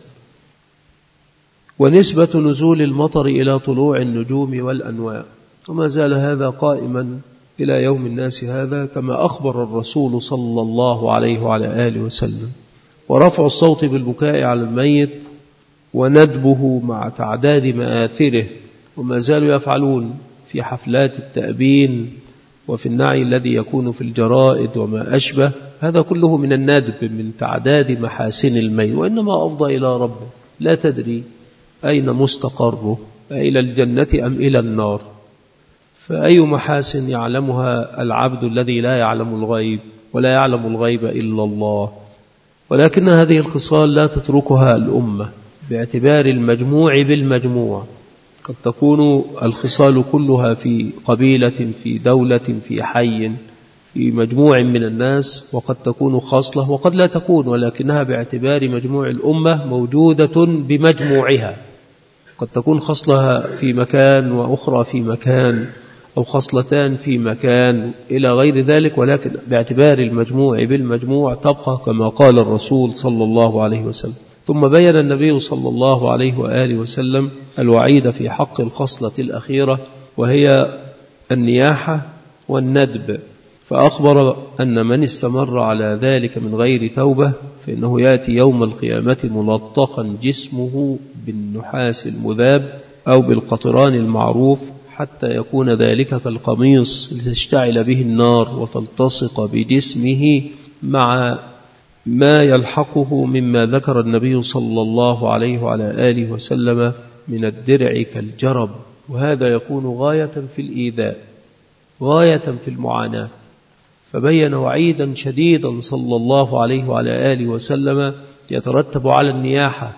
S1: ونسبة نزول المطر إلى طلوع النجوم والأنواع، وما زال هذا قائما إلى يوم الناس هذا كما أخبر الرسول صلى الله عليه وعلى آله وسلم. ورفع الصوت بالبكاء على الميت وندبه مع تعداد مآثره، وما زالوا يفعلون في حفلات التأبين وفي النعي الذي يكون في الجرائد وما أشبه، هذا كله من الندب، من تعداد محاسن الميت، وإنما أفضى إلى ربه لا تدري أين مستقره، إلى الجنة أم إلى النار. فأي محاسن يعلمها العبد الذي لا يعلم الغيب، ولا يعلم الغيب إلا الله. ولكن هذه الخصال لا تتركها الأمة باعتبار المجموع بالمجموع. قد تكون الخصال كلها في قبيلة، في دولة، في حي، في مجموع من الناس، وقد تكون خاصلة وقد لا تكون، ولكنها باعتبار مجموع الأمة موجودة بمجموعها. قد تكون خصلها في مكان وأخرى في مكان، أو خصلتان في مكان إلى غير ذلك، ولكن باعتبار المجموع بالمجموع تبقى كما قال الرسول صلى الله عليه وسلم. ثم بين النبي صلى الله عليه وآله وسلم الوعيد في حق الخصلة الأخيرة، وهي النياحة والندب، فأخبر أن من استمر على ذلك من غير توبة فإنه يأتي يوم القيامة ملطخا جسمه بالنحاس المذاب أو بالقطران المعروف، حتى يكون ذلك كالقميص لتشتعل به النار وتلتصق بجسمه مع ما يلحقه مما ذكر النبي صلى الله عليه وعلى آله وسلم من الدرع كالجرب. وهذا يكون غاية في الإيذاء، غاية في المعاناة. فبين وعيدا شديدا صلى الله عليه وعلى آله وسلم يترتب على النياحة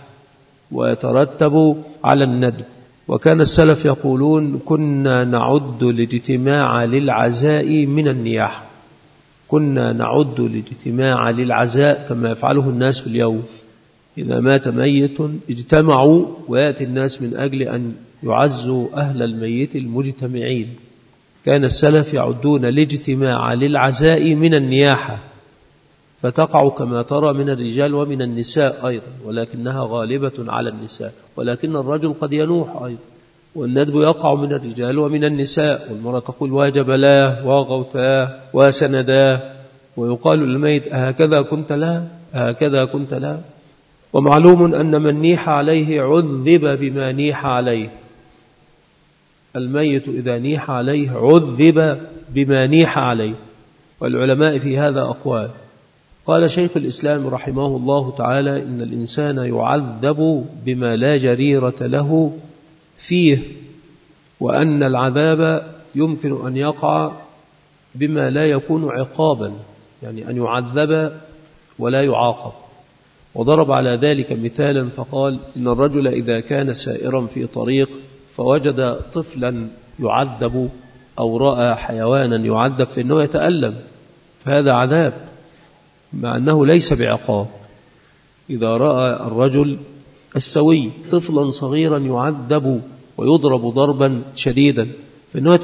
S1: ويترتب على الندب. وكان السلف يقولون: كنا نعد الاجتماع للعزاء من النياحة. كنا نعد الاجتماع للعزاء كما يفعله الناس اليوم، إذا مات ميت اجتمعوا ويأتي الناس من أجل أن يعزوا أهل الميت المجتمعين. كان السلف يعدون الاجتماع للعزاء من النياحة، فتقع كما ترى من الرجال ومن النساء أيضا، ولكنها غالبة على النساء، ولكن الرجل قد ينوح أيضا. والندب يقع من الرجال ومن النساء، والمرأة تقول: وجبلاه وغوثاه وسنداه، ويقال للميت: أهكذا كنت لا، أهكذا كنت لا. ومعلوم أن من نيح عليه عذب بما نيح عليه. الميت إذا نيح عليه عذب بما نيح عليه. والعلماء في هذا أقوال. قال شيخ الإسلام رحمه الله تعالى: إن الإنسان يعذب بما لا جريرة له فيه، وأن العذاب يمكن أن يقع بما لا يكون عقابا، يعني أن يعذب ولا يعاقب. وضرب على ذلك مثالا فقال: إن الرجل إذا كان سائرا في طريق فوجد طفلا يعذب أو رأى حيوانا يعذب فإنه يتألم، فهذا عذاب مع أنه ليس بعقاب. إذا رأى الرجل السوي طفلا صغيرا يعذب ويضرب ضربا شديدا فإنه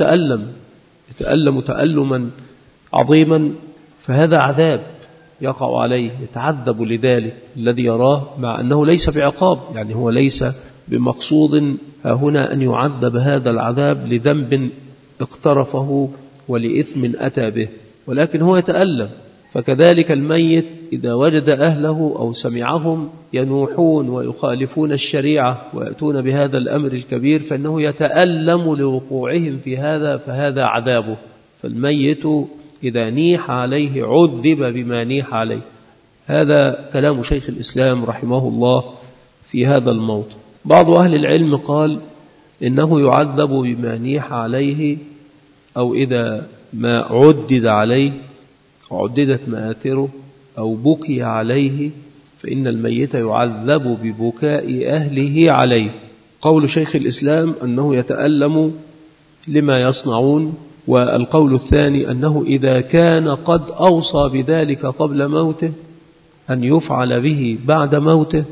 S1: يتألم تألما عظيما، فهذا عذاب يقع عليه، يتعذب لذلك الذي يراه مع أنه ليس بعقاب، يعني هو ليس بمقصود هنا أن يعذب هذا العذاب لذنب اقترفه ولإثم أتى به، ولكن هو يتألم. فكذلك الميت إذا وجد أهله أو سمعهم ينوحون ويخالفون الشريعة ويأتون بهذا الأمر الكبير فإنه يتألم لوقوعهم في هذا، فهذا عذابه. فالميت إذا نيح عليه عذب بما نيح عليه. هذا كلام شيخ الإسلام رحمه الله في هذا الموضع. بعض أهل العلم قال إنه يعذب بما نيح عليه، أو إذا ما عدد عليه عددت مآثره أو بكي عليه فإن الميت يعذب ببكاء أهله عليه. قول شيخ الإسلام أنه يتألم لما يصنعون، والقول الثاني أنه إذا كان قد أوصى بذلك قبل موته أن يفعل به بعد موته،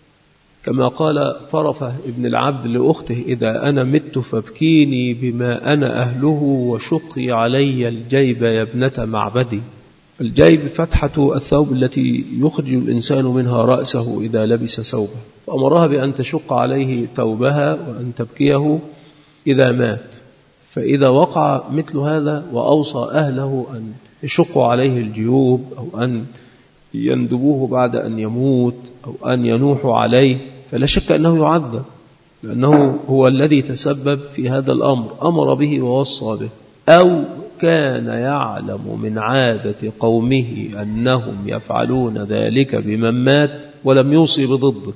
S1: كما قال طرفة ابن العبد لأخته: إذا أنا مت فابكيني بما أنا أهله وشقي علي الجيب يا ابنة معبدي. الجيب فتحة الثوب التي يخرج الإنسان منها رأسه إذا لبس ثوبه، فأمرها بأن تشق عليه ثوبها وأن تبكيه إذا مات. فإذا وقع مثل هذا وأوصى أهله أن يشقوا عليه الجيوب أو أن يندبوه بعد أن يموت أو أن ينوحوا عليه، فلا شك أنه يعذب، لأنه هو الذي تسبب في هذا الأمر، أمر به ووصى به. أو كان يعلم من عادة قومه أنهم يفعلون ذلك بمن مات ولم يوصي بضده،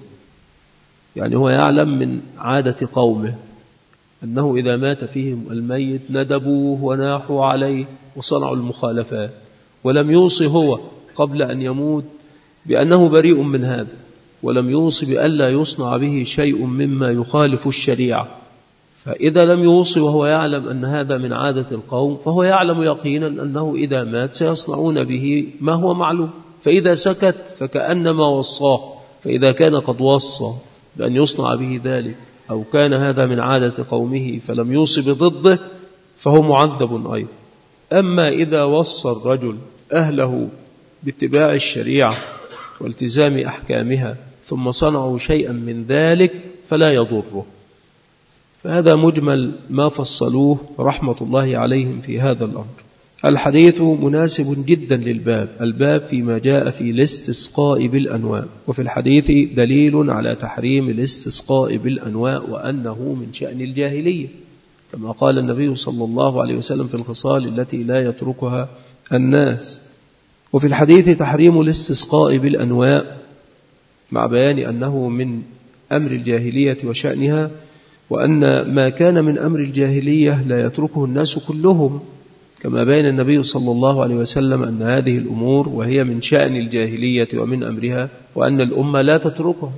S1: يعني هو يعلم من عادة قومه أنه إذا مات فيهم الميت ندبوه وناحوا عليه وصنعوا المخالفات، ولم يوصي هو قبل أن يموت بأنه بريء من هذا، ولم يوصي بألا يصنع به شيء مما يخالف الشريعة. فإذا لم يوصي وهو يعلم أن هذا من عادة القوم، فهو يعلم يقينا أنه إذا مات سيصنعون به ما هو معلوم، فإذا سكت فكأنما وصاه. فإذا كان قد وصى بأن يصنع به ذلك أو كان هذا من عادة قومه فلم يوصي بضده فهو معذب أيضا. أما إذا وصى الرجل أهله باتباع الشريعة والتزام أحكامها ثم صنعوا شيئا من ذلك فلا يضره. فهذا مجمل ما فصلوه رحمة الله عليهم في هذا الأمر. الحديث مناسب جدا للباب، الباب فيما جاء في الاستسقاء بالأنواء، وفي الحديث دليل على تحريم الاستسقاء بالأنواء وأنه من شأن الجاهلية، كما قال النبي صلى الله عليه وسلم في الخصال التي لا يتركها الناس. وفي الحديث تحريم الاستسقاء بالأنواء مع بيان أنه من أمر الجاهلية وشأنها، وأن ما كان من أمر الجاهلية لا يتركه الناس كلهم، كما بين النبي صلى الله عليه وسلم أن هذه الأمور وهي من شأن الجاهلية ومن أمرها، وأن الأمة لا تتركها.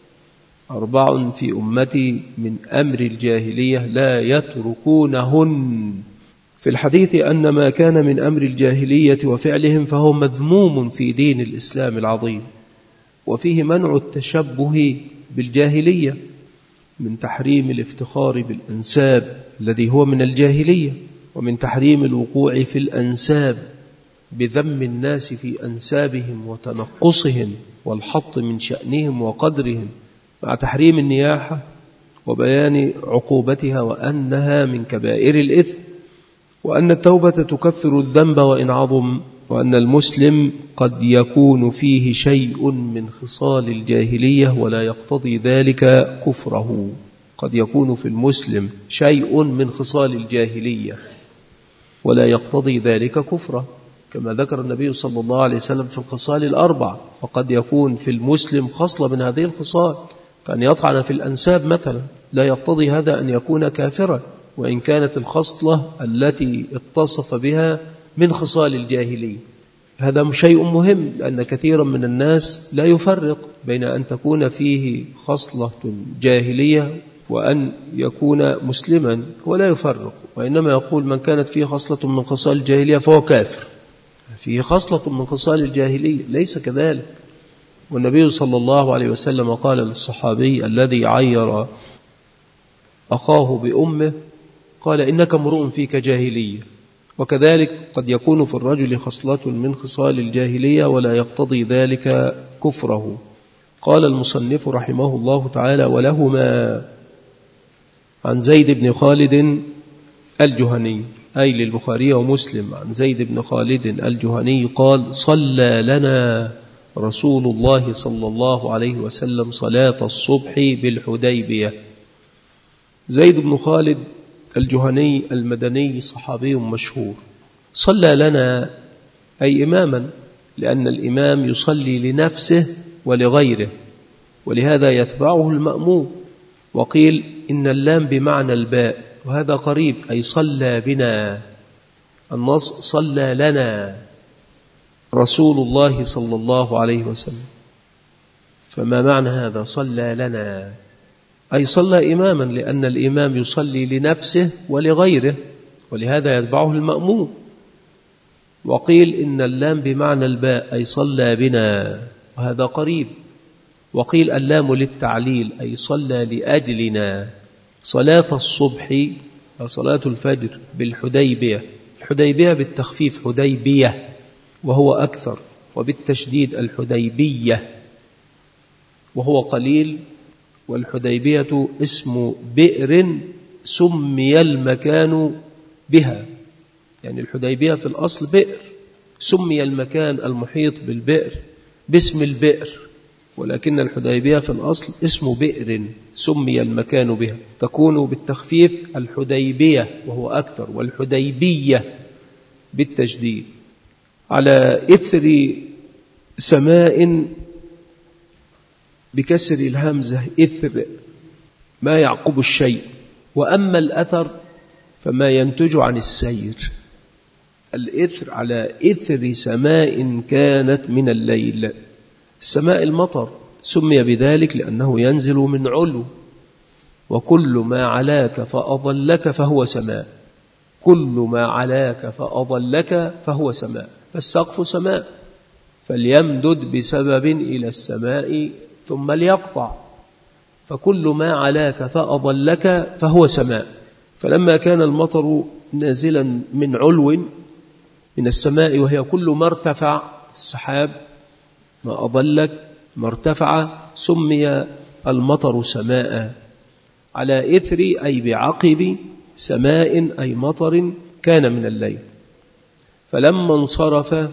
S1: 4 في أمتي من أمر الجاهلية لا يتركونهن. في الحديث أن ما كان من أمر الجاهلية وفعلهم فهو مذموم في دين الإسلام العظيم، وفيه منع التشبه بالجاهلية، من تحريم الافتخار بالأنساب الذي هو من الجاهلية، ومن تحريم الوقوع في الأنساب بذم الناس في أنسابهم وتنقصهم والحط من شأنهم وقدرهم، مع تحريم النياحة وبيان عقوبتها وأنها من كبائر الإثم، وأن التوبة تكفر الذنب وإن عظم، وأن المسلم قد يكون فيه شيء من خصال الجاهلية ولا يقتضي ذلك كفره. قد يكون في المسلم شيء من خصال الجاهلية ولا يقتضي ذلك كفره، كما ذكر النبي صلى الله عليه وسلم في الخصال 4. وقد يكون في المسلم خصلة من هذه الخصال، كان يطعن في الأنساب مثلا، لا يقتضي هذا أن يكون كافرا، وإن كانت الخصلة التي اتصف بها من خصال الجاهلية. هذا شيء مهم، لأن كثيرا من الناس لا يفرق بين أن تكون فيه خصلة جاهلية وأن يكون مسلما، ولا يفرق، وإنما يقول من كانت فيه خصلة من خصال الجاهلية فهو كافر، فيه خصلة من خصال الجاهلية، ليس كذلك. والنبي صلى الله عليه وسلم قال للصحابي الذي عير أخاه بأمه قال إنك امرؤ فيك جاهلية. وكذلك قد يكون في الرجل خصلة من خصال الجاهلية ولا يقتضي ذلك كفره. قال المصنف رحمه الله تعالى: ولهما عن زيد بن خالد الجهني، أي للبخاري ومسلم، عن زيد بن خالد الجهني قال: صلى لنا رسول الله صلى الله عليه وسلم صلاة الصبح بالحديبية. زيد بن خالد الجهني المدني صحابي مشهور. صلى لنا أي إماما، لأن الإمام يصلي لنفسه ولغيره، ولهذا يتبعه المأموم. وقيل إن اللام بمعنى الباء، وهذا قريب، أي صلى بنا. النص صلى لنا رسول الله صلى الله عليه وسلم. فما معنى هذا؟ صلى لنا أي صلى إماما، لأن الإمام يصلي لنفسه ولغيره، ولهذا يتبعه المأموم. وقيل إن اللام بمعنى الباء، أي صلى بنا، وهذا قريب. وقيل اللام للتعليل، أي صلى لأجلنا. صلاة الصبح صلاة الفجر بالحديبية، الحديبية بالتخفيف حديبية وهو أكثر، وبالتشديد الحديبية وهو قليل. والحديبية اسم بئر سمي المكان بها، يعني الحديبية في الأصل بئر، سمي المكان المحيط بالبئر باسم البئر، ولكن الحديبية في الأصل اسم بئر سمي المكان بها، تكون بالتخفيف الحديبية وهو أكثر، والحديبية بالتجديد. على إثر سماء بكسر الهمزة، إثر ما يعقب الشيء. وأما الأثر فما ينتج عن السير. الإثر على إثر سماء كانت من الليل. السماء المطر سمي بذلك لأنه ينزل من علو، وكل ما علاك فأضلك فهو سماء، كل ما علاك فأضلك فهو سماء. فالسقف سماء، فليمدد بسبب إلى السماء ثم ليقطع، فكل ما علاك فأضلك فهو سماء. فلما كان المطر نازلا من علو من السماء، وهي كل ما ارتفع السحاب، ما أضلك ما ارتفع، سمي المطر سماء. على إثر أي بعقب سماء أي مطر كان من الليل. فلما انصرف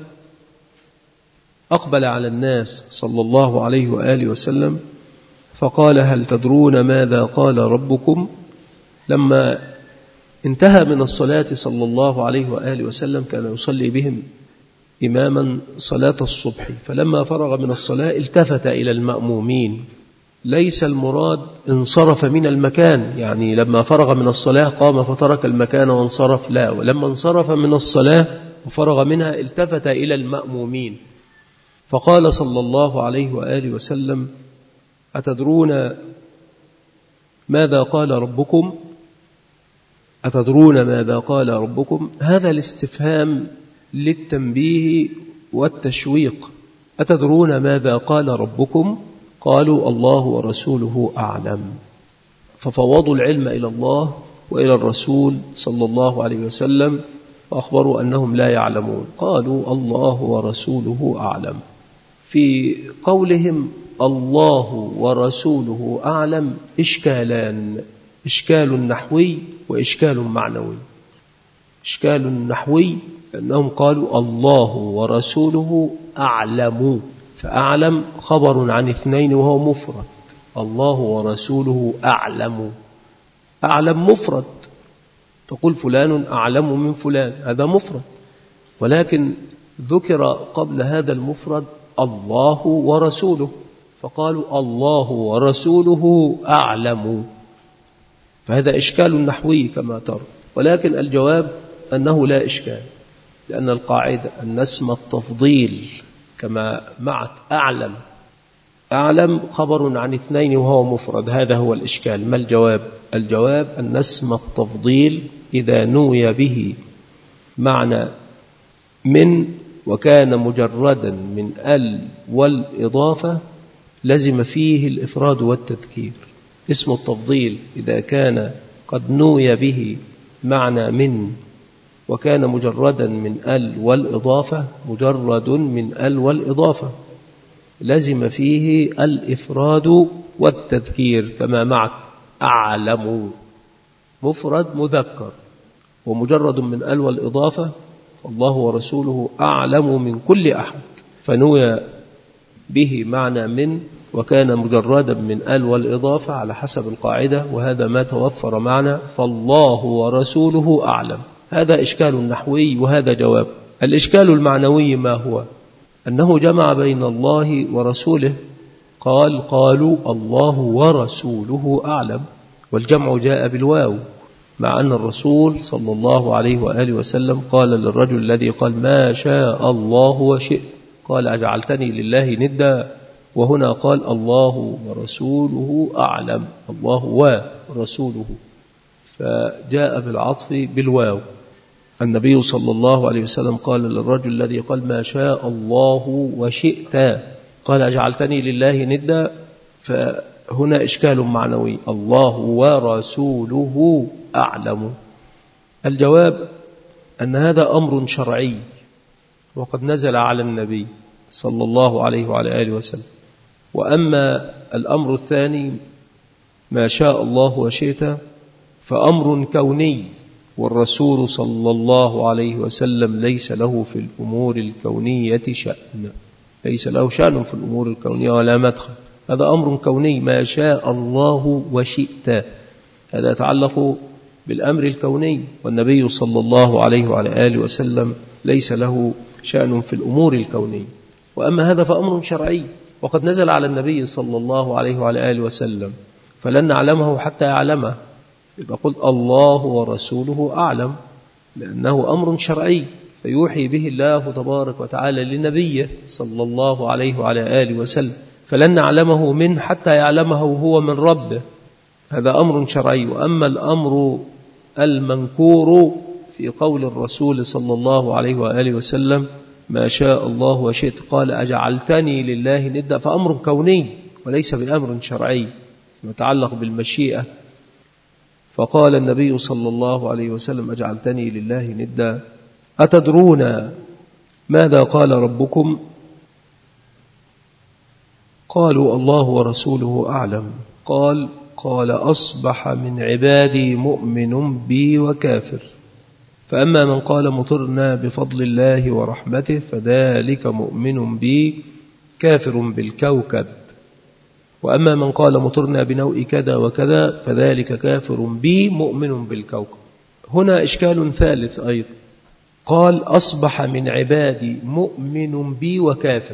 S1: أقبل على الناس صلى الله عليه وآله وسلم فقال: هل تدرون ماذا قال ربكم؟ لما انتهى من الصلاة صلى الله عليه وآله وسلم كان يصلي بهم إماما صلاة الصبح، فلما فرغ من الصلاة التفت إلى المأمومين. ليس المراد انصرف من المكان، يعني لما فرغ من الصلاة قام فترك المكان وانصرف، لا، ولما انصرف من الصلاة وفرغ منها التفت إلى المأمومين فقال صلى الله عليه وآله وسلم: أتدرون ماذا قال ربكم؟ أتدرون ماذا قال ربكم؟ هذا الاستفهام للتنبيه والتشويق. أتدرون ماذا قال ربكم؟ قالوا: الله ورسوله أعلم. ففوضوا العلم إلى الله وإلى الرسول صلى الله عليه وسلم، وأخبروا أنهم لا يعلمون. قالوا: الله ورسوله أعلم. في قولهم الله ورسوله أعلم إشكالان: إشكال نحوي وإشكال معنوي. إشكال نحوي أنهم قالوا الله ورسوله أعلم، فأعلم خبر عن اثنين وهو مفرد، الله ورسوله أعلم. أعلم مفرد، تقول فلان أعلم من فلان، هذا مفرد، ولكن ذكر قبل هذا المفرد الله ورسوله، فقالوا الله ورسوله أعلم، فهذا إشكال نحوي كما ترى. ولكن الجواب أنه لا إشكال، لأن القاعدة أن اسم التفضيل كما معك أعلم أعلم خبر عن اثنين وهو مفرد، هذا هو الإشكال. ما الجواب؟ الجواب أن اسم التفضيل إذا نوي به معنى من وكان مجردا من ال والإضافة لزم فيه الإفراد والتذكير. اسم التفضيل إذا كان قد نوي به معنى من وكان مجردا من ال والإضافة، مجرد من ال والإضافة، لزم فيه الإفراد والتذكير. كما معك أعلم مفرد مذكر ومجرد من ال والإضافة، الله ورسوله أعلم من كل أحد، فنوي به معنى من وكان مجردا من ال والإضافة على حسب القاعدة، وهذا ما توفر معنى فالله ورسوله أعلم. هذا إشكال نحوي وهذا جواب. الإشكال المعنوي ما هو؟ أنه جمع بين الله ورسوله، قالوا الله ورسوله أعلم، والجمع جاء بالواو، مع أن الرسول صلى الله عليه وآله وسلم قال للرجل الذي قال ما شاء الله وشئت، قال أجعلتني لله ندا، وهنا قال الله ورسوله أعلم، الله ورسوله، فجاء بالعطف بالواو. النبي صلى الله عليه وسلم قال للرجل الذي قال ما شاء الله وشئت، قال أجعلتني لله ندا، فهنا إشكال معنوي، الله ورسوله أعلم. الجواب أن هذا أمر شرعي وقد نزل على النبي صلى الله عليه وعلى آله وسلم. وأما الأمر الثاني ما شاء الله وشئت فأمر كوني، والرسول صلى الله عليه وسلم ليس له في الأمور الكونية شأن، ليس له شأن في الأمور الكونية ولا مدخل، هذا أمر كوني ما شاء الله وشئت، هذا يتعلق بالأمر الكوني، والنبي صلى الله عليه وعلى آله وسلم ليس له شأن في الأمور الكونية. وأما هذا فأمر شرعي وقد نزل على النبي صلى الله عليه وعلى آله وسلم، فلن نعلمه حتى يعلمه. إذا قلت الله ورسوله أعلم لأنه أمر شرعي فيوحي به الله تبارك وتعالى لنبيه صلى الله عليه وعلى آله وسلم، فلن نعلمه من حتى يعلمه هو من ربه، هذا أمر شرعي. وأما الأمر المنكور في قول الرسول صلى الله عليه وآله وسلم ما شاء الله وشئت قال أجعلتني لله ندا، فأمر كوني وليس بأمر شرعي يتعلق بالمشيئة. فقال النبي صلى الله عليه وسلم أجعلتني لله ندا، أتدرون ماذا قال ربكم؟ قالوا الله ورسوله أعلم. قال أصبح من عبادي مؤمن بي وكافر، فأما من قال مطرنا بفضل الله ورحمته فذلك مؤمن بي كافر بالكوكب، وأما من قال مطرنا بنوء كذا وكذا فذلك كافر بي مؤمن بالكوكب. هنا إشكال ثالث أيضا، قال أصبح من عبادي مؤمن بي وكافر،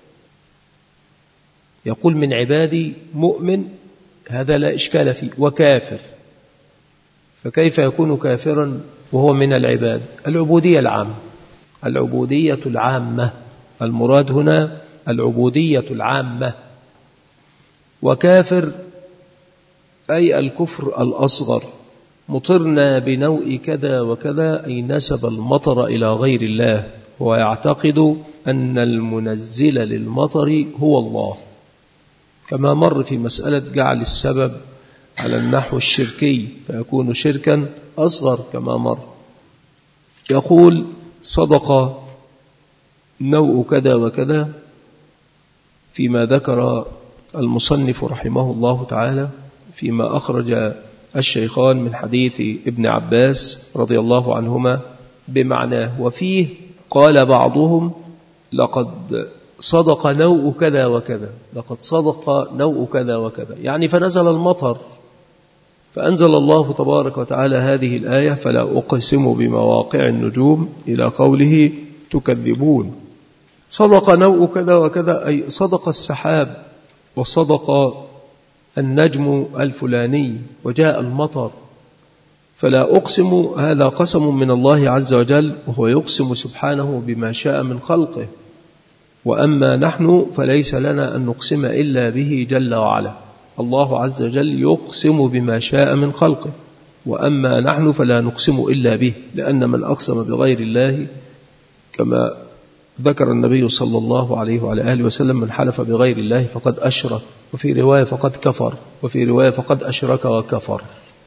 S1: يقول من عبادي مؤمن هذا لا إشكال فيه وكافر، فكيف يكون كافرا وهو من العباد؟ العبودية العامة، العبودية العامة، المراد هنا العبودية العامة. وكافر أي الكفر الأصغر، مطرنا بنوء كذا وكذا أي نسب المطر إلى غير الله، ويعتقد أن المنزل للمطر هو الله، كما مر في مسألة جعل السبب على النحو الشركي فيكون شركا أصغر كما مر. يقول صدق نوء كذا وكذا فيما ذكر المصنف رحمه الله تعالى فيما أخرج الشيخان من حديث ابن عباس رضي الله عنهما بمعناه. وفيه قال بعضهم لقد صدق نوء كذا وكذا، لقد صدق نوء كذا وكذا، يعني فنزل المطر، فأنزل الله تبارك وتعالى هذه الآية فلا أقسم بمواقع النجوم إلى قوله تكذبون. صدق نوء كذا وكذا أي صدق السحاب وصدق النجم الفلاني وجاء المطر، فلا أقسم هذا قسم من الله عز وجل، وهو يقسم سبحانه بما شاء من خلقه، وأما نحن فليس لنا أن نقسم إلا به جل وعلا. الله عز وجل يقسم بما شاء من خلقه، وأما نحن فلا نقسم إلا به، لأن من أقسم بغير الله كما ذكر النبي صلى الله عليه وعلى آله وسلم: من حلف بغير الله فقد أشرك، وفي رواية فقد كفر، وفي رواية فقد أشرك وكفر.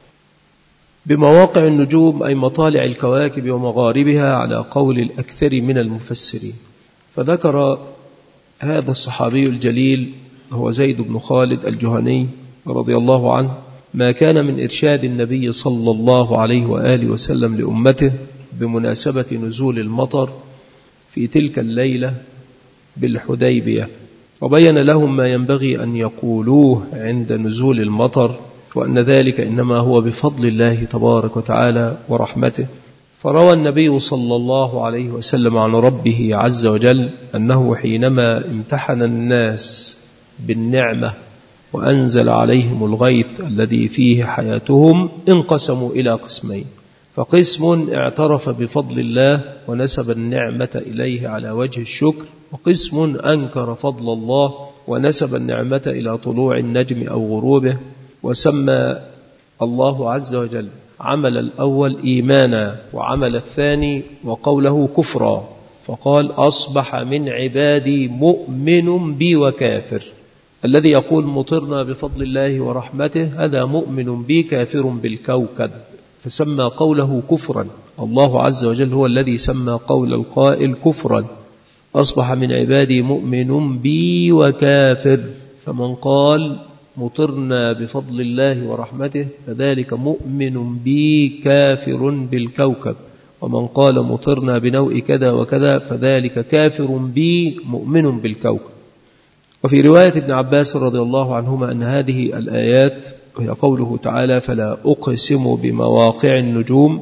S1: بمواقع النجوم أي مطالع الكواكب ومغاربها على قول الأكثر من المفسرين. فذكر هذا الصحابي الجليل هو زيد بن خالد الجهني رضي الله عنه ما كان من إرشاد النبي صلى الله عليه وآله وسلم لأمته بمناسبة نزول المطر في تلك الليلة بالحديبية، وبين لهم ما ينبغي أن يقولوه عند نزول المطر، وأن ذلك إنما هو بفضل الله تبارك وتعالى ورحمته. فروى النبي صلى الله عليه وسلم عن ربه عز وجل أنه حينما امتحن الناس بالنعمة وأنزل عليهم الغيث الذي فيه حياتهم انقسموا إلى قسمين: فقسم اعترف بفضل الله ونسب النعمة إليه على وجه الشكر، وقسم أنكر فضل الله ونسب النعمة إلى طلوع النجم أو غروبه. وسمى الله عز وجل عمل الأول إيمانا، وعمل الثاني وقوله كفرا، فقال: أصبح من عبادي مؤمن بي وكافر. الذي يقول مطرنا بفضل الله ورحمته هذا مؤمن بي كافر بالكوكب، فسمى قوله كفرا. الله عز وجل هو الذي سمى قول القائل كفرا: أصبح من عبادي مؤمن بي وكافر. فمن قال مطرنا بفضل الله ورحمته فذلك مؤمن بي كافر بالكوكب، ومن قال مطرنا بنوء كذا وكذا فذلك كافر بي مؤمن بالكوكب. وفي رواية ابن عباس رضي الله عنهما أن هذه الآيات وهي قوله تعالى: فلا أقسم بمواقع النجوم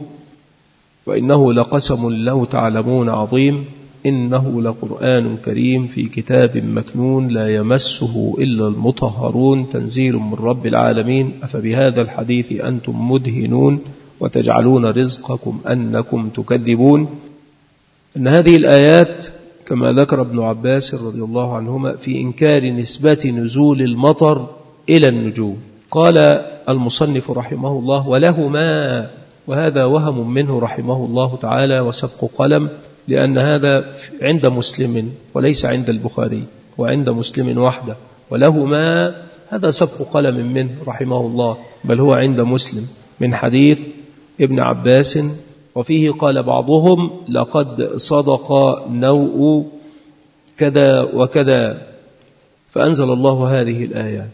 S1: وإنه لقسم لو تعلمون عظيم إنه لقرآن كريم في كتاب مكنون لا يمسه إلا المطهرون تنزيل من رب العالمين أفبهذا الحديث أنتم مدهنون وتجعلون رزقكم أنكم تكذبون. أن هذه الآيات كما ذكر ابن عباس رضي الله عنهما في إنكار نسبة نزول المطر إلى النجوم. قال المصنف رحمه الله: ولهما، وهذا وهم منه رحمه الله تعالى وسبق قلم، لأن هذا عند مسلم وليس عند البخاري، وعند مسلم وحده. ولهما هذا سبق قلم منه رحمه الله، بل هو عند مسلم من حديث ابن عباس. وفيه قال بعضهم: لقد صدق نوء كذا وكذا، فأنزل الله هذه الآيات.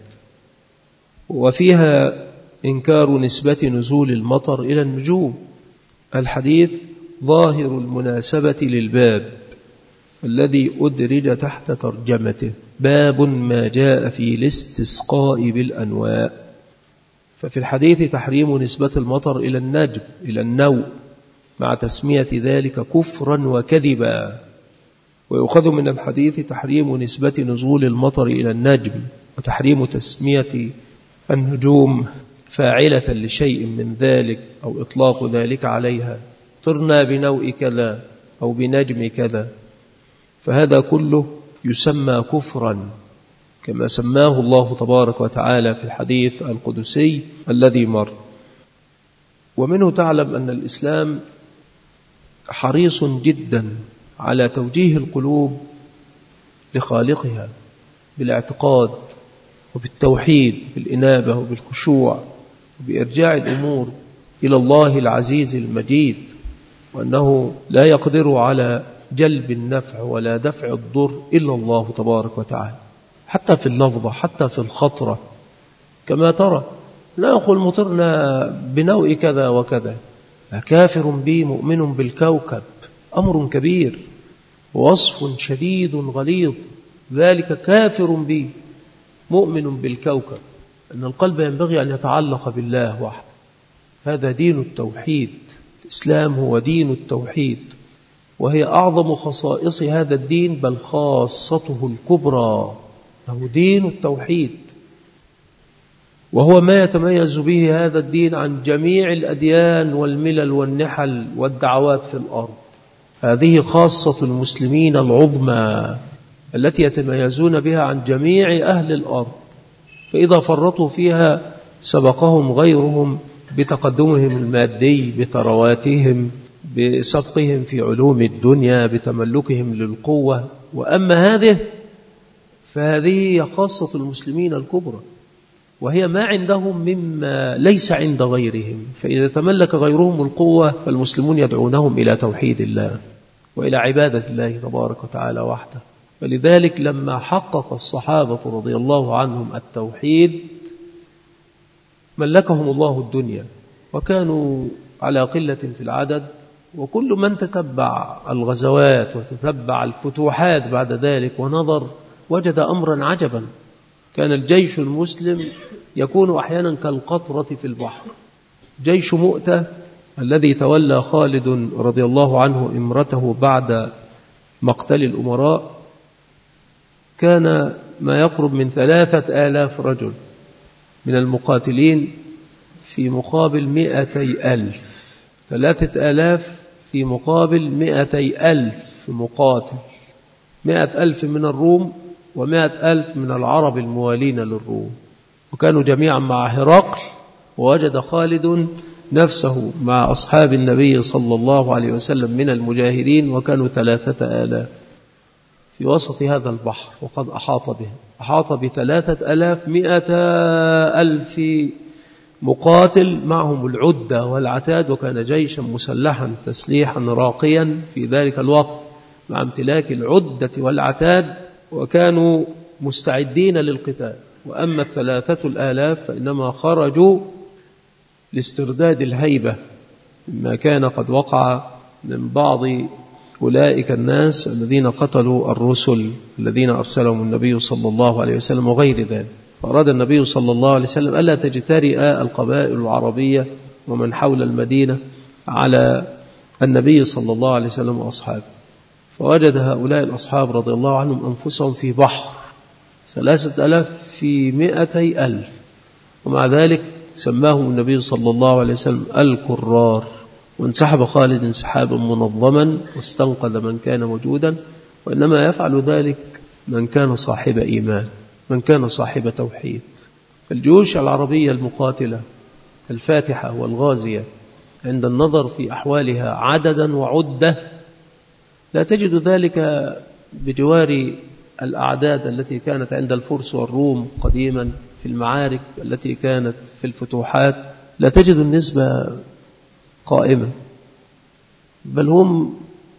S1: وفيها إنكار نسبة نزول المطر إلى النجوم. الحديث ظاهر المناسبة للباب الذي أدرج تحت ترجمته: باب ما جاء في الاستسقاء بالأنواء. ففي الحديث تحريم نسبة المطر إلى النجم إلى النوء، مع تسمية ذلك كفرا وكذبا. ويؤخذ من الحديث تحريم نسبة نزول المطر إلى النجم، وتحريم تسمية النجوم فاعلة لشيء من ذلك أو إطلاق ذلك عليها: طرنا بنوء كذا أو بنجم كذا، فهذا كله يسمى كفرا كما سماه الله تبارك وتعالى في الحديث القدسي الذي مر. ومنه تعلم أن الإسلام حريص جدا على توجيه القلوب لخالقها بالاعتقاد وبالتوحيد، بالإنابة وبالخشوع، وبإرجاع الأمور إلى الله العزيز المجيد، وأنه لا يقدر على جلب النفع ولا دفع الضر إلا الله تبارك وتعالى، حتى في اللفظة، حتى في الخطرة. كما ترى لا يقول مطرنا بنوء كذا وكذا، كافر بي مؤمن بالكوكب، أمر كبير ووصف شديد غليظ. ذلك كافر بي مؤمن بالكوكب، أن القلب ينبغي أن يتعلق بالله وحده. هذا دين التوحيد، الإسلام هو دين التوحيد، وهي أعظم خصائص هذا الدين، بل خاصته الكبرى، هو دين التوحيد، وهو ما يتميز به هذا الدين عن جميع الأديان والملل والنحل والدعوات في الأرض. هذه خاصة المسلمين العظمى، التي يتميزون بها عن جميع أهل الأرض، فإذا فرطوا فيها سبقهم غيرهم بتقدمهم المادي، بثرواتهم، بسبقهم في علوم الدنيا، بتملكهم للقوة. وأما هذه فهذه خاصة المسلمين الكبرى، وهي ما عندهم مما ليس عند غيرهم، فإذا تملك غيرهم القوة فالمسلمون يدعونهم إلى توحيد الله وإلى عبادة الله تبارك وتعالى وحده. فلذلك لما حقق الصحابة رضي الله عنهم التوحيد ملكهم الله الدنيا، وكانوا على قلة في العدد، وكل من تتبع الغزوات وتتبع الفتوحات بعد ذلك ونظر وجد أمرا عجبا. كان الجيش المسلم يكون أحيانا كالقطرة في البحر. جيش مؤتة الذي تولى خالد رضي الله عنه إمرته بعد مقتل الأمراء كان ما يقرب من 3000 رجل من المقاتلين في مقابل 200,000. 3000 في مقابل 200,000 مقاتل، 100,000 من الروم و100,000 من العرب الموالين للروم، وكانوا جميعا مع هرقل. ووجد خالد نفسه مع أصحاب النبي صلى الله عليه وسلم من المجاهدين، وكانوا 3000 في وسط هذا البحر، وقد أحاط به، أحاط ب3,000 100,000 مقاتل معهم العدة والعتاد، وكان جيشا مسلحا تسليحا راقيا في ذلك الوقت مع امتلاك العدة والعتاد، وكانوا مستعدين للقتال. وأما 3,000 فإنما خرجوا لاسترداد الهيبة مما كان قد وقع من بعض أولئك الناس الذين قتلوا الرسل الذين أرسلهم النبي صلى الله عليه وسلم وغير ذلك. فأراد النبي صلى الله عليه وسلم ألا تجترئ القبائل العربية ومن حول المدينة على النبي صلى الله عليه وسلم وأصحابه. فوجد هؤلاء الأصحاب رضي الله عنهم أنفسهم في بحر، 3,000 في 200,000، ومع ذلك سماهم النبي صلى الله عليه وسلم الكرار. وانسحب خالد انسحابا منظما واستنقذ من كان موجودا، وإنما يفعل ذلك من كان صاحب إيمان، من كان صاحب توحيد. الجيوش العربية المقاتلة الفاتحة والغازية عند النظر في أحوالها عددا وعدة لا تجد ذلك بجوار الأعداد التي كانت عند الفرس والروم قديما في المعارك التي كانت في الفتوحات. لا تجد النسبة قائمة، بل هم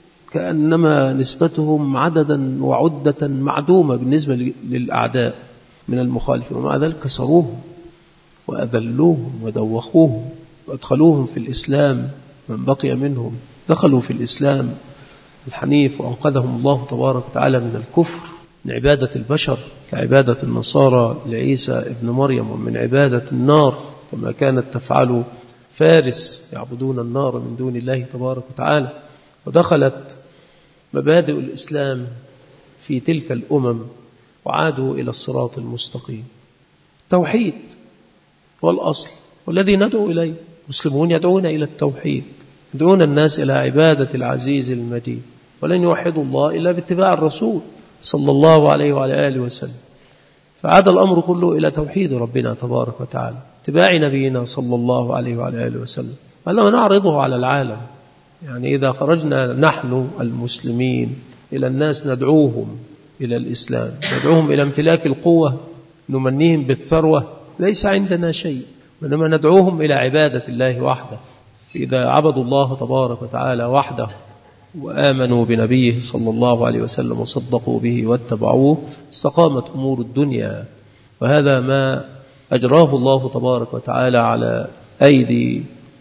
S1: كأنما نسبتهم عددا وعدة معدومة بالنسبة للأعداء من المخالفين، ومع ذلك كسروهم وأذلوهم ودوخوهم وأدخلوهم في الإسلام. من بقي منهم دخلوا في الإسلام الحنيف، وأنقذهم الله تبارك وتعالى من الكفر، من عبادة البشر كعبادة النصارى لعيسى ابن مريم، ومن عبادة النار كما كانت تفعل فارس يعبدون النار من دون الله تبارك وتعالى. ودخلت مبادئ الإسلام في تلك الأمم وعادوا إلى الصراط المستقيم. توحيد والأصل والذي ندعو إليه. المسلمون يدعون إلى التوحيد، يدعون الناس إلى عبادة العزيز المجيد، ولن يوحدوا الله إلا باتباع الرسول صلى الله عليه وعلى آله وسلم. فعاد الأمر كله إلى توحيد ربنا تبارك وتعالى، اتباع نبينا صلى الله عليه وعلى آله وسلم، ولا نعرضه على العالم. يعني إذا خرجنا نحن المسلمين إلى الناس ندعوهم إلى الإسلام، ندعوهم إلى امتلاك القوة، نمنيهم بالثروة، ليس عندنا شيء، وإنما ندعوهم إلى عبادة الله وحده. إذا عبدوا الله تبارك وتعالى وحده وآمنوا بنبيه صلى الله عليه وسلم وصدقوا به واتبعوه استقامت أمور الدنيا. وهذا ما أجراه الله تبارك وتعالى على أيدي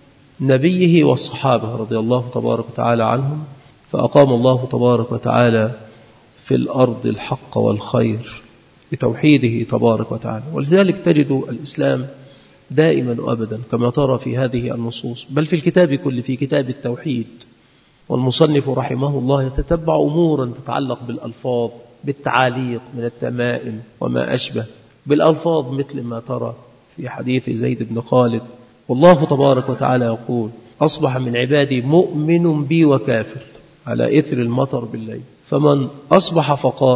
S1: نبيه والصحابة رضي الله تبارك وتعالى عنهم، فأقام الله تبارك وتعالى في الأرض الحق والخير بتوحيده تبارك وتعالى. ولذلك تجد الإسلام دائما وأبدا كما ترى في هذه النصوص، بل في الكتاب كله، في كتاب التوحيد. والمصنف رحمه الله يتتبع أمورا تتعلق بالألفاظ، بالتعاليق من التمائم وما أشبه، بالألفاظ مثل ما ترى في حديث زيد بن خالد: والله تبارك وتعالى يقول: أصبح من عبادي مؤمن بي وكافر على إثر المطر بالليل، فمن أصبح فقال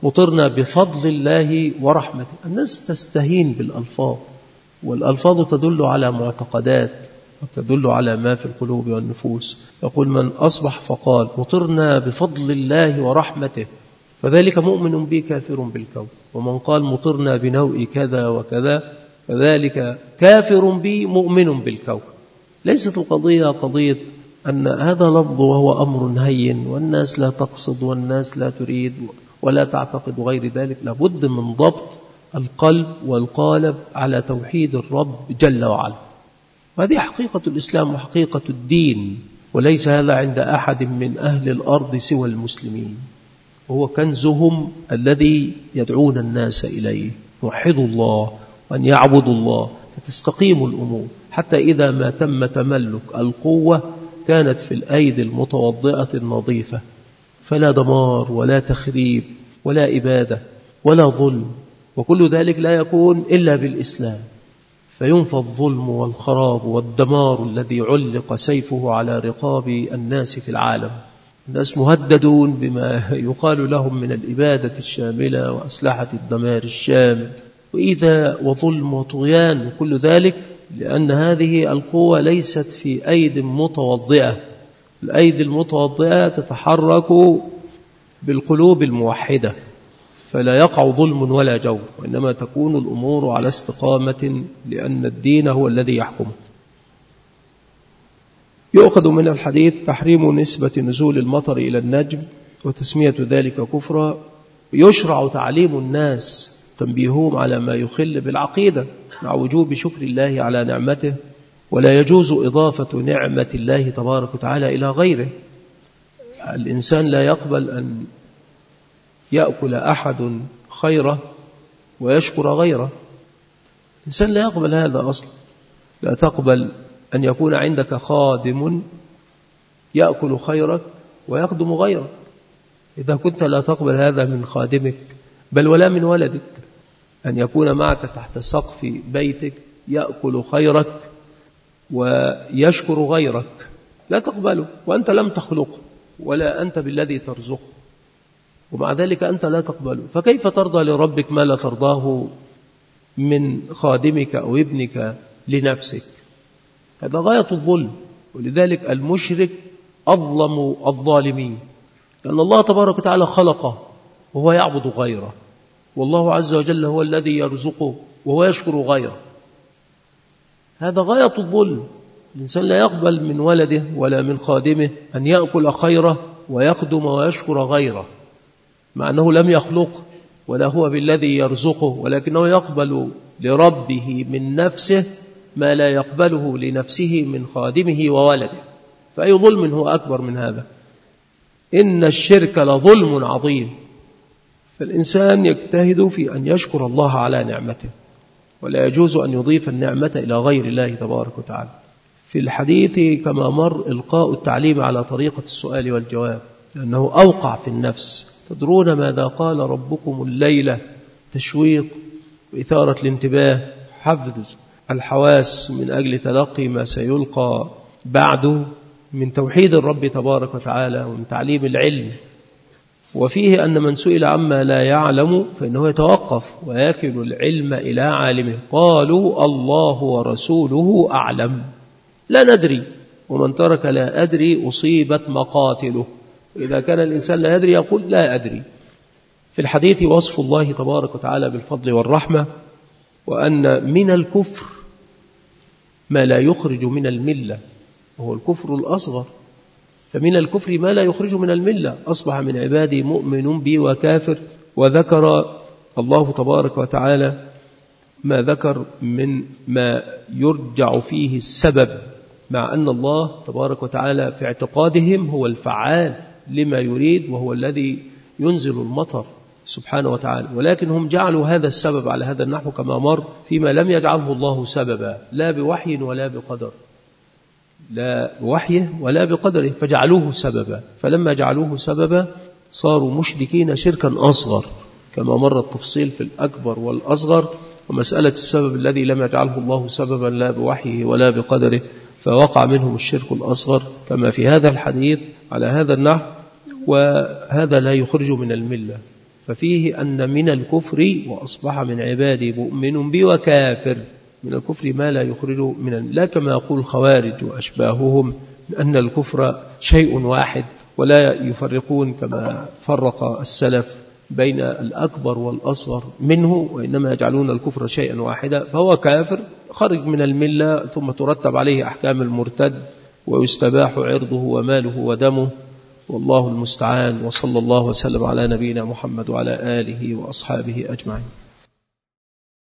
S1: مطرنا بفضل الله ورحمته. الناس تستهين بالألفاظ، والألفاظ تدل على معتقدات وتدل على ما في القلوب والنفوس. يقول من أصبح فقال مطرنا بفضل الله ورحمته فذلك مؤمن بي كافر بالكون، ومن قال مطرنا بنوء كذا وكذا فذلك كافر بي مؤمن بالكون. ليست القضية قضية أن هذا لفظ وهو أمر هين والناس لا تقصد والناس لا تريد ولا تعتقد غير ذلك. لابد من ضبط القلب والقالب على توحيد الرب جل وعلا، وهذه حقيقة الإسلام وحقيقة الدين، وليس هذا عند أحد من أهل الأرض سوى المسلمين، وهو كنزهم الذي يدعون الناس إليه، وحدوا الله وأن يعبدوا الله فتستقيم الأمور. حتى إذا ما تم تملك القوة كانت في الأيدي المتوضئة النظيفة، فلا دمار ولا تخريب ولا إبادة ولا ظلم، وكل ذلك لا يكون إلا بالإسلام، فينفى الظلم والخراب والدمار الذي علق سيفه على رقاب الناس في العالم. الناس مهددون بما يقال لهم من الإبادة الشاملة وأسلحة الدمار الشامل وإيذاء وظلم وطغيان وكل ذلك، لأن هذه القوة ليست في أيدي متوضئة. الأيدي المتوضئة تتحرك بالقلوب الموحدة، فلا يقع ظلم ولا جور، وإنما تكون الأمور على استقامة، لأن الدين هو الذي يحكم. يؤخذ من الحديث تحريم نسبة نزول المطر إلى النجم وتسمية ذلك كفرا. يشرع تعليم الناس تنبيههم على ما يخل بالعقيدة مع وجوب شكر الله على نعمته، ولا يجوز إضافة نعمة الله تبارك وتعالى إلى غيره. الإنسان لا يقبل أن يأكل أحد خيره ويشكر غيره، الإنسان لا يقبل هذا أصلا. لا تقبل أن يكون عندك خادم يأكل خيرك ويخدم غيرك، إذا كنت لا تقبل هذا من خادمك بل ولا من ولدك، أن يكون معك تحت سقف بيتك يأكل خيرك ويشكر غيرك، لا تقبله، وأنت لم تخلقه ولا أنت بالذي ترزقه، ومع ذلك أنت لا تقبله. فكيف ترضى لربك ما لا ترضاه من خادمك أو ابنك لنفسك؟ هذا غاية الظلم. ولذلك المشرك أظلم الظالمين، لأن الله تبارك وتعالى خلقه وهو يعبد غيره، والله عز وجل هو الذي يرزقه وهو يشكر غيره. هذا غاية الظلم. الإنسان لا يقبل من ولده ولا من خادمه أن يأكل خيره ويخدم ويشكر غيره، مع أنه لم يخلقه ولا هو بالذي يرزقه، ولكنه يقبل لربه من نفسه ما لا يقبله لنفسه من خادمه وولده. فأي ظلم هو أكبر من هذا؟ إن الشرك لظلم عظيم. فالإنسان يجتهد في أن يشكر الله على نعمته، ولا يجوز أن يضيف النعمة إلى غير الله تبارك وتعالى. في الحديث كما مر إلقاء التعليم على طريقة السؤال والجواب، لأنه أوقع في النفس. تدرون ماذا قال ربكم الليلة؟ تشويق وإثارة الانتباه، حفظ الحواس من أجل تلقي ما سيلقى بعده من توحيد الرب تبارك وتعالى ومن تعليم العلم. وفيه أن من سئل عما لا يعلم فإنه يتوقف ويكل العلم إلى عالمه. قالوا الله ورسوله أعلم، لا ندري. ومن ترك لا أدري أصيبت مقاتله. إذا كان الإنسان لا يدري يقول لا أدري. في الحديث وصف الله تبارك وتعالى بالفضل والرحمة، وأن من الكفر ما لا يخرج من الملة، وهو الكفر الأصغر. فمن الكفر ما لا يخرج من الملة. أصبح من عبادي مؤمن بي وكافر. وذكر الله تبارك وتعالى ما ذكر من ما يرجع فيه السبب، مع أن الله تبارك وتعالى في اعتقادهم هو الفعال لما يريد، وهو الذي ينزل المطر سبحانه وتعالى، ولكن هم جعلوا هذا السبب على هذا النحو كما مر فيما لم يجعله الله سببا، لا بوحي ولا بقدر، لا بوحيه ولا بقدره، فجعلوه سببا. فلما جعلوه سببا صاروا مشركين شركا أصغر، كما مر التفصيل في الأكبر والأصغر. ومسألة السبب الذي لم يجعله الله سببا لا بوحيه ولا بقدره فوقع منهم الشرك الأصغر كما في هذا الحديث على هذا النحو. وهذا لا يخرج من الملة، ففيه أن من الكفر وأصبح من عبادي مؤمن بي وكافر، من الكفر ما لا يخرجه لا كما يقول الخوارج وأشباههم أن الكفر شيء واحد ولا يفرقون كما فرق السلف بين الأكبر والأصغر منه، وإنما يجعلون الكفر شيئا واحدا، فهو كافر خرج من الملة ثم ترتب عليه أحكام المرتد ويستباح عرضه وماله ودمه، والله المستعان. وصلى الله وسلم على نبينا محمد وعلى آله وأصحابه أجمعين.